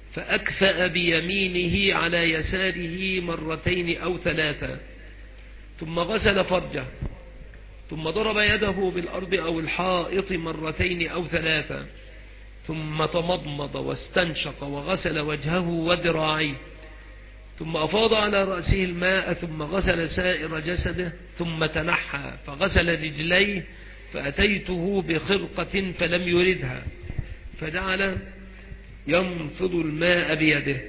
فأكفأ بيمينه على يساره 2 أو 3، ثم غسل فرجه، ثم ضرب يده بالأرض أو الحائط مرتين أو ثلاثة، ثم تمضمض واستنشق وغسل وجهه وذراعيه، ثم أفاض على رأسه الماء، ثم غسل سائر جسده، ثم تنحى فغسل رجليه، فأتيته بخرقة فلم يردها، فجعل ينفض الماء بيده.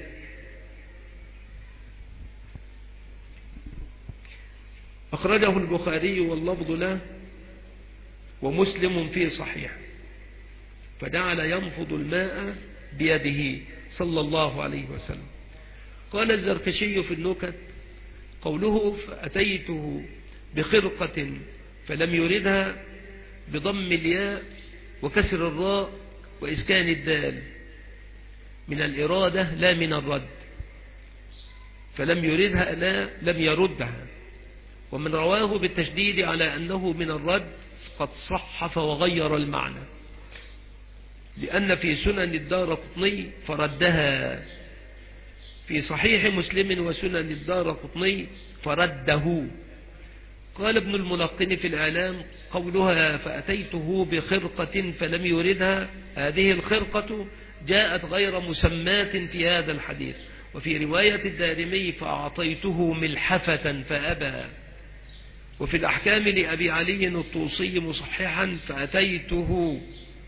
أخرجه البخاري واللفظ له ومسلم في صحيح. فجعل ينفض الماء بيده صلى الله عليه وسلم. قال الزركشي في النكت: قوله فأتيته بخرقة فلم يردها بضم الياء وكسر الراء وإسكان الدال، من الإرادة لا من الرد، فلم يردها لا لم يردها. ومن رواه بالتشديد على أنه من الرد قد صحف وغير المعنى، لأن في سنن الدارقطني فردها، في صحيح مسلم وسنن الدارقطني فرده. قال ابن الملقن في الإعلام: قولها فأتيته بخرقة فلم يردها، هذه الخرقة جاءت غير مسماة في هذا الحديث. وفي رواية الدارمي: فأعطيته ملحفة فأبى. وفي الأحكام لأبي علي الطوسي مصححا: فأتيته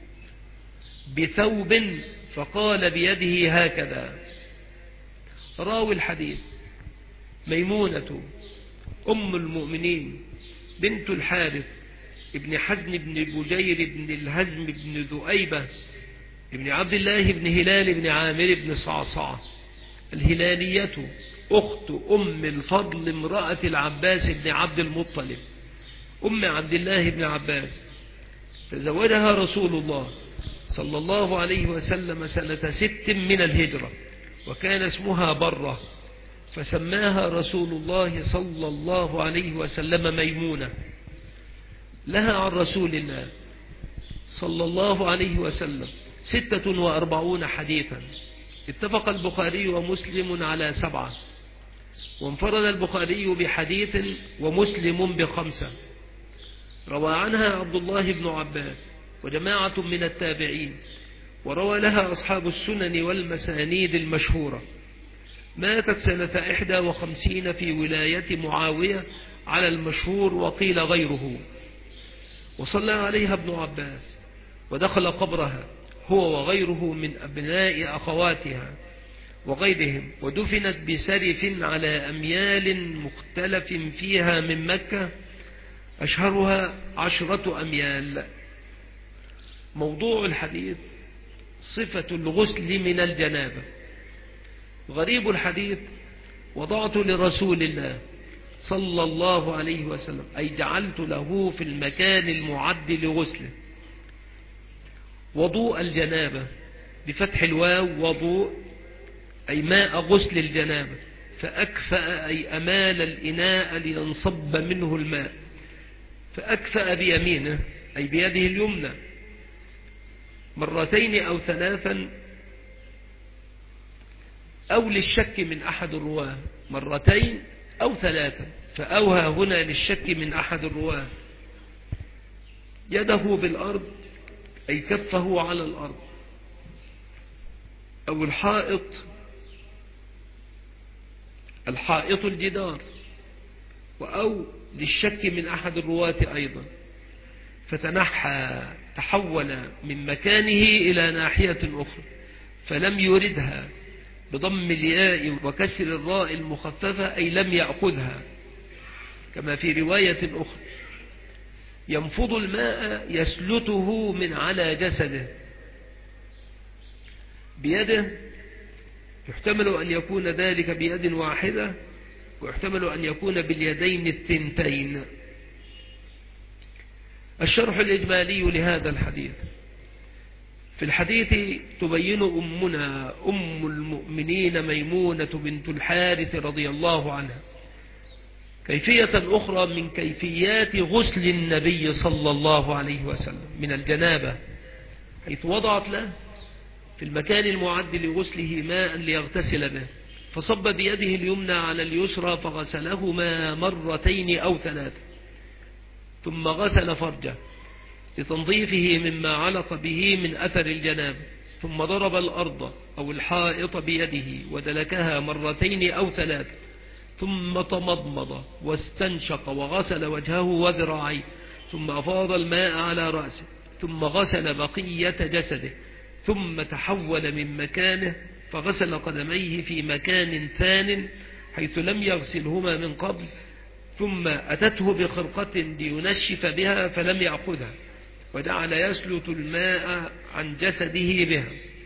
بثوب فقال بيده هكذا. راوي الحديث ميمونة أم المؤمنين بنت الحارث ابن حزم بن بجير بن الهزم بن ذؤيبة ابن عبد الله بن هلال بن عامر بن صعصعة الهلالية، أخت أم الفضل امرأة العباس بن عبد المطلب أم عبد الله بن عباس. تزوجها رسول الله صلى الله عليه وسلم سنة 6 من الهجرة، وكان اسمها برة، فسماها رسول الله صلى الله عليه وسلم ميمونة. لها عن رسول الله صلى الله عليه وسلم 46 حديثا، اتفق البخاري ومسلم على 7، وانفرد البخاري بحديث ومسلم ب5. روى عنها عبد الله بن عباس وجماعة من التابعين، وروى لها أصحاب السنن والمسانيد المشهورة. ماتت سنة 51 في ولاية معاوية على المشهور، وقيل غيره. وصلى عليها ابن عباس ودخل قبرها هو وغيره من أبناء أخواتها وغيرهم، ودفنت بسرف على أميال مختلف فيها من مكة، أشهرها 10 أميال. موضوع الحديث: صفة الغسل من الجنابة. غريب الحديث: وضعت لرسول الله صلى الله عليه وسلم، أي جعلت له في المكان المعد لغسله وضوء الجنابة بفتح الواو، وضوء أي ماء غسل الجنابة، فأكفأ أي أمال الإناء لينصب منه الماء، فأكفأ بيمينه أي بيده اليمنى 2 أو 3، أو للشك من أحد الرواه 2 أو 3، فأوهى هنا للشك من أحد الرواه. يده بالأرض أي كفه على الأرض، أو الحائط الجدار، أو للشك من أحد الرواة أيضا. فتنحى تحول من مكانه إلى ناحية أخرى فلم يردها بضم الياء وكسر الراء المخففة، أي لم يأخذها، كما في رواية أخرى: ينفض الماء يسلته من على جسده بيده. يحتمل أن يكون ذلك بيد واحدة، ويحتمل أن يكون باليدين الثنتين. الشرح الإجمالي لهذا الحديث: في الحديث تبين أمنا أم المؤمنين ميمونة بنت الحارث رضي الله عنها كيفية أخرى من كيفيات غسل النبي صلى الله عليه وسلم من الجنابة، حيث وضعت له في المكان المعد لغسله ماء ليغتسل به، فصب بيده اليمنى على اليسرى فغسلهما مرتين أو 3، ثم غسل فرجه لتنظيفه مما علق به من أثر الجنابة، ثم ضرب الأرض أو الحائط بيده ودلكها مرتين أو 3، ثم تمضمض واستنشق وغسل وجهه وذراعيه، ثم أفاض الماء على رأسه، ثم غسل بقية جسده، ثم تحول من مكانه فغسل قدميه في مكان ثان حيث لم يغسلهما من قبل، ثم أتته بخرقة لينشف بها فلم يأخذها، وجعل يسلط الماء عن جسده بها.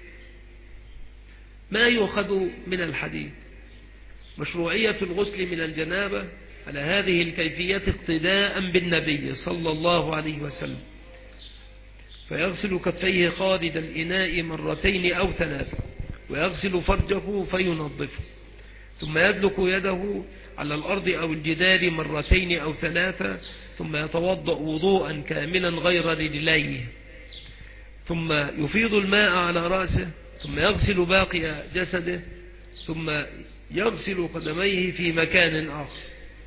ما يؤخذ من الحديث؟ مشروعية الغسل من الجنابة على هذه الكيفية اقتداء بالنبي صلى الله عليه وسلم، فيغسل كفيه خارج الإناء مرتين أو 3، ويغسل فرجه فينظفه، ثم يدلك يده على الأرض أو الجدار مرتين أو 3، ثم يتوضأ وضوءا كاملا غير رجليه، ثم يفيض الماء على رأسه، ثم يغسل باقي جسده، ثم يغسل قدميه في مكان آخر.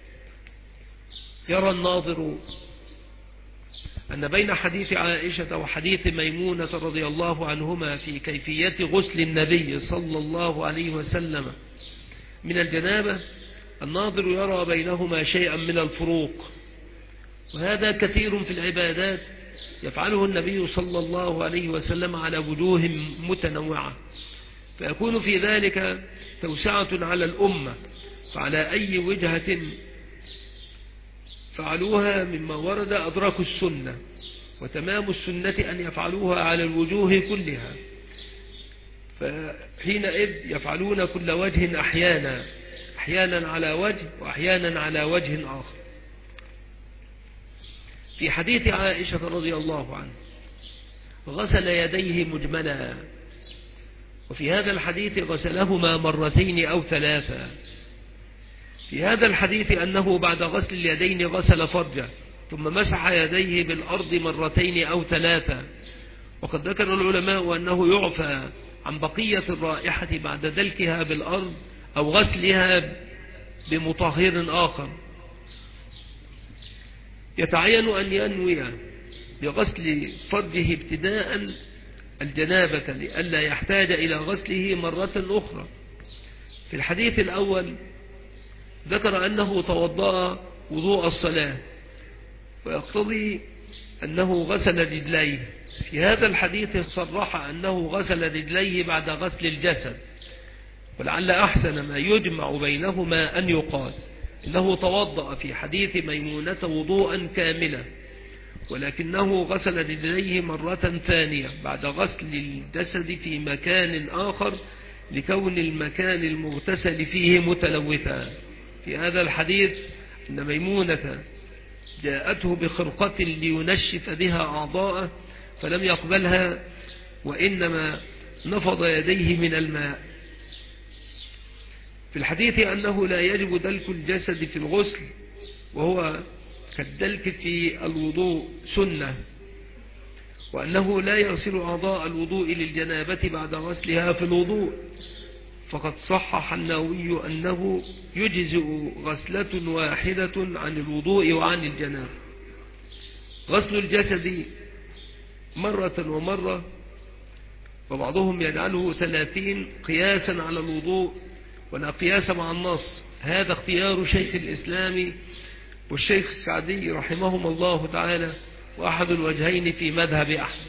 يرى الناظر أن بين حديث عائشة وحديث ميمونة رضي الله عنهما في كيفية غسل النبي صلى الله عليه وسلم من الجنابة، الناظر يرى بينهما شيئا من الفروق، وهذا كثير في العبادات يفعله النبي صلى الله عليه وسلم على وجوه متنوعة، فيكون في ذلك توسعة على الأمة، فعلى أي وجهة فعلوها مما ورد أدركوا السنة، وتمام السنة أن يفعلوها على الوجوه كلها، فحينئذ يفعلون كل وجه أحيانا على وجه وأحيانا على وجه آخر. في حديث عائشة رضي الله عنها غسل يديه مجملا، وفي هذا الحديث غسلهما مرتين أو 3. في هذا الحديث أنه بعد غسل اليدين غسل فرجه، ثم مسح يديه بالأرض مرتين أو 3، وقد ذكر العلماء أنه يعفى عن بقية الرائحة بعد دلكها بالأرض أو غسلها بمطهر آخر. يتعين أن ينوي بغسل فرجه ابتداء الجنابة لئلا يحتاج إلى غسله مرة أخرى. في الحديث الأول ذكر أنه توضأ وضوء الصلاة، ويقتضي أنه غسل رجليه. في هذا الحديث صرح أنه غسل رجليه بعد غسل الجسد، ولعل أحسن ما يجمع بينهما أن يقال إنه توضأ في حديث ميمونة وضوءا كاملا، ولكنه غسل رجليه مرة ثانية بعد غسل الجسد في مكان آخر لكون المكان المغتسل فيه متلوثا. في هذا الحديث أن ميمونة جاءته بخرقة لينشف بها أعضاءه فلم يقبلها، وإنما نفض يديه من الماء. في الحديث أنه لا يجب دلك الجسد في الغسل، وهو كالدلك في الوضوء سنة، وأنه لا يغسل أعضاء الوضوء للجنابة بعد غسلها في الوضوء، فقد صحح النووي أنه يجزئ غسلة واحدة عن الوضوء وعن الجنابة. غسل الجسد مرة ومرة، وبعضهم يجعله 30 قياسا على الوضوء ولا قياس مع النص. هذا اختيار شيخ الإسلام والشيخ السعدي رحمهم الله تعالى، وأحد الوجهين في مذهب أحمد.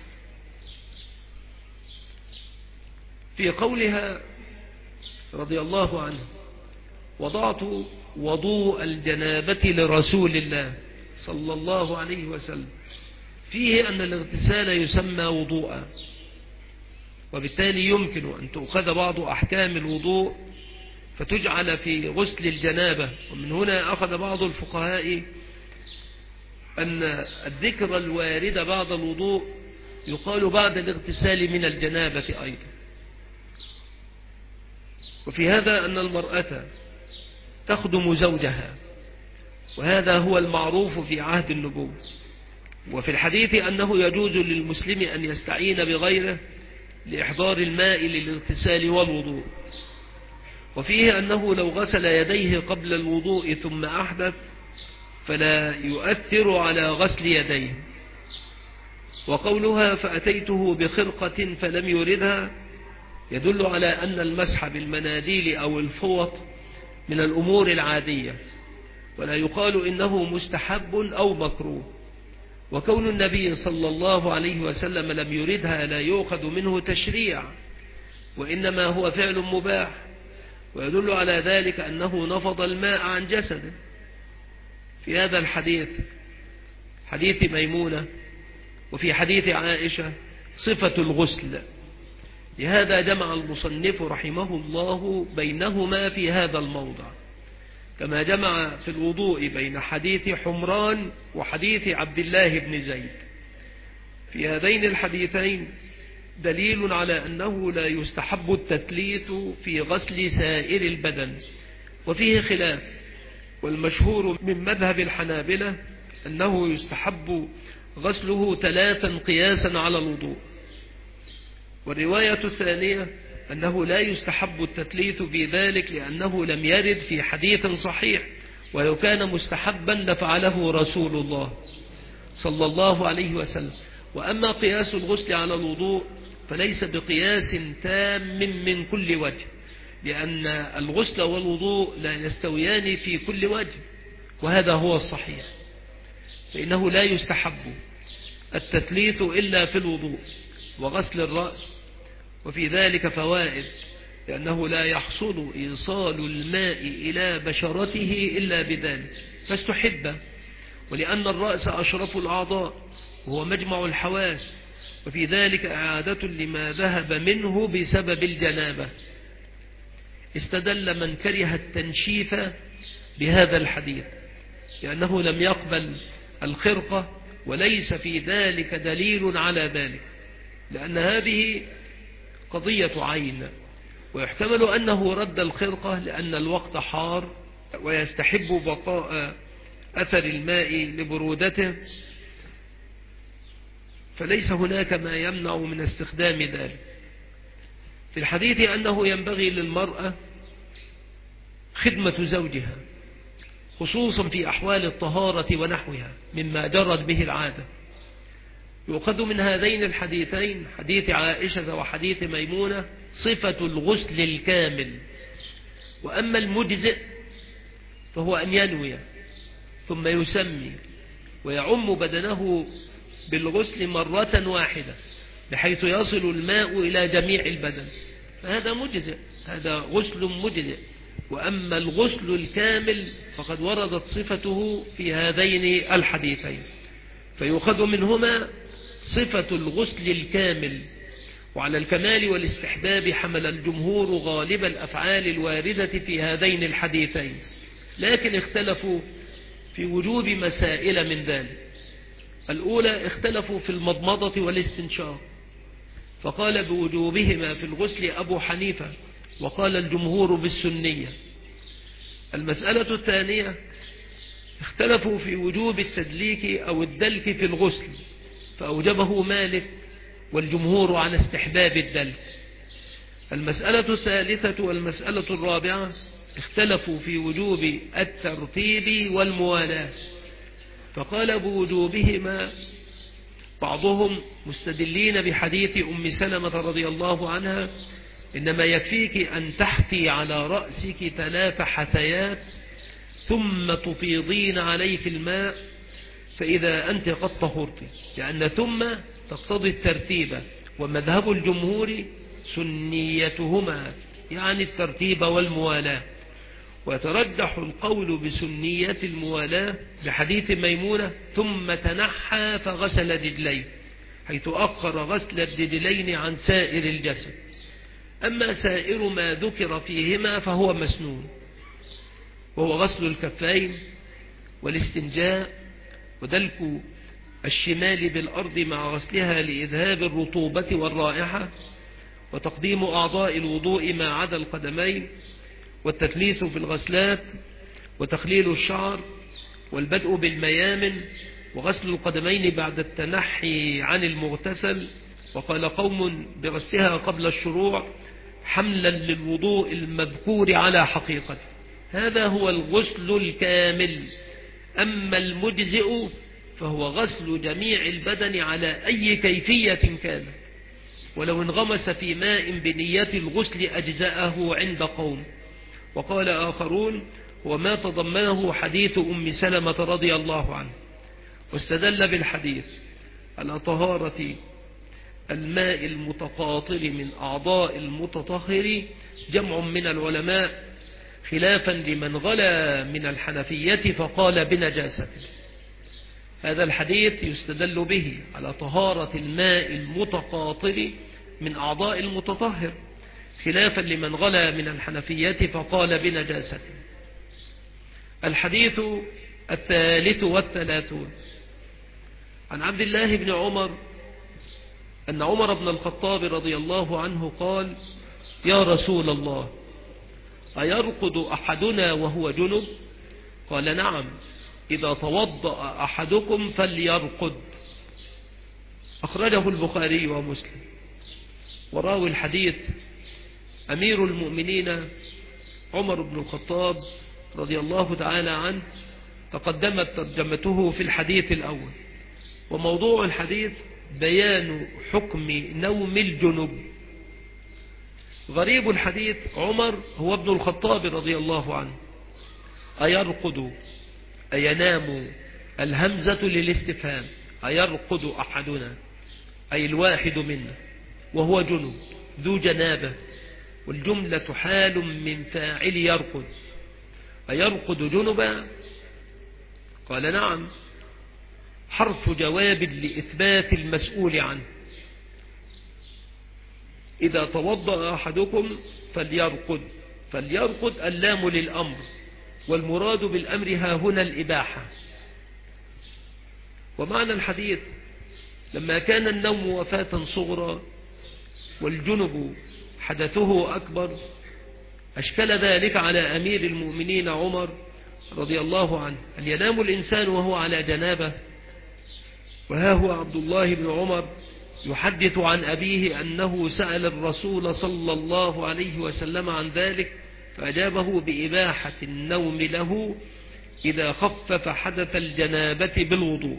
في قولها رضي الله عنه وضعت وضوء الجنابة لرسول الله صلى الله عليه وسلم، فيه أن الاغتسال يسمى وضوءا، وبالتالي يمكن أن تؤخذ بعض أحكام الوضوء فتجعل في غسل الجنابة. ومن هنا أخذ بعض الفقهاء أن الذكر الوارد بعد الوضوء يقال بعد الاغتسال من الجنابة أيضا. وفي هذا أن المرأة تخدم زوجها، وهذا هو المعروف في عهد النبوة. وفي الحديث أنه يجوز للمسلم أن يستعين بغيره لإحضار الماء للاغتسال والوضوء. وفيه أنه لو غسل يديه قبل الوضوء ثم أحدث فلا يؤثر على غسل يديه. وقولها فأتيته بخرقة فلم يردها يدل على أن المسح بالمناديل أو الفوط من الأمور العادية، ولا يقال إنه مستحب أو مكروه. وكون النبي صلى الله عليه وسلم لم يردها لا يؤخذ منه تشريع، وإنما هو فعل مباح، ويدل على ذلك أنه نفض الماء عن جسده. في هذا الحديث، حديث ميمونة وفي حديث عائشة، صفة الغسل. لهذا جمع المصنف رحمه الله بينهما في هذا الموضع، كما جمع في الوضوء بين حديث حمران وحديث عبد الله بن زيد. في هذين الحديثين دليل على أنه لا يستحب التثليث في غسل سائر البدن، وفيه خلاف، والمشهور من مذهب الحنابلة أنه يستحب غسله 3 قياسا على الوضوء. والرواية الثانية أنه لا يستحب التثليث في ذلك لأنه لم يرد في حديث صحيح، ولو كان مستحبا لفعله رسول الله صلى الله عليه وسلم. وأما قياس الغسل على الوضوء فليس بقياس تام من كل وجه، لأن الغسل والوضوء لا يستويان في كل وجه، وهذا هو الصحيح. فإنه لا يستحب التثليث إلا في الوضوء وغسل الرأس، وفي ذلك فوائد، لأنه لا يحصل إيصال الماء إلى بشرته إلا بذلك فاستحب، ولأن الرأس أشرف الأعضاء وهو مجمع الحواس، وفي ذلك إعادة لما ذهب منه بسبب الجنابة. استدل من كره التنشيف بهذا الحديث لأنه لم يقبل الخرقة، وليس في ذلك دليل على ذلك، لأن هذه قضية عين، ويحتمل أنه رد الخرقة لأن الوقت حار ويستحب بقاء أثر الماء لبرودته، فليس هناك ما يمنع من استخدام ذلك. في الحديث أنه ينبغي للمرأة خدمة زوجها، خصوصا في أحوال الطهارة ونحوها مما جرت به العادة. يؤخذ من هذين الحديثين، حديث عائشة وحديث ميمونة، صفة الغسل الكامل. وأما المجزئ فهو أن ينوي ثم يسمي ويعم بدنه بالغسل مرة واحدة بحيث يصل الماء إلى جميع البدن، فهذا مجزئ، هذا غسل مجزئ. وأما الغسل الكامل فقد وردت صفته في هذين الحديثين، فيؤخذ منهما صفة الغسل الكامل. وعلى الكمال والاستحباب حمل الجمهور غالب الأفعال الواردة في هذين الحديثين، لكن اختلفوا في وجوب مسائل من ذلك. الأولى اختلفوا في المضمضة والاستنشاق، فقال بوجوبهما في الغسل أبو حنيفة، وقال الجمهور بالسنية. المسألة الثانية اختلفوا في وجوب التدليك أو الدلك في الغسل، فأوجبه مالك والجمهور على استحباب الدلك. المسألة الثالثة والمسألة الرابعة اختلفوا في وجوب الترتيب والموالاة، فقال بوجوبهما بعضهم مستدلين بحديث أم سلمة رضي الله عنها: إنما يكفيك أن تحثي على رأسك 3 حثيات ثم تفيضين عليك الماء فإذا أنت قد طهرت، لأن ثم تقتضي الترتيب، ومذهب الجمهور سنيتهما، يعني الترتيب والموالاة. ويترجح القول بسنية الموالاة بحديث ميمونة: ثم تنحى فغسل رجليه، حيث أخر غسل الرجلين عن سائر الجسد. أما سائر ما ذكر فيهما فهو مسنون، وهو غسل الكفين والاستنجاء ودلك الشمال بالأرض مع غسلها لإذهاب الرطوبة والرائحة، وتقديم أعضاء الوضوء ما عدا القدمين، والتثليث في الغسلات، وتخليل الشعر، والبدء بالميامن، وغسل القدمين بعد التنحي عن المغتسل. وقال قوم بغسلها قبل الشروع، حملا للوضوء المذكور على حقيقته. هذا هو الغسل الكامل. أما المجزئ فهو غسل جميع البدن على أي كيفية كان، ولو انغمس في ماء بنية الغسل أجزأه عند قوم. وقال آخرون وما تضمنه حديث أم سلمة رضي الله عنه، واستدل بالحديث على طهارة الماء المتقاطر من أعضاء المتطهر جمع من العلماء، خلافا لمن غلا من الحنفية فقال بنجاسة. هذا الحديث يستدل به على طهارة الماء المتقاطر من أعضاء المتطهر، خلافا لمن غلا من الحنفية فقال بنجاسة. الحديث 33 عن عبد الله بن عمر أن عمر بن الخطاب رضي الله عنه قال يا رسول الله أيرقد أحدنا وهو جنب؟ قال نعم، إذا توضأ أحدكم فليرقد. أخرجه البخاري ومسلم. وراوي الحديث أمير المؤمنين عمر بن الخطاب رضي الله تعالى عنه، تقدمت ترجمته في الحديث الأول. وموضوع الحديث بيان حكم نوم الجنب. غريب الحديث عمر هو ابن الخطاب رضي الله عنه. أيرقد أينام، الهمزة للاستفهام، أيرقد أحدنا أي الواحد منا وهو جنب ذو جنابة، والجملة حال من فاعل يرقد. أيرقد جنبا؟ قال نعم، حرف جواب لإثبات المسؤول عنه. إذا توضأ أحدكم فليرقد، فليرقد اللام للأمر، والمراد بالأمر ها هنا الإباحة. ومعنى الحديث لما كان النوم وفاة صغرى والجنب حدثه أكبر، أشكل ذلك على أمير المؤمنين عمر رضي الله عنه أن ينام الإنسان وهو على جنابه. وها هو عبد الله بن عمر يحدث عن أبيه أنه سأل الرسول صلى الله عليه وسلم عن ذلك، فأجابه بإباحة النوم له إذا خفف حدث الجنابة بالوضوء.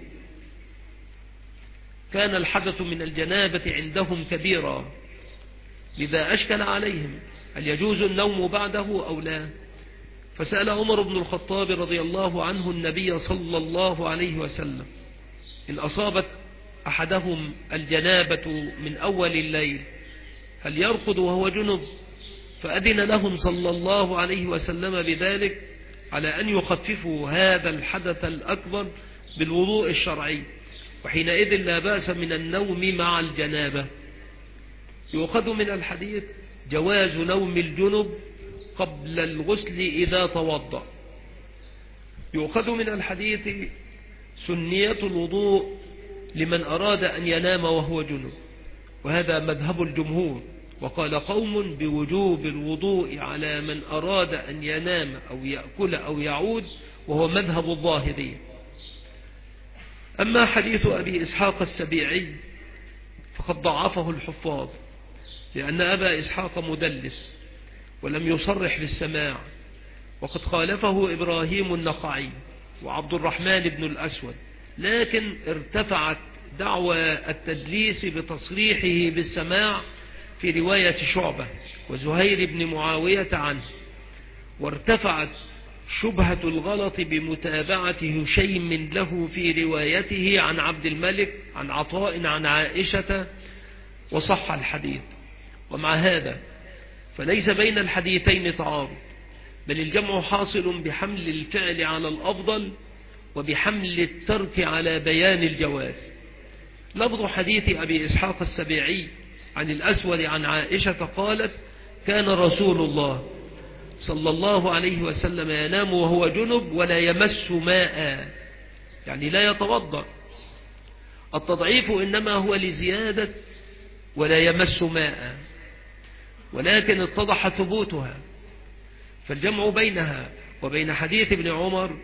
كان الحدث من الجنابة عندهم كبيرا، لذا أشكل عليهم هل يجوز النوم بعده أو لا. فسأل عمر بن الخطاب رضي الله عنه النبي صلى الله عليه وسلم إن أصابت أحدهم الجنابة من أول الليل هل يرقد وهو جنب؟ فأذن لهم صلى الله عليه وسلم بذلك على أن يخففوا هذا الحدث الأكبر بالوضوء الشرعي، وحينئذ لا بأس من النوم مع الجنابة. يؤخذ من الحديث جواز نوم الجنب قبل الغسل إذا توضأ. يؤخذ من الحديث سنية الوضوء لمن أراد أن ينام وهو جنب، وهذا مذهب الجمهور. وقال قوم بوجوب الوضوء على من أراد أن ينام أو يأكل أو يعود، وهو مذهب الظاهري. أما حديث أبي إسحاق السبيعي فقد ضعفه الحفاظ، لأن أبا إسحاق مدلس ولم يصرح بالسماع، وقد خالفه إبراهيم النخعي وعبد الرحمن بن الأسود، لكن ارتفعت دعوى التدليس بتصريحه بالسماع في رواية شعبة وزهير بن معاوية عنه، وارتفعت شبهة الغلط بمتابعة هشيم له في روايته عن عبد الملك عن عطاء عن عائشة، وصح الحديث. ومع هذا فليس بين الحديثين تعارض، بل الجمع حاصل بحمل الفعل على الأفضل وبحمل الترك على بيان الجواز. لفظ حديث أبي إسحاق السبيعي عن الأسود عن عائشة قالت كان رسول الله صلى الله عليه وسلم ينام وهو جنب ولا يمس ماء، يعني لا يتوضأ. التضعيف إنما هو لزيادة ولا يمس ماء، ولكن اتضح ثبوتها، فالجمع بينها وبين حديث ابن عمر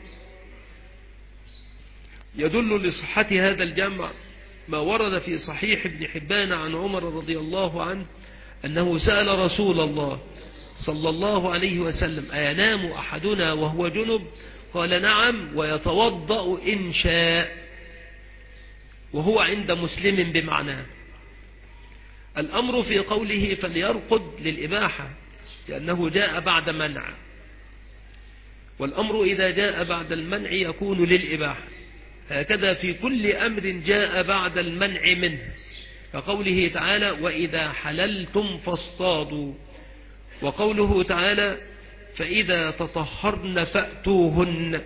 يدل لصحة هذا الجمع ما ورد في صحيح ابن حبان عن عمر رضي الله عنه أنه سأل رسول الله صلى الله عليه وسلم: أينام أحدنا وهو جنب؟ قال: نعم، ويتوضأ إن شاء، وهو عند مسلم بمعناه. الأمر في قوله فليرقد للإباحة، لأنه جاء بعد منع، والأمر إذا جاء بعد المنع يكون للإباحة، هكذا في كل أمر جاء بعد المنع منه، كقوله تعالى: وإذا حللتم فاصطادوا، وقوله تعالى: فإذا تطهرن فأتوهن.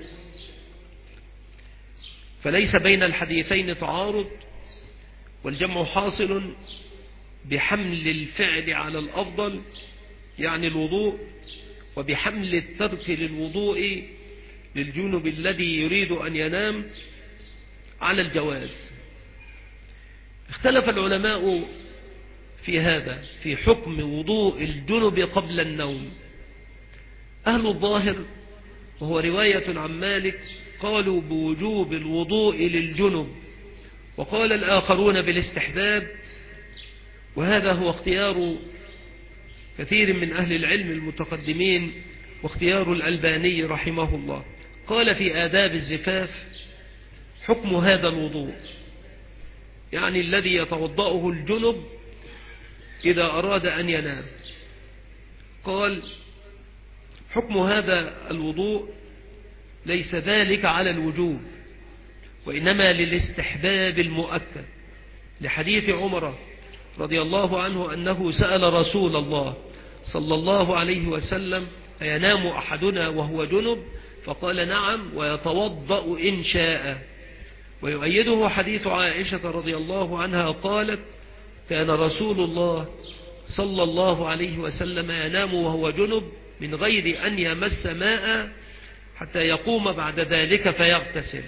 فليس بين الحديثين تعارض، والجمع حاصل بحمل الفعل على الأفضل يعني الوضوء، وبحمل الترك للوضوء للجنب الذي يريد أن ينام على الجواز. اختلف العلماء في هذا، في حكم وضوء الجنب قبل النوم. أهل الظاهر وهو رواية عن مالك قالوا بوجوب الوضوء للجنب، وقال الآخرون بالاستحباب، وهذا هو اختيار كثير من أهل العلم المتقدمين واختيار الألباني رحمه الله. قال في آداب الزفاف: حكم هذا الوضوء يعني الذي يتوضأه الجنب إذا أراد أن ينام، قال: حكم هذا الوضوء ليس ذلك على الوجوب، وإنما للاستحباب المؤكد، لحديث عمر رضي الله عنه أنه سأل رسول الله صلى الله عليه وسلم: أينام أحدنا وهو جنب؟ فقال: نعم، ويتوضأ إن شاء. ويؤيده حديث عائشة رضي الله عنها قالت: كان رسول الله صلى الله عليه وسلم ينام وهو جنب من غير أن يمس ماء حتى يقوم بعد ذلك فيغتسل.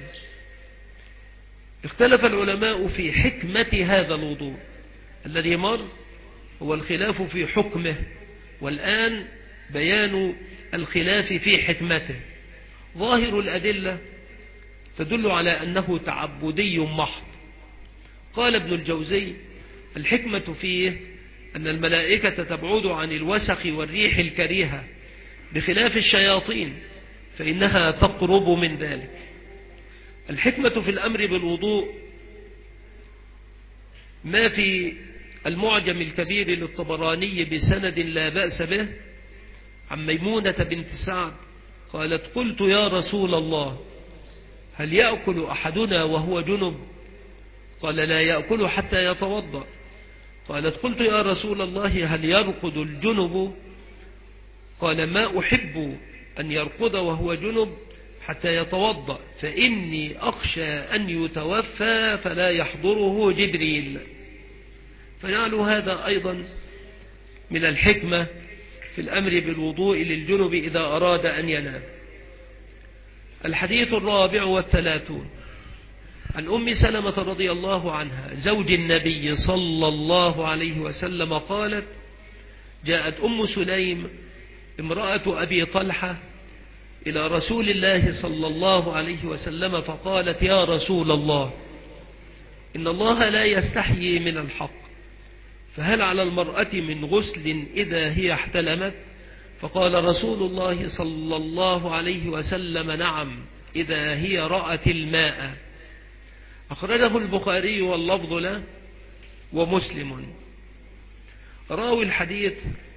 اختلف العلماء في حكمة هذا الوضوء. الذي مر هو الخلاف في حكمه، والآن بيان الخلاف في حكمته. ظاهر الأدلة تدل على أنه تعبدي محض. قال ابن الجوزي: الحكمة فيه أن الملائكة تبعد عن الوسخ والريح الكريهة، بخلاف الشياطين فإنها تقرب من ذلك. الحكمة في الأمر بالوضوء ما في المعجم الكبير للطبراني بسند لا بأس به عن ميمونة بنت سعد قالت: قلت يا رسول الله، هل يأكل أحدنا وهو جنب؟ قال: لا يأكل حتى يتوضأ. قالت: قلت يا رسول الله، هل يرقد الجنب؟ قال: ما أحب أن يرقد وهو جنب حتى يتوضأ، فإني أخشى أن يتوفى فلا يحضره جبريل. فنعلم هذا أيضا من الحكمة في الأمر بالوضوء للجنب إذا أراد أن ينام. الحديث 34 عن أم سلمة رضي الله عنها زوج النبي صلى الله عليه وسلم قالت: جاءت أم سليم امرأة أبي طلحة إلى رسول الله صلى الله عليه وسلم فقالت: يا رسول الله، إن الله لا يستحيي من الحق، فهل على المرأة من غسل إذا هي احتلمت؟ فقال رسول الله صلى الله عليه وسلم: نعم، إذا هي رأت الماء. أخرجه البخاري واللفظ له ومسلم. راوي الحديث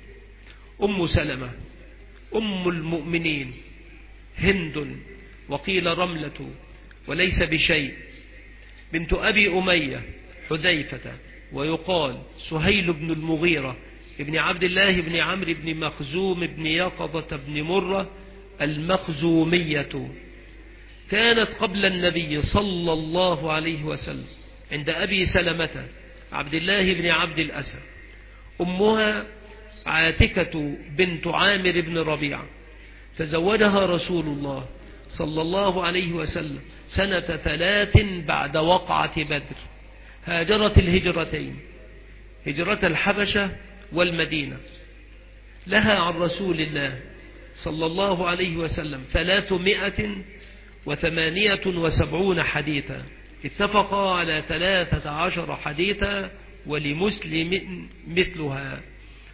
أم سلمة أم المؤمنين هند، وقيل رملة وليس بشيء، بنت أبي أمية حذيفة، ويقال سهيل بن المغيرة ابن عبد الله بن عمرو بن مخزوم بن يقظة بن مرة المخزومية، كانت قبل النبي صلى الله عليه وسلم عند أبي سلمة عبد الله بن عبد الأسد. أمها عاتكة بنت عامر بن ربيعة، تزوجها رسول الله صلى الله عليه وسلم سنة 3 بعد وقعة بدر. هاجرت الهجرتين، هجرة الحبشة والمدينة. لها عن رسول الله صلى الله عليه وسلم 378 حديثا، اتفقا على 13 حديثا، ولمسلم مثلها.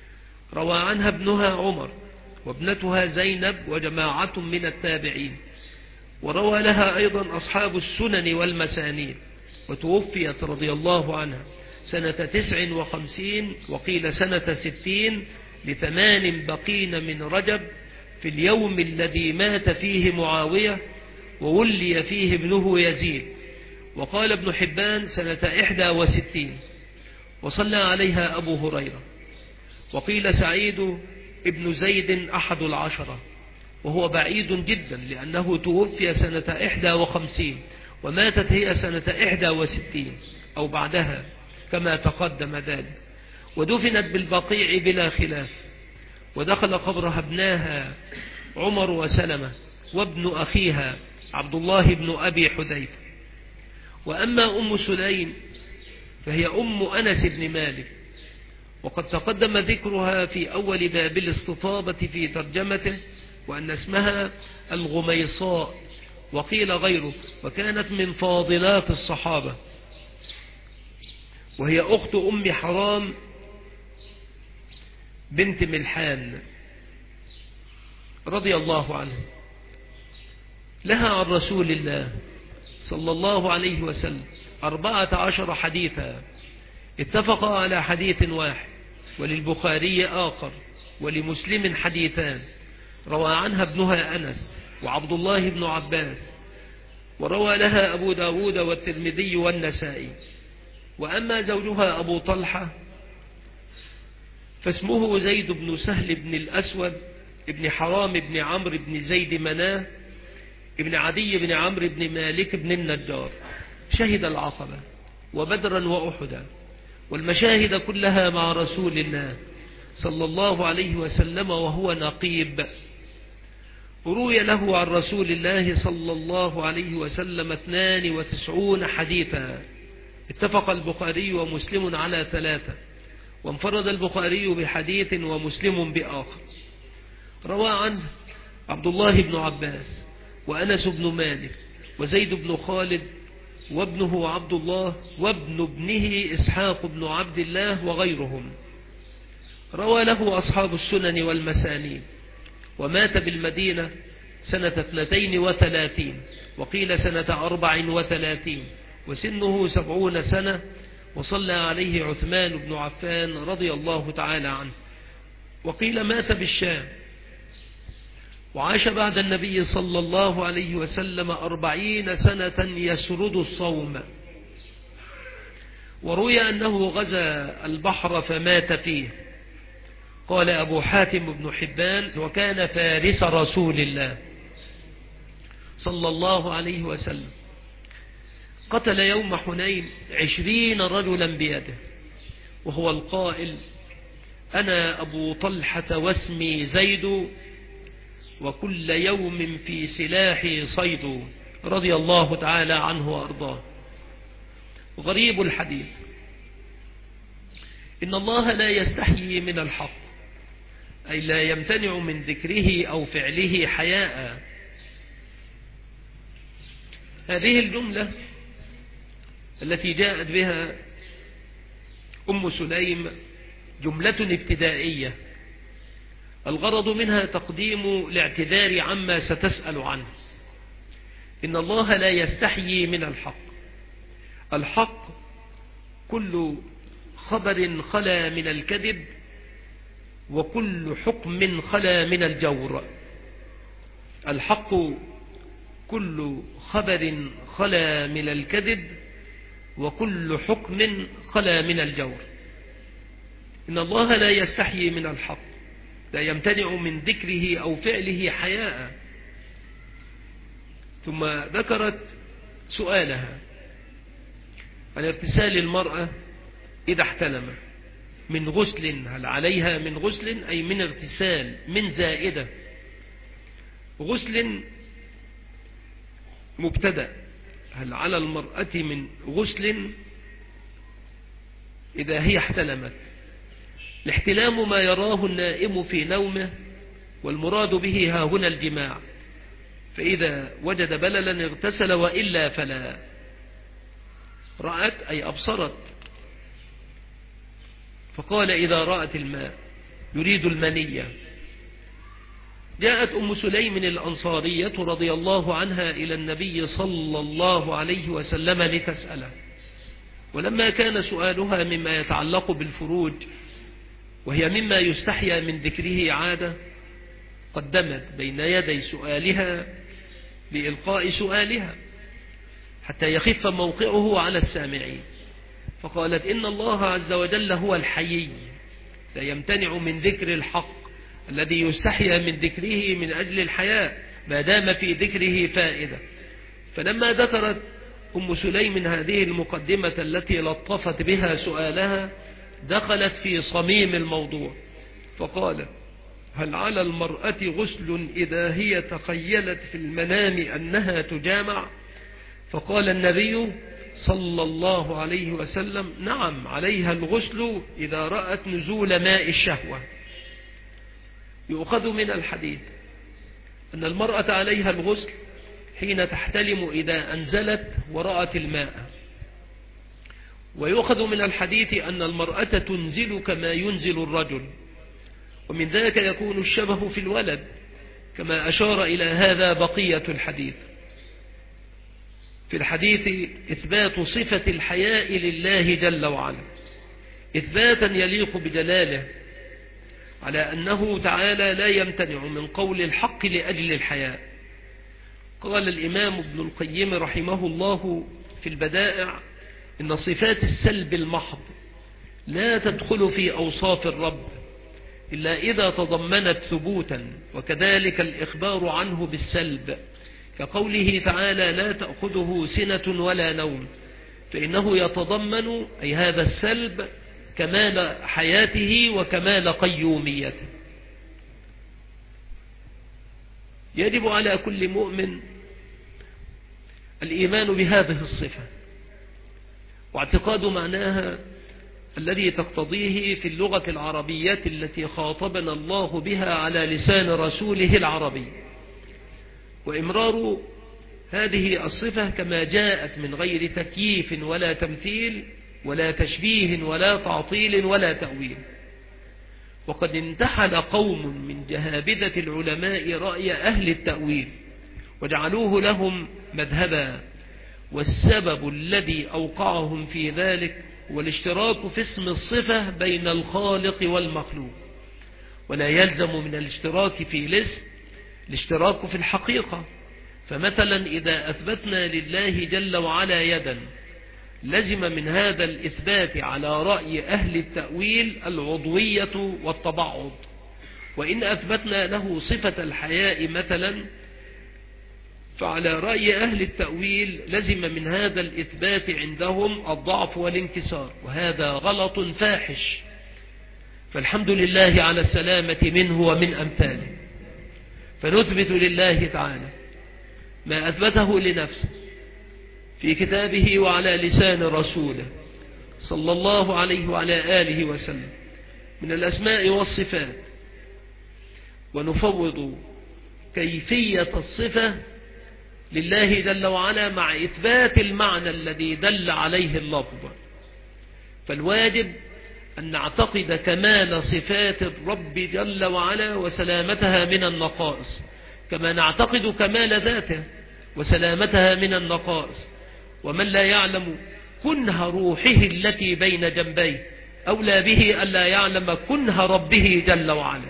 روى عنها ابنها عمر وابنتها زينب وجماعة من التابعين. وروى لها أيضا أصحاب السنن والمسانيد. وتوفيت رضي الله عنها سنة 59 وقيل سنة 60 ل8 بقين من رجب في اليوم الذي مات فيه معاوية وولي فيه ابنه يزيد. وقال ابن حبان سنة 61. وصلى عليها أبو هريرة. وقيل سعيد ابن زيد أحد العشرة، وهو بعيد جدا لأنه توفي سنة 51 وماتت هي سنة 61 أو بعدها كما تقدم ذلك. ودفنت بالبقيع بلا خلاف. ودخل قبرها ابناها عمر وسلمة وابن أخيها عبد الله بن أبي حذيفة. وأما أم سليم فهي أم أنس بن مالك، وقد تقدم ذكرها في أول باب الاستطابة في ترجمته، وأن اسمها الغميصاء وقيل غيره، وكانت من فاضلات الصحابة، وهي أخت أم حرام بنت ملحان رضي الله عنه. لها عن رسول الله صلى الله عليه وسلم 14 حديثا، اتفق على حديث واحد، وللبخاري آخر، ولمسلم حديثان. روى عنها ابنها أنس وعبد الله بن عباس، وروى لها أبو داود والترمذي والنسائي. وأما زوجها أبو طلحة فاسمه زيد بن سهل بن الأسود ابن حرام بن عمرو بن زيد مناه ابن عدي بن عمرو بن مالك بن النجار. شهد العقبة وبدرا وأحدا والمشاهد كلها مع رسول الله صلى الله عليه وسلم وهو نقيب. روي له عن رسول الله صلى الله عليه وسلم 92 حديثا، اتفق البخاري ومسلم على 3، وانفرد البخاري بحديث ومسلم بآخر. روى عنه عبد الله بن عباس وأنس بن مالك وزيد بن خالد وابنه عبد الله وابن ابنه إسحاق بن عبد الله وغيرهم. روى له أصحاب السنن والمسانيد. ومات بالمدينة سنة 32 وقيل سنة 34 وسنه 70 سنة. وصلى عليه عثمان بن عفان رضي الله تعالى عنه. وقيل مات بالشام، وعاش بعد النبي صلى الله عليه وسلم 40 سنة يسرد الصوم. وروي أنه غزا البحر فمات فيه. قال أبو حاتم بن حبان وكان فارس رسول الله صلى الله عليه وسلم. قتل يوم حنين 20 رجلا بيده، وهو القائل أنا أبو طلحة واسمي زيد وكل يوم في سلاحي صيد، رضي الله تعالى عنه وأرضاه. غريب الحديث: إن الله لا يستحيي من الحق، أي لا يمتنع من ذكره أو فعله حياء. هذه الجملة التي جاءت بها أم سليم جملة ابتدائية، الغرض منها تقديم الاعتذار عما ستسأل عنه. إن الله لا يستحيي من الحق. الحق كل خبر خلا من الكذب، وكل حكم خلا من الجور. الحق كل خبر خلا من الكذب، وكل حكم خلا من الجور. إن الله لا يستحيي من الحق، لا يمتنع من ذكره أو فعله حياء. ثم ذكرت سؤالها عن اغتسال المرأة إذا احتلم من غسل، هل عليها من غسل أي من اغتسال من زائدة. غسل مبتدأ، هل على المرأة من غسل إذا هي احتلمت. الاحتلام ما يراه النائم في نومه، والمراد به ها هنا الجماع، فإذا وجد بللا اغتسل وإلا فلا. رأت أي أبصرت، فقال إذا رأت الماء يريد المنية. جاءت أم سليم الأنصارية رضي الله عنها إلى النبي صلى الله عليه وسلم لتسأله، ولما كان سؤالها مما يتعلق بالفروج وهي مما يستحيا من ذكره عادة، قدمت بين يدي سؤالها لإلقاء سؤالها حتى يخف موقعه على السامعين، فقالت: إن الله عز وجل هو الحيي، لا يمتنع من ذكر الحق الذي يستحيا من ذكره من أجل الحياء ما دام في ذكره فائدة. فلما ذكرت أم سليم هذه المقدمة التي لطفت بها سؤالها، دخلت في صميم الموضوع فقالت: هل على المرأة غسل إذا هي تخيلت في المنام أنها تجامع؟ فقال النبي صلى الله عليه وسلم: نعم، عليها الغسل إذا رأت نزول ماء الشهوة. يؤخذ من الحديث أن المرأة عليها الغسل حين تحتلم إذا أنزلت ورأت الماء، ويؤخذ من الحديث أن المرأة تنزل كما ينزل الرجل، ومن ذلك يكون الشبه في الولد، كما أشار إلى هذا بقية الحديث. في الحديث إثبات صفة الحياء لله جل وعلا، إثباتا يليق بجلاله، على أنه تعالى لا يمتنع من قول الحق لأجل الحياء. قال الإمام ابن القيم رحمه الله في البدائع: إن صفات السلب المحض لا تدخل في أوصاف الرب إلا إذا تضمنت ثبوتا، وكذلك الإخبار عنه بالسلب، كقوله تعالى: لا تأخذه سنة ولا نوم، فإنه يتضمن أي هذا السلب كمال حياته وكمال قيوميته. يجب على كل مؤمن الإيمان بهذه الصفة واعتقاد معناها الذي تقتضيه في اللغة العربية التي خاطبنا الله بها على لسان رسوله العربي، وإمرار هذه الصفة كما جاءت من غير تكييف ولا تمثيل ولا تشبيه ولا تعطيل ولا تأويل. وقد انتحل قوم من جهابذة العلماء رأي أهل التأويل وجعلوه لهم مذهبا، والسبب الذي أوقعهم في ذلك هو الاشتراك في اسم الصفة بين الخالق والمخلوق، ولا يلزم من الاشتراك في الاسم الاشتراك في الحقيقة. فمثلا إذا أثبتنا لله جل وعلا يدا، لزم من هذا الإثبات على رأي أهل التأويل العضوية والتبعض. وإن أثبتنا له صفة الحياء مثلا، فعلى رأي أهل التأويل لزم من هذا الإثبات عندهم الضعف والانكسار، وهذا غلط فاحش، فالحمد لله على السلامة منه ومن أمثاله. فنثبت لله تعالى ما أثبته لنفسه في كتابه وعلى لسان رسوله صلى الله عليه وعلى آله وسلم من الأسماء والصفات، ونفوض كيفية الصفة لله جل وعلا مع إثبات المعنى الذي دل عليه اللفظ. فالواجب أن نعتقد كمال صفات الرب جل وعلا وسلامتها من النقائص، كما نعتقد كمال ذاته وسلامتها من النقائص. ومن لا يعلم كنه روحه التي بين جنبيه أولى به ألا يعلم كنه ربه جل وعلا.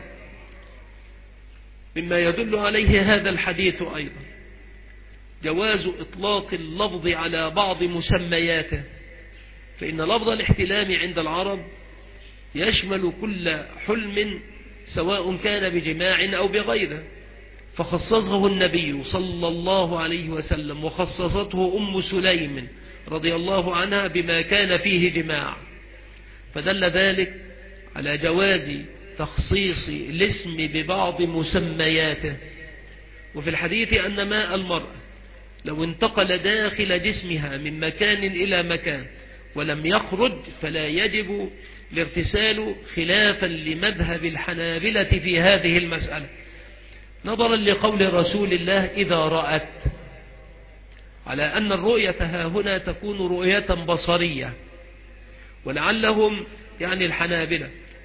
مما يدل عليه هذا الحديث أيضا جواز إطلاق اللفظ على بعض مسمياته، فإن لفظ الاحتلام عند العرب يشمل كل حلم سواء كان بجماع أو بغيره، فخصصه النبي صلى الله عليه وسلم وخصصته أم سليم رضي الله عنها بما كان فيه جماع، فدل ذلك على جواز تخصيص الاسم ببعض مسمياته. وفي الحديث أن ماء المرأة لو انتقل داخل جسمها من مكان إلى مكان ولم يخرج فلا يجب الارتسال، خلافا لمذهب الحنابلة في هذه المسألة، نظرا لقول رسول الله إذا رأت، على أن الرؤية هنا تكون رؤية بصرية. ولعلهم يعني الحنابلة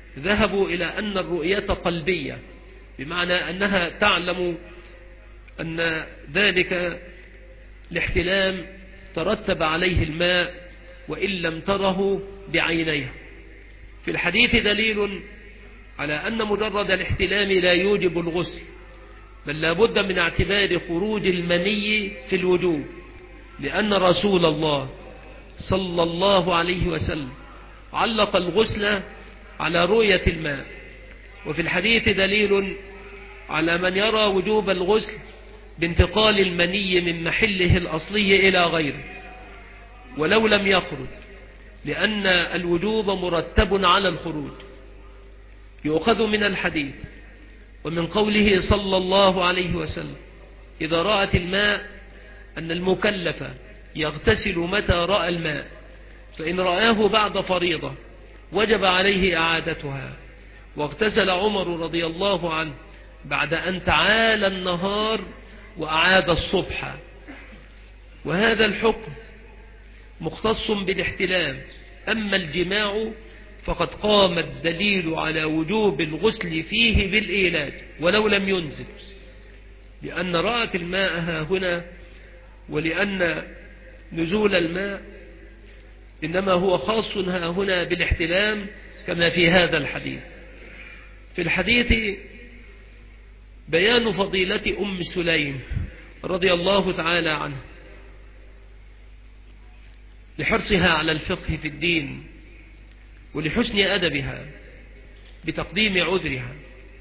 ذهبوا إلى أن الرؤية قلبية، بمعنى أنها تعلم أن ذلك الاحتلام ترتب عليه الماء وإن لم تره بعينيها. في الحديث دليل على أن مجرد الاحتلام لا يوجب الغسل، بل لا بد من اعتبار خروج المني في الوجوب، لأن رسول الله صلى الله عليه وسلم علق الغسل على رؤية الماء. وفي الحديث دليل على من يرى وجوب الغسل بانتقال المني من محله الأصلي إلى غيره ولو لم يخرج، لأن الوجوب مرتب على الخروج. يؤخذ من الحديث ومن قوله صلى الله عليه وسلم إذا رأت الماء أن المكلف يغتسل متى رأى الماء، فإن رآه بعد فريضة وجب عليه إعادتها. واغتسل عمر رضي الله عنه بعد أن تعالى النهار وأعاد الصبح. وهذا الحكم مختص بالاحتلام. أما الجماع فقد قام الدليل على وجوب الغسل فيه بالإيلاج ولو لم ينزل، لأن رأت الماء ها هنا، ولأن نزول الماء إنما هو خاص ها هنا بالاحتلام كما في هذا الحديث. في الحديث بيان فضيلة أم سليم رضي الله تعالى عنها لحرصها على الفقه في الدين ولحسن أدبها بتقديم عذرها.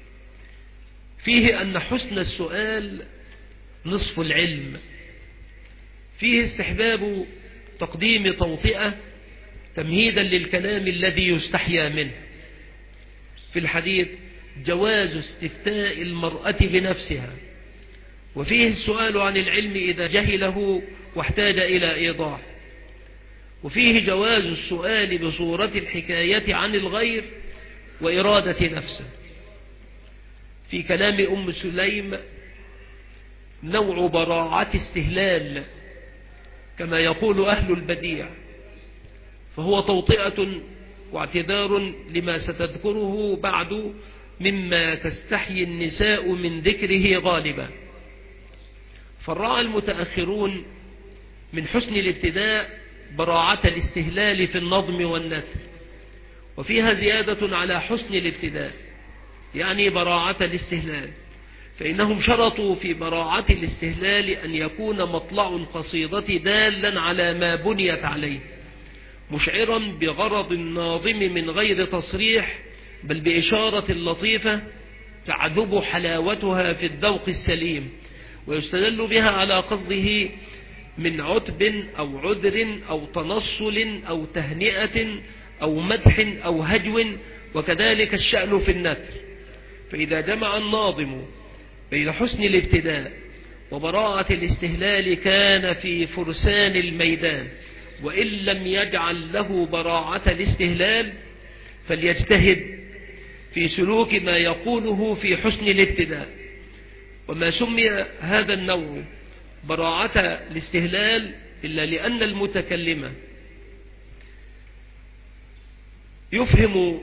فيه أن حسن السؤال نصف العلم. فيه استحباب تقديم توطئة تمهيدا للكلام الذي يستحيا منه. في الحديث جواز استفتاء المرأة بنفسها، وفيه السؤال عن العلم إذا جهله واحتاج إلى إيضاح، وفيه جواز السؤال بصورة الحكاية عن الغير وإرادة نفسه. في كلام أم سليم نوع براعة استهلال كما يقول أهل البديع، فهو توطئة واعتذار لما ستذكره بعد مما تستحيي النساء من ذكره غالبا. فرع المتأخرون من حسن الابتداء براعة الاستهلال في النظم والنثر، وفيها زيادة على حسن الابتداء يعني براعة الاستهلال، فإنهم شرطوا في براعة الاستهلال أن يكون مطلع القصيدة دالا على ما بنيت عليه، مشعرا بغرض الناظم من غير تصريح، بل بإشارة لطيفة تعذب حلاوتها في الذوق السليم، ويستدل بها على قصده من عتب أو عذر أو تنصل أو تهنئة أو مدح أو هجو، وكذلك الشأن في النثر. فإذا جمع الناظم بين حسن الابتداء وبراءة الاستهلال كان في فرسان الميدان، وإن لم يجعل له براعة الاستهلال فليجتهد في سلوك ما يقوله في حسن الابتداء. وما سمي هذا النوع براعة الاستهلال إلا لأن المتكلم يفهم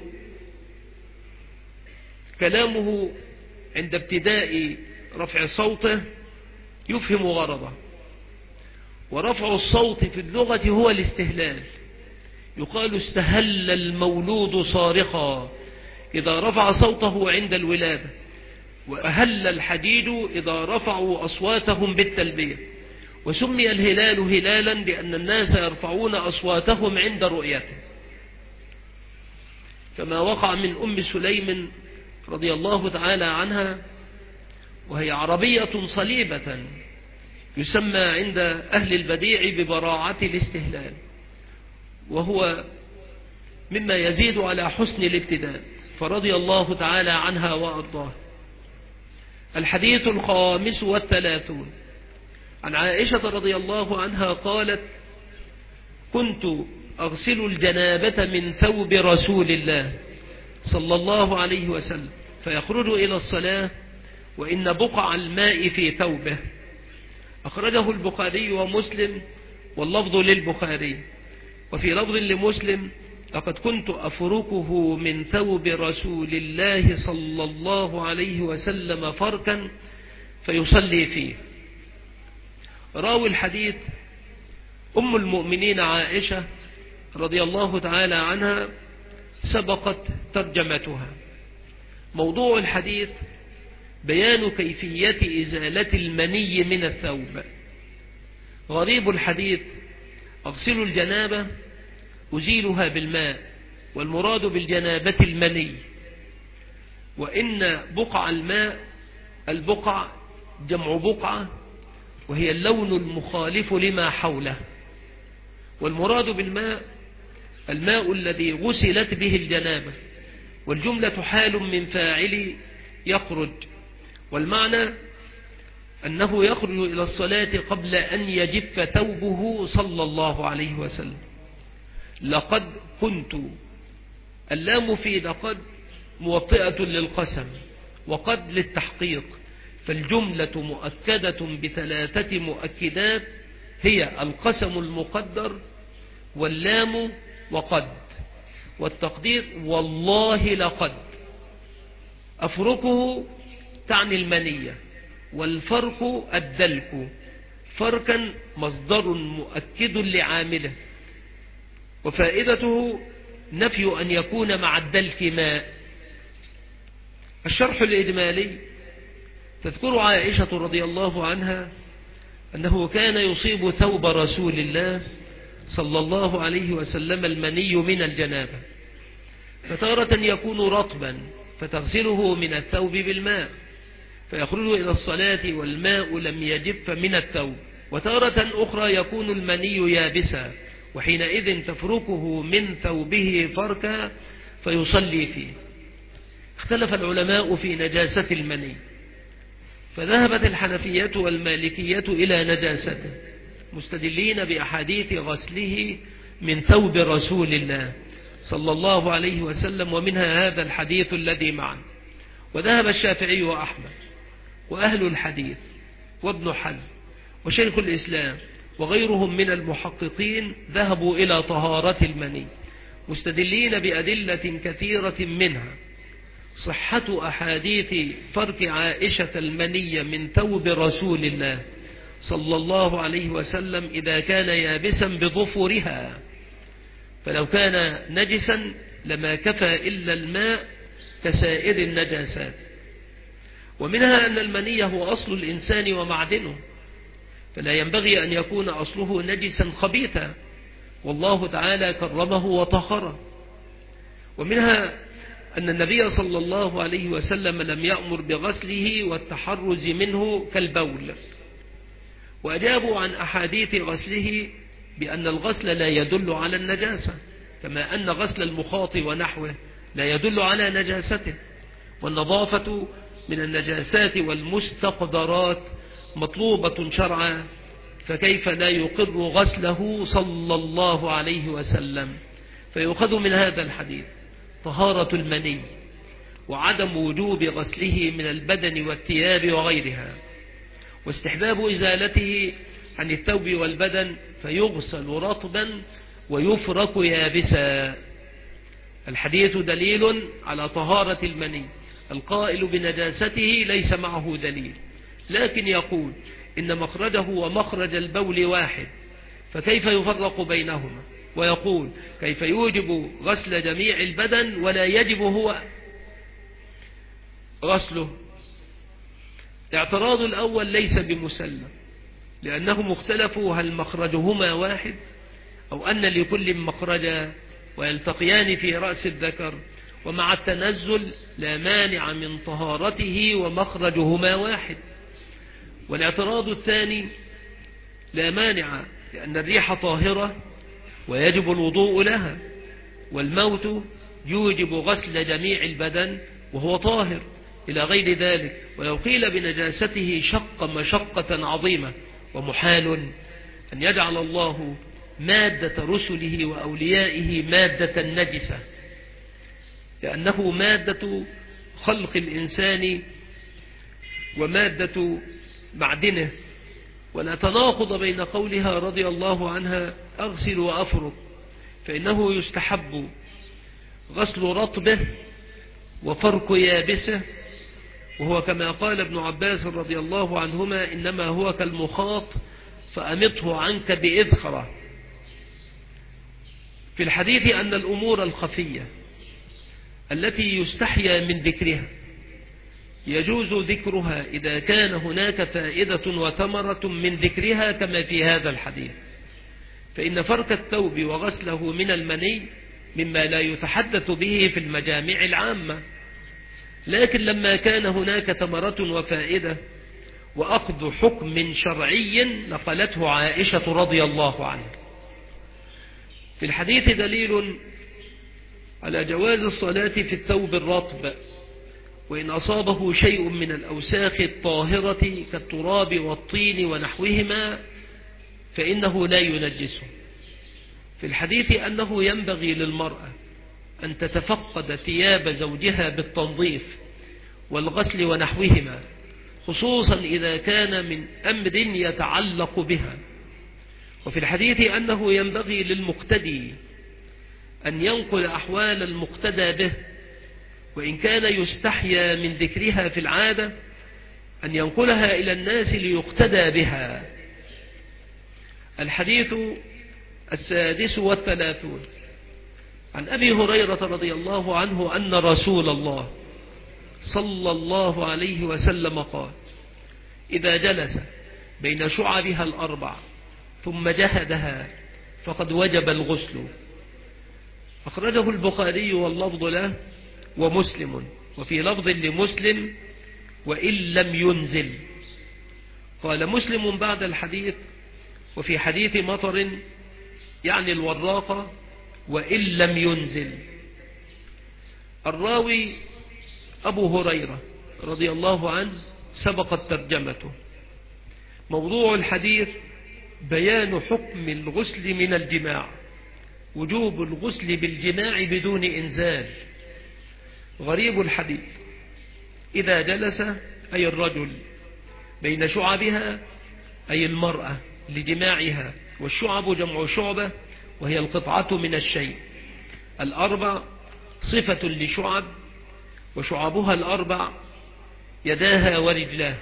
كلامه عند ابتداء رفع صوته يفهم غرضه، ورفع الصوت في اللغة هو الاستهلال. يقال استهل المولود صارخا إذا رفع صوته عند الولادة، وأهل الحديد إذا رفعوا أصواتهم بالتلبية. وسمي الهلال هلالا لأن الناس يرفعون أصواتهم عند رؤيته، كما وقع من أم سليم رضي الله تعالى عنها، وهي عربية صليبة يسمى عند أهل البديع ببراعة الاستهلال، وهو مما يزيد على حسن الابتداء، فرضي الله تعالى عنها وأرضاه. الحديث 35 عن عائشة رضي الله عنها قالت: كنت أغسل الجنابة من ثوب رسول الله صلى الله عليه وسلم فيخرج إلى الصلاة وإن بقع الماء في ثوبه. أخرجه البخاري ومسلم واللفظ للبخاري، وفي لفظ لمسلم: لقد كنت أفركه من ثوب رسول الله صلى الله عليه وسلم فركا فيصلي فيه. راوي الحديث أم المؤمنين عائشة رضي الله تعالى عنها سبقت ترجمتها. موضوع الحديث بيان كيفية إزالة المني من الثوب. غريب الحديث: أغسل الجنابة أزيلها بالماء، والمراد بالجنابة المني، وإن بقع الماء، البقع جمع بقعة وهي اللون المخالف لما حوله، والمراد بالماء الماء الذي غسلت به الجنابة، والجملة حال من فاعل يخرج، والمعنى أنه يخرج إلى الصلاة قبل أن يجف ثوبه صلى الله عليه وسلم. لقد كنت، اللام في لقد موطئة للقسم، وقد للتحقيق، فالجملة مؤكدة بثلاثة مؤكدات هي القسم المقدر واللام وقد، والتقدير والله لقد. أفركه تعني المنية، والفرك الدلك، فركا مصدر مؤكد لعامله، وفائدته نفي أن يكون مع الدلك ماء. الشرح الإجمالي: تذكر عائشة رضي الله عنها أنه كان يصيب ثوب رسول الله صلى الله عليه وسلم المني من الجنابة، فتارة يكون رطبا فتغسله من الثوب بالماء فيخرج إلى الصلاة والماء لم يجف من الثوب، وتارة أخرى يكون المني يابسا وحينئذ تفركه من ثوبه فركا فيصلي فيه. اختلف العلماء في نجاسة المني، فذهبت الحنفية والمالكية إلى نجاسته مستدلين بأحاديث غسله من ثوب رسول الله صلى الله عليه وسلم، ومنها هذا الحديث الذي معنا. وذهب الشافعي وأحمد وأهل الحديث وابن حزم وشيخ الإسلام وغيرهم من المحققين ذهبوا إلى طهارة المني مستدلين بأدلة كثيرة، منها صحة أحاديث فرك عائشة المني من ثوب رسول الله صلى الله عليه وسلم إذا كان يابسا بظفرها، فلو كان نجسا لما كفى إلا الماء كسائر النجاسات. ومنها أن المني هو أصل الإنسان ومعدنه، فلا ينبغي أن يكون أصله نجسا خبيثا، والله تعالى كرمه وطهره. ومنها أن النبي صلى الله عليه وسلم لم يأمر بغسله والتحرز منه كالبول. وأجابوا عن أحاديث غسله بأن الغسل لا يدل على النجاسة، كما أن غسل المخاط ونحوه لا يدل على نجاسته، والنظافة من النجاسات والمستقدرات مطلوبة شرعا، فكيف لا يقر غسله صلى الله عليه وسلم؟ فيؤخذ من هذا الحديث طهارة المني وعدم وجوب غسله من البدن والثياب وغيرها، واستحباب إزالته عن الثوب والبدن فيغسل رطبا ويفرك يابسا. الحديث دليل على طهارة المني، القائل بنجاسته ليس معه دليل، لكن يقول إن مخرجه ومخرج البول واحد، فكيف يفرق بينهما؟ ويقول كيف يوجب غسل جميع البدن ولا يجب هو غسله؟ الاعتراض الأول ليس بمسلم، لأنهم اختلفوا هل مخرجهما واحد أو أن لكل مخرجا ويلتقيان في رأس الذكر، ومع التنزل لا مانع من طهارته ومخرجهما واحد. والاعتراض الثاني لا مانع، لأن الريح طاهرة ويجب الوضوء لها، والموت يوجب غسل جميع البدن وهو طاهر إلى غير ذلك. ولو قيل بنجاسته شق مشقة عظيمة، ومحال أن يجعل الله مادة رسله وأوليائه مادة نجسة، لأنه مادة خلق الإنسان ومادة معدنه. ولا تناقض بين قولها رضي الله عنها أغسل وأفرك، فإنه يستحب غسل رطبه وفرك يابسه، وهو كما قال ابن عباس رضي الله عنهما إنما هو كالمخاط فأمطه عنك بإذخرة. في الحديث أن الأمور الخفية التي يستحيا من ذكرها يجوز ذكرها إذا كان هناك فائدة وثمرة من ذكرها كما في هذا الحديث، فإن فرك الثوب وغسله من المني مما لا يتحدث به في المجامع العامة، لكن لما كان هناك ثمرة وفائدة وأخذ حكم شرعي نقلته عائشة رضي الله عنها. في الحديث دليل على جواز الصلاة في الثوب الرطب، وإن أصابه شيء من الأوساخ الطاهرة كالتراب والطين ونحوهما فإنه لا ينجسه. في الحديث أنه ينبغي للمرأة أن تتفقد ثياب زوجها بالتنظيف والغسل ونحوهما، خصوصا إذا كان من أمر يتعلق بها. وفي الحديث أنه ينبغي للمقتدي أن ينقل أحوال المقتدى به، وإن كان يستحيا من ذكرها في العادة أن ينقلها إلى الناس ليقتدى بها. الحديث 36 عن أبي هريرة رضي الله عنه أن رسول الله صلى الله عليه وسلم قال: إذا جلس بين شعبها الأربع ثم جهدها فقد وجب الغسل. أخرجه البخاري واللفظ له ومسلم، وفي لفظ لمسلم: وإن لم ينزل. قال مسلم بعد الحديث: وفي حديث مطر يعني الوراقة: وإن لم ينزل. الراوي أبو هريرة رضي الله عنه سبقت ترجمته. موضوع الحديث بيان حكم الغسل من الجماع، وجوب الغسل بالجماع بدون إنزال. غريب الحديث: إذا جلس أي الرجل بين شعبها أي المرأة لجماعها، والشعب جمع شعبة وهي القطعة من الشيء. الأربع صفة لشعب، وشعبها الأربع يداها ورجلاه.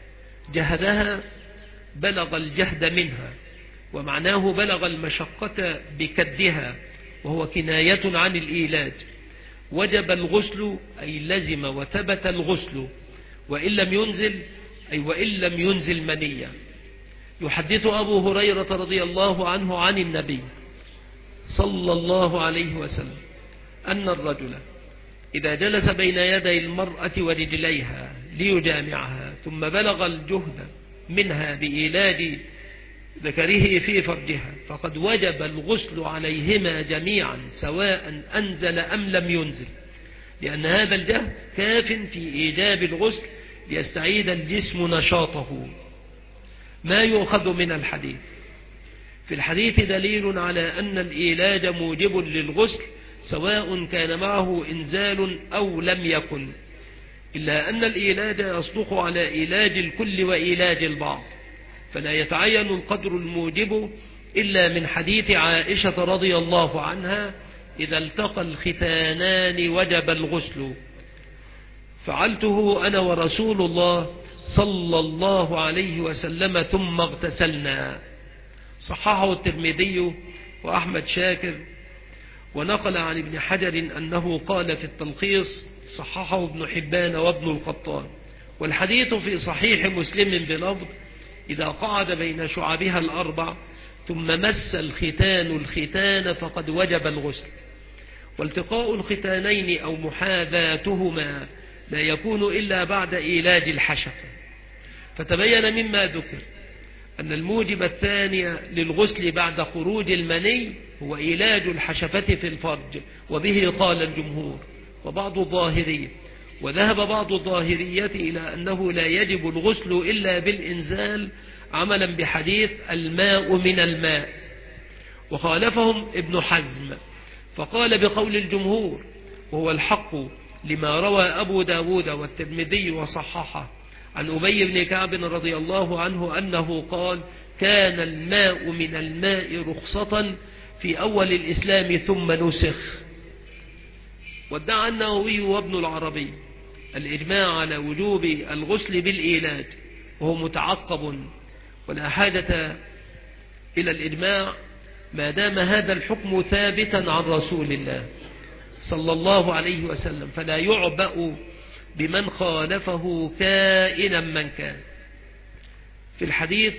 جهدها بلغ الجهد منها، ومعناه بلغ المشقة بكدها، وهو كناية عن الإيلاج. وجب الغسل أي لزم وثبت الغسل، وإن لم ينزل أي وإن لم ينزل منيا. يحدث أبو هريرة رضي الله عنه عن النبي صلى الله عليه وسلم أن الرجل إذا جلس بين يدي المرأة ورجليها ليجامعها ثم بلغ الجهد منها بإيلاج ذكره في فرجها فقد وجب الغسل عليهما جميعا سواء أنزل أم لم ينزل، لأن هذا الجهد كاف في إيجاب الغسل ليستعيد الجسم نشاطه. ما يؤخذ من الحديث: في الحديث دليل على أن الإيلاج موجب للغسل سواء كان معه إنزال أو لم يكن، إلا أن الإيلاج يصدق على إيلاج الكل وإيلاج البعض، فلا يتعين القدر الموجب إلا من حديث عائشة رضي الله عنها: إذا التقى الختانان وجب الغسل. فعلته أنا ورسول الله صلى الله عليه وسلم ثم اغتسلنا. صححه الترمذي وأحمد شاكر، ونقل عن ابن حجر أنه قال في التلخيص: صححه ابن حبان وابن القطان. والحديث في صحيح مسلم بلفظ: إذا قعد بين شعبها الأربع ثم مس الختان الختان فقد وجب الغسل. والتقاء الختانين أو محاذاتهما لا يكون إلا بعد إيلاج الحشفة. فتبين مما ذكر أن الموجب الثاني للغسل بعد خروج المني هو إيلاج الحشفة في الفرج، وبه قال الجمهور وبعض الظاهرية. وذهب بعض الظاهرية إلى أنه لا يجب الغسل إلا بالإنزال عملا بحديث الماء من الماء، وخالفهم ابن حزم فقال بقول الجمهور، وهو الحق لما روى أبو داود والترمذي وصححه عن أبي بن كعب رضي الله عنه أنه قال: كان الماء من الماء رخصة في أول الإسلام ثم نسخ. وادعى النووي وابن العربي الإجماع على وجوب الغسل بالإيلاج، وهو متعقب ولا حاجة إلى الإجماع ما دام هذا الحكم ثابتا عن رسول الله صلى الله عليه وسلم، فلا يعبأ بمن خالفه كائنا من كان. في الحديث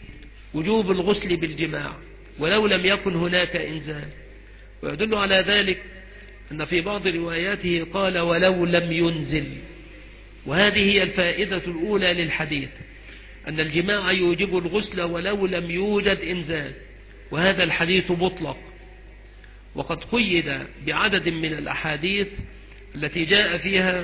وجوب الغسل بالجماع ولو لم يكن هناك إنزال، ويدل على ذلك أن في بعض رواياته قال ولو لم ينزل، وهذه هي الفائدة الأولى للحديث، أن الجماع يوجب الغسل ولو لم يوجد إنزال، وهذا الحديث مطلق. وقد قيد بعدد من الأحاديث التي جاء فيها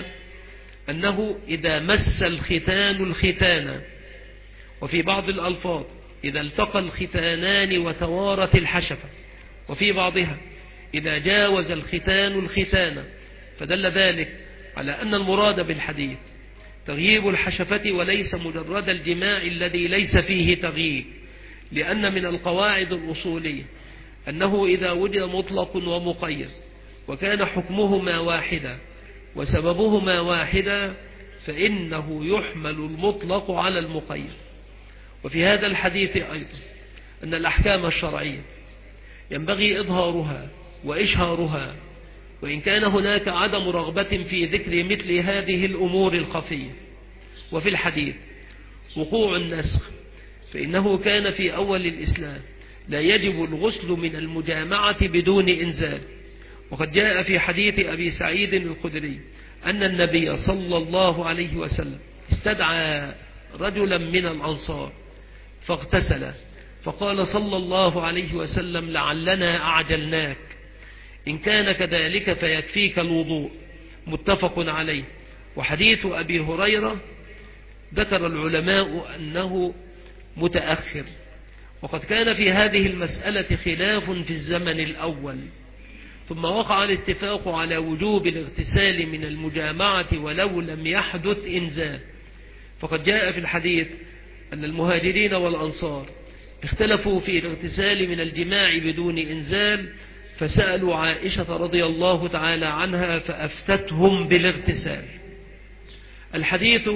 أنه إذا مس الختان الختان، وفي بعض الألفاظ إذا التقى الختانان وتوارت الحشفة، وفي بعضها إذا جاوز الختان الختان، فدل ذلك على أن المراد بالحديث تغييب الحشفة وليس مجرد الجماع الذي ليس فيه تغييب، لأن من القواعد الأصولية أنه إذا وجد مطلق ومقيد وكان حكمهما واحدا وسببهما واحدا فإنه يحمل المطلق على المقيد. وفي هذا الحديث أيضا أن الأحكام الشرعية ينبغي إظهارها وإشهارها، وإن كان هناك عدم رغبة في ذكر مثل هذه الأمور الخفية. وفي الحديث وقوع النسخ، فإنه كان في أول الإسلام لا يجب الغسل من المجامعة بدون إنزال، وقد جاء في حديث أبي سعيد الخدري أن النبي صلى الله عليه وسلم استدعى رجلا من الأنصار فاغتسل، فقال صلى الله عليه وسلم لعلنا أعجلناك، إن كان كذلك فيكفيك الوضوء، متفق عليه. وحديث أبي هريرة ذكر العلماء أنه متأخر، وقد كان في هذه المسألة خلاف في الزمن الأول، ثم وقع الاتفاق على وجوب الاغتسال من المجامعة ولو لم يحدث إنزال. فقد جاء في الحديث أن المهاجرين والأنصار اختلفوا في الاغتسال من الجماع بدون إنزال، فسألوا عائشة رضي الله تعالى عنها فأفتتهم بالاغتسال. الحديث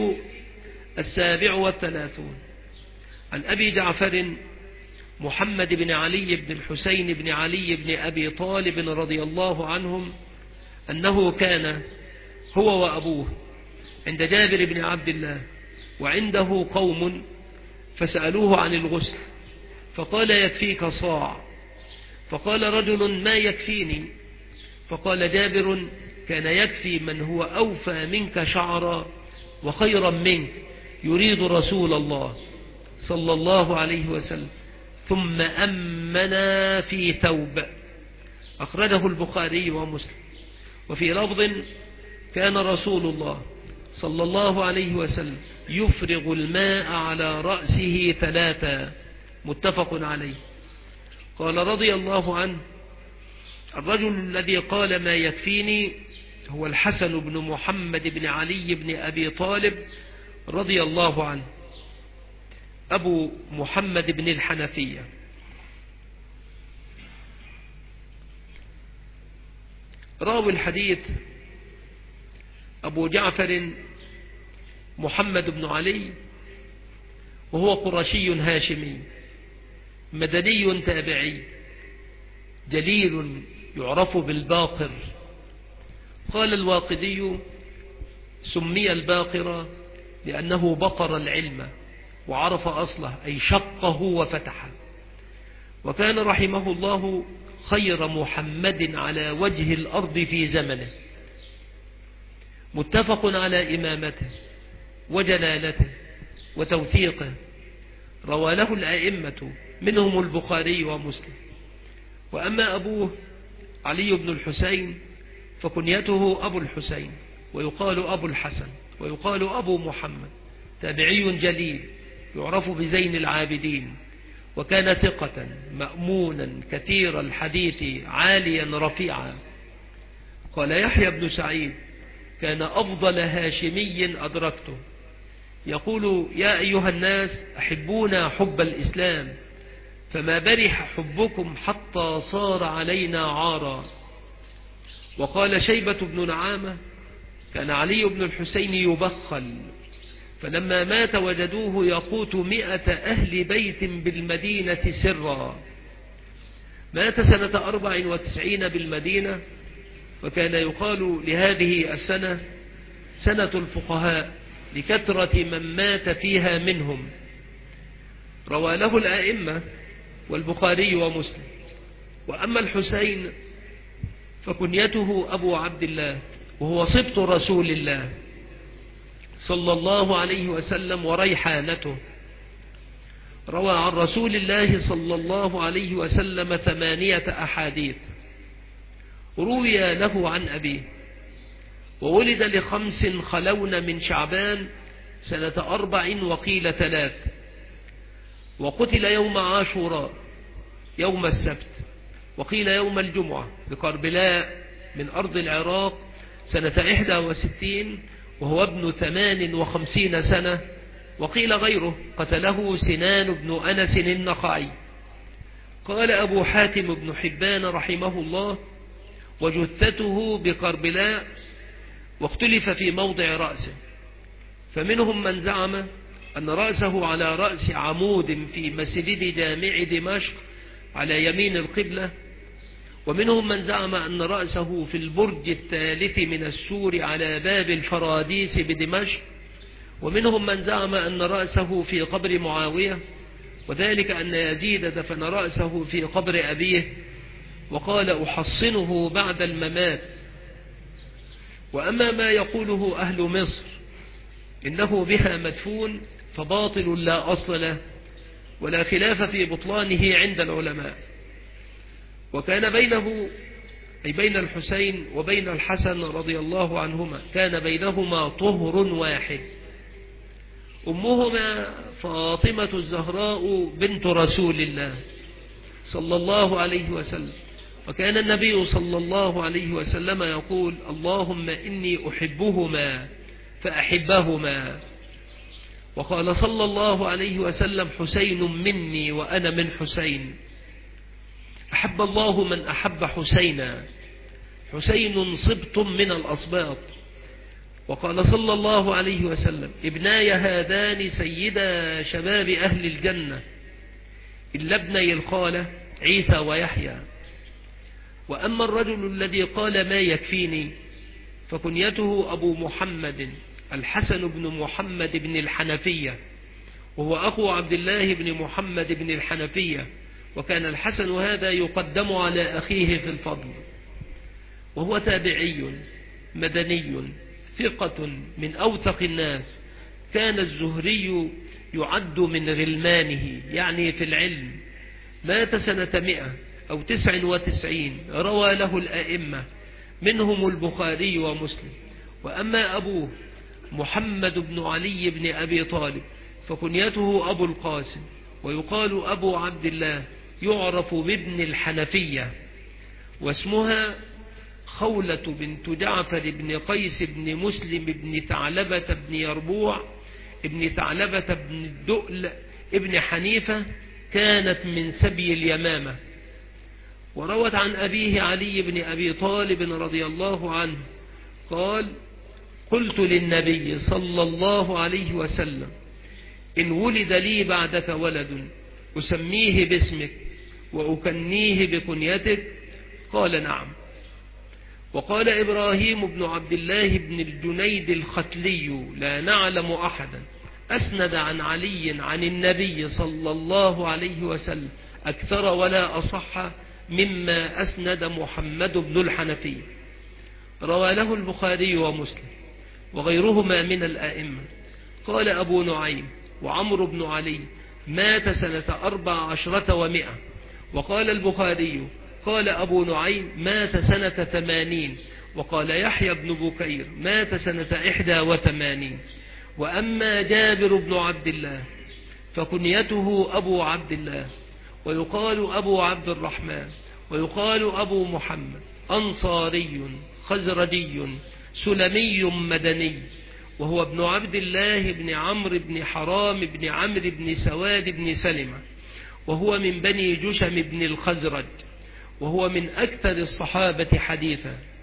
37 عن أبي جعفر محمد بن علي بن الحسين بن علي بن أبي طالب رضي الله عنهم أنه كان هو وأبوه عند جابر بن عبد الله وعنده قوم فسألوه عن الغسل، فقال يكفيك صاع، فقال رجل ما يكفيني، فقال جابر كان يكفي من هو أوفى منك شعرا وخيرا منك يريد رسول الله صلى الله عليه وسلم، ثم أمنا في ثوب. أخرجه البخاري ومسلم. وفي لفظ كان رسول الله صلى الله عليه وسلم يفرغ الماء على رأسه 3، متفق عليه. قال رضي الله عنه الرجل الذي قال ما يكفيني هو الحسن بن محمد بن علي بن أبي طالب رضي الله عنه، أبو محمد بن الحنفية. راوي الحديث أبو جعفر محمد بن علي، وهو قرشي هاشمي مدني تابعي جليل يعرف بالباقر. قال الواقدي سمي الباقر لأنه بقر العلم وعرف أصله، أي شقه وفتحه. وكان رحمه الله خير محمد على وجه الأرض في زمنه، متفق على إمامته وجلالته وتوثيقه، روى له الأئمة منهم البخاري ومسلم. وأما أبوه علي بن الحسين فكنيته أبو الحسين، ويقال أبو الحسن، ويقال أبو محمد، تابعي جليل يعرف بزين العابدين، وكان ثقة مأمونا كثير الحديث عاليا رفيعا. قال يحيى بن سعيد كان أفضل هاشمي أدركته، يقول يا أيها الناس أحبونا حب الإسلام، فما برح حبكم حتى صار علينا عارا. وقال شيبة بن نعامة: كان علي بن الحسين يبخل، فلما مات وجدوه يقوت 100 أهل بيت بالمدينة سرا. مات سنة 94 بالمدينة، وكان يقال لهذه السنة سنة الفقهاء لكثرة من مات فيها منهم. روى له الأئمة والبخاري ومسلم. وأما الحسين فكنيته أبو عبد الله، وهو سبط رسول الله صلى الله عليه وسلم وريحانته. روى عن رسول الله صلى الله عليه وسلم 8 أحاديث. روي له عن أبيه: وولد ل5 خلون من شعبان سنة 4 وقيل 3، وقتل يوم عاشوراء يوم السبت، وقيل يوم الجمعة بكربلاء من أرض العراق سنة 61 وهو ابن 58 سنة، وقيل غيره قتله سنان بن أنس النخعي. قال أبو حاتم بن حبان رحمه الله: وجثته بكربلاء، واختلف في موضع رأسه، فمنهم من زعم أن رأسه على رأس عمود في مسجد جامع دمشق على يمين القبلة، ومنهم من زعم أن رأسه في البرج الثالث من السور على باب الفراديس بدمشق، ومنهم من زعم أن رأسه في قبر معاوية، وذلك أن يزيد دفن رأسه في قبر أبيه وقال: أحصنه بعد الممات. وأما ما يقوله أهل مصر إنه بها مدفون فباطل لا أصل له، ولا خلاف في بطلانه عند العلماء. وكان بينه أي بين الحسين وبين الحسن رضي الله عنهما كان بينهما طهر واحد. أمهما فاطمة الزهراء بنت رسول الله صلى الله عليه وسلم، وكان النبي صلى الله عليه وسلم يقول: اللهم إني أحبهما فأحبهما. وقال صلى الله عليه وسلم: حسين مني وأنا من حسين. أحب الله من أحب حسينا، حسين سبط من الأصباط. وقال صلى الله عليه وسلم: ابناي هذان سيدا شباب أهل الجنة، إلا ابني الخالة عيسى ويحيى. وأما الرجل الذي قال ما يكفيني فكنيته أبو محمد الحسن بن محمد بن الحنفية، وهو أخو عبد الله بن محمد بن الحنفية، وكان الحسن هذا يقدم على أخيه في الفضل، وهو تابعي مدني ثقة من أوثق الناس. كان الزهري يعد من غلمانه يعني في العلم. مات سنة 199، روى له الأئمة منهم البخاري ومسلم. وأما أبوه محمد بن علي بن أبي طالب فكنيته أبو القاسم، ويقال أبو عبد الله، يعرف بابن الحنفية، واسمها خولة بنت جعفر بن قيس بن مسلم بن ثعلبة بن يربوع ابن ثعلبة بن الدؤل ابن حنيفة، كانت من سبي اليمامة. وروت عن أبيه علي بن أبي طالب رضي الله عنه قال: قلت للنبي صلى الله عليه وسلم: إن ولد لي بعدك ولد أسميه باسمك وأكنيه بكنيتك؟ قال: نعم. وقال إبراهيم بن عبد الله بن الجنيد الختلي: لا نعلم أحدا أسند عن علي عن النبي صلى الله عليه وسلم أكثر ولا أصح مما أسند محمد بن الحنفية. روى له البخاري ومسلم وغيرهما من الآئمة. قال أبو نعيم وعمرو بن علي: مات سنة 14 و100. وقال البخاري: قال أبو نعيم: مات سنة 80. وقال يحيى بن بكير: مات سنة 81. وأما جابر بن عبد الله فكنيته أبو عبد الله، ويقال أبو عبد الرحمن، ويقال أبو محمد، أنصاري خزرجي سلمي مدني، وهو ابن عبد الله بن عمرو بن حرام بن عمرو بن سواد بن سلمة، وهو من بني جشم بن الخزرج، وهو من أكثر الصحابة حديثا.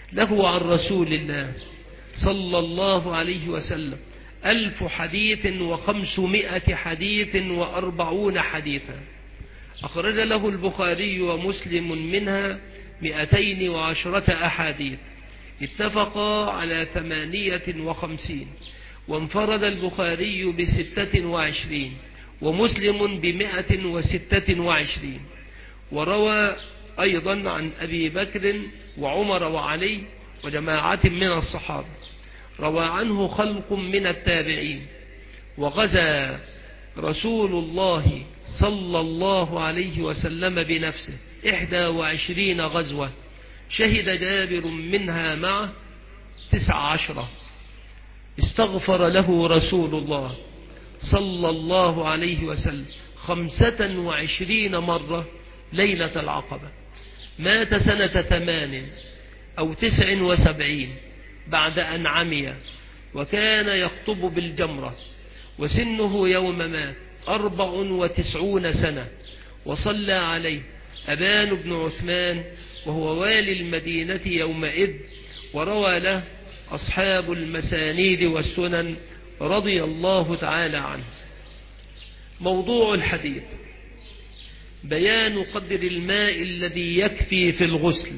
له عن رسول الله صلى الله عليه وسلم 1000 حديث و500 حديث و40 حديثا، أخرج له البخاري ومسلم منها 210 أحاديث، اتفقا على 58، وانفرد البخاري ب26 ومسلم ب126، وروى أيضا عن أبي بكر وعمر وعلي وجماعة من الصحابة، روى عنه خلق من التابعين. وغزا رسول الله صلى الله عليه وسلم بنفسه 21 غزوة، شهد جابر منها معه 19. استغفر له رسول الله صلى الله عليه وسلم 25 مرة ليلة العقبة. مات سنة 8 أو 79 بعد أن عمي، وكان يخطب بالجمرة، وسنه يوم مات 94 سنة. وصلى عليه أبان بن عثمان وهو والي المدينة يومئذ، وروى له أصحاب المسانيد والسنن رضي الله تعالى عنه. موضوع الحديث بيان قدر الماء الذي يكفي في الغسل.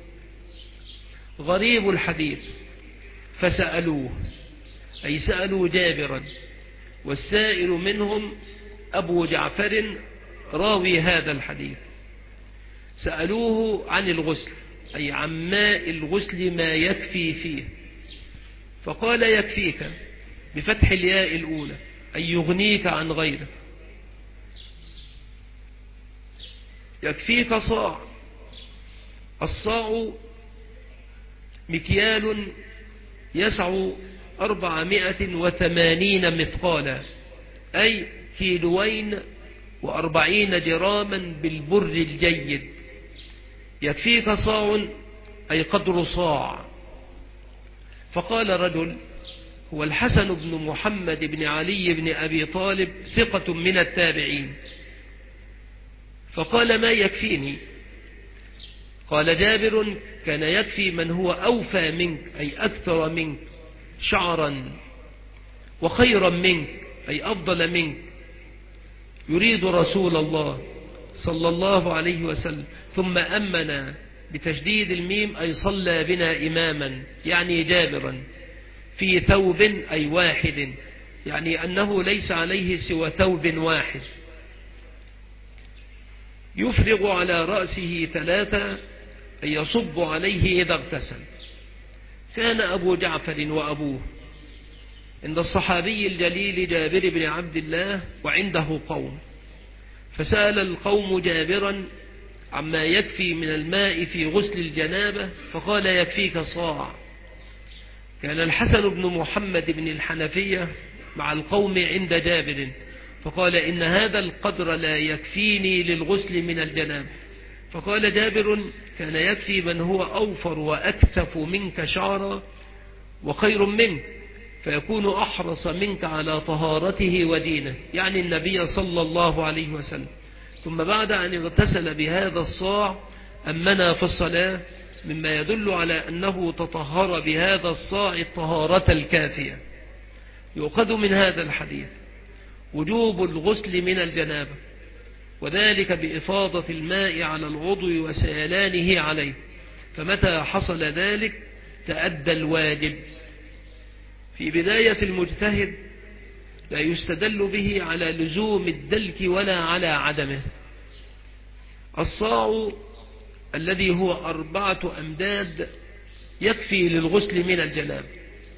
غريب الحديث فسألوه، أي سألوا جابرا، والسائل منهم أبو جعفر راوي هذا الحديث. سألوه عن الغسل، أي عن ماء الغسل ما يكفي فيه، فقال يكفيك بفتح الياء الأولى، أي يغنيك عن غيره. يكفيك صاع. الصاع مكيال يسع 480 مثقالا، أي 240 جراما بالبر الجيد. يكفيك صاع أي قدر صاع. فقال رجل هو الحسن بن محمد بن علي بن أبي طالب، ثقة من التابعين، فقال ما يكفيني؟ قال جابر كان يكفي من هو أوفى منك، أي أكثر منك شعرا، وخيرا منك، أي أفضل منك، يريد رسول الله صلى الله عليه وسلم. ثم أمن بتشديد الميم، أي صلى بنا إماما، يعني جابرا، في ثوب أي واحد، يعني أنه ليس عليه سوى ثوب واحد، يفرغ على رأسه 3، أي يصب عليه إذا اغتسل. كان أبو جعفر وأبوه عند الصحابي الجليل جابر بن عبد الله وعنده قوم، فسأل القوم جابرا عما يكفي من الماء في غسل الجنابة، فقال يكفيك صاع. كان الحسن بن محمد بن الحنفية مع القوم عند جابر، فقال إن هذا القدر لا يكفيني للغسل من الجنابة. فقال جابر كان يكفي من هو أوفر وأكثف منك شعرا وخير منك، فيكون أحرص منك على طهارته ودينه، يعني النبي صلى الله عليه وسلم. ثم بعد أن اغتسل بهذا الصاع أمنا في الصلاة، مما يدل على أنه تطهر بهذا الصاع الطهارة الكافية. يؤخذ من هذا الحديث وجوب الغسل من الجنابة، وذلك بإفاضة الماء على العضو وسيلانه عليه، فمتى حصل ذلك تأدى الواجب. في بداية المجتهد لا يستدل به على لزوم الدلك ولا على عدمه. الصاع الذي هو 4 أمداد يكفي للغسل من الجنابة.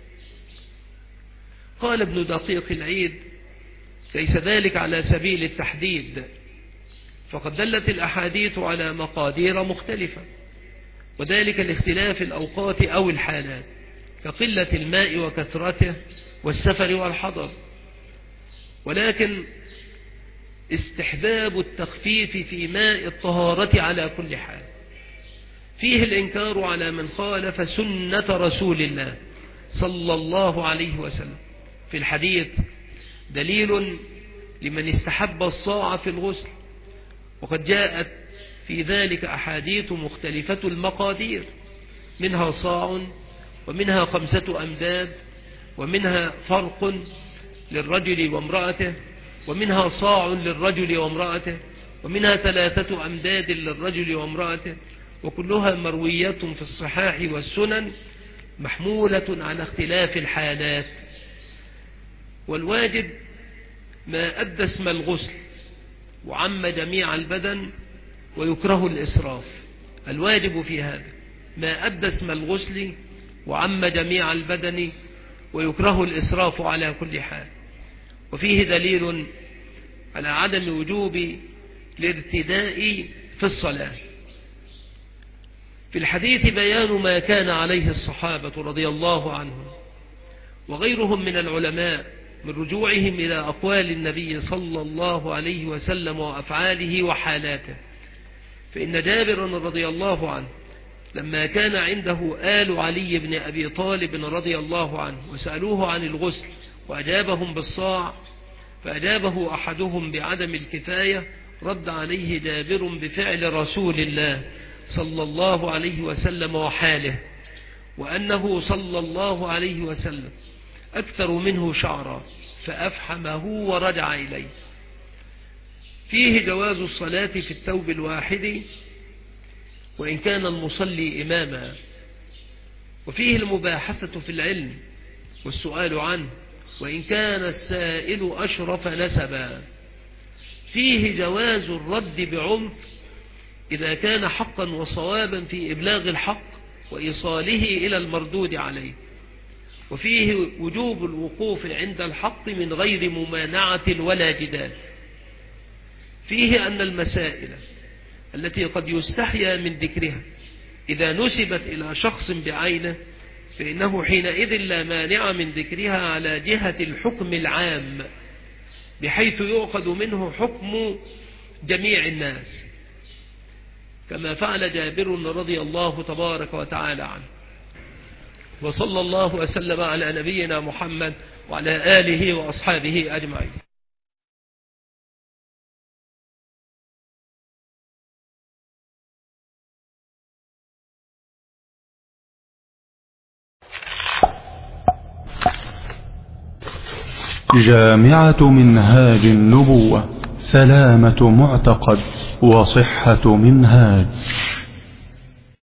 قال ابن دقيق العيد ليس ذلك على سبيل التحديد، فقد دلت الأحاديث على مقادير مختلفة، وذلك لاختلاف الأوقات أو الحالات، كقلة الماء وكثرته والسفر والحضر. ولكن استحباب التخفيف في ماء الطهارة على كل حال. فيه الإنكار على من خالف سنة رسول الله صلى الله عليه وسلم. في الحديث دليل لمن استحب الصاع في الغسل، وقد جاءت في ذلك أحاديث مختلفة المقادير، منها صاع، ومنها 5 أمداد، ومنها فرق للرجل وامرأته، ومنها صاع للرجل وامرأته، ومنها 3 أمداد للرجل وامرأته، وكلها مروية في الصحاح والسنن محمولة على اختلاف الحالات. والواجب ما أدى اسم الغسل وعم جميع البدن، ويكره الإسراف. الواجب في هذا ما أدى اسم الغسل وعم جميع البدن، ويكره الإسراف على كل حال. وفيه دليل على عدم وجوب الارتداء في الصلاة. في الحديث بيان ما كان عليه الصحابة رضي الله عنهم وغيرهم من العلماء من رجوعهم إلى أقوال النبي صلى الله عليه وسلم وأفعاله وحالاته. فإن جابر رضي الله عنه لما كان عنده آل علي بن أبي طالب رضي الله عنه وسألوه عن الغسل وأجابهم بالصاع، فأجابه أحدهم بعدم الكفاية، رد عليه جابر بفعل رسول الله صلى الله عليه وسلم وحاله، وأنه صلى الله عليه وسلم أكثر منه شعرا، فأفحمه ورجع إليه. فيه جواز الصلاة في الثوب الواحد وإن كان المصلي إماما، وفيه المباحثة في العلم والسؤال عنه وإن كان السائل أشرف نسبا. فيه جواز الرد بعنف إذا كان حقا وصوابا في إبلاغ الحق وإيصاله إلى المردود عليه. وفيه وجوب الوقوف عند الحق من غير ممانعة ولا جدال. فيه أن المسائل التي قد يستحيا من ذكرها إذا نسبت إلى شخص بعينه فإنه حينئذ لا مانع من ذكرها على جهة الحكم العام، بحيث يؤخذ منه حكم جميع الناس، كما فعل جابر رضي الله تبارك وتعالى عنه. وصلى الله وسلم على نبينا محمد وعلى آله وأصحابه أجمعين. جامعة منهاج النبوة، سلامة معتقد وصحة منهاج.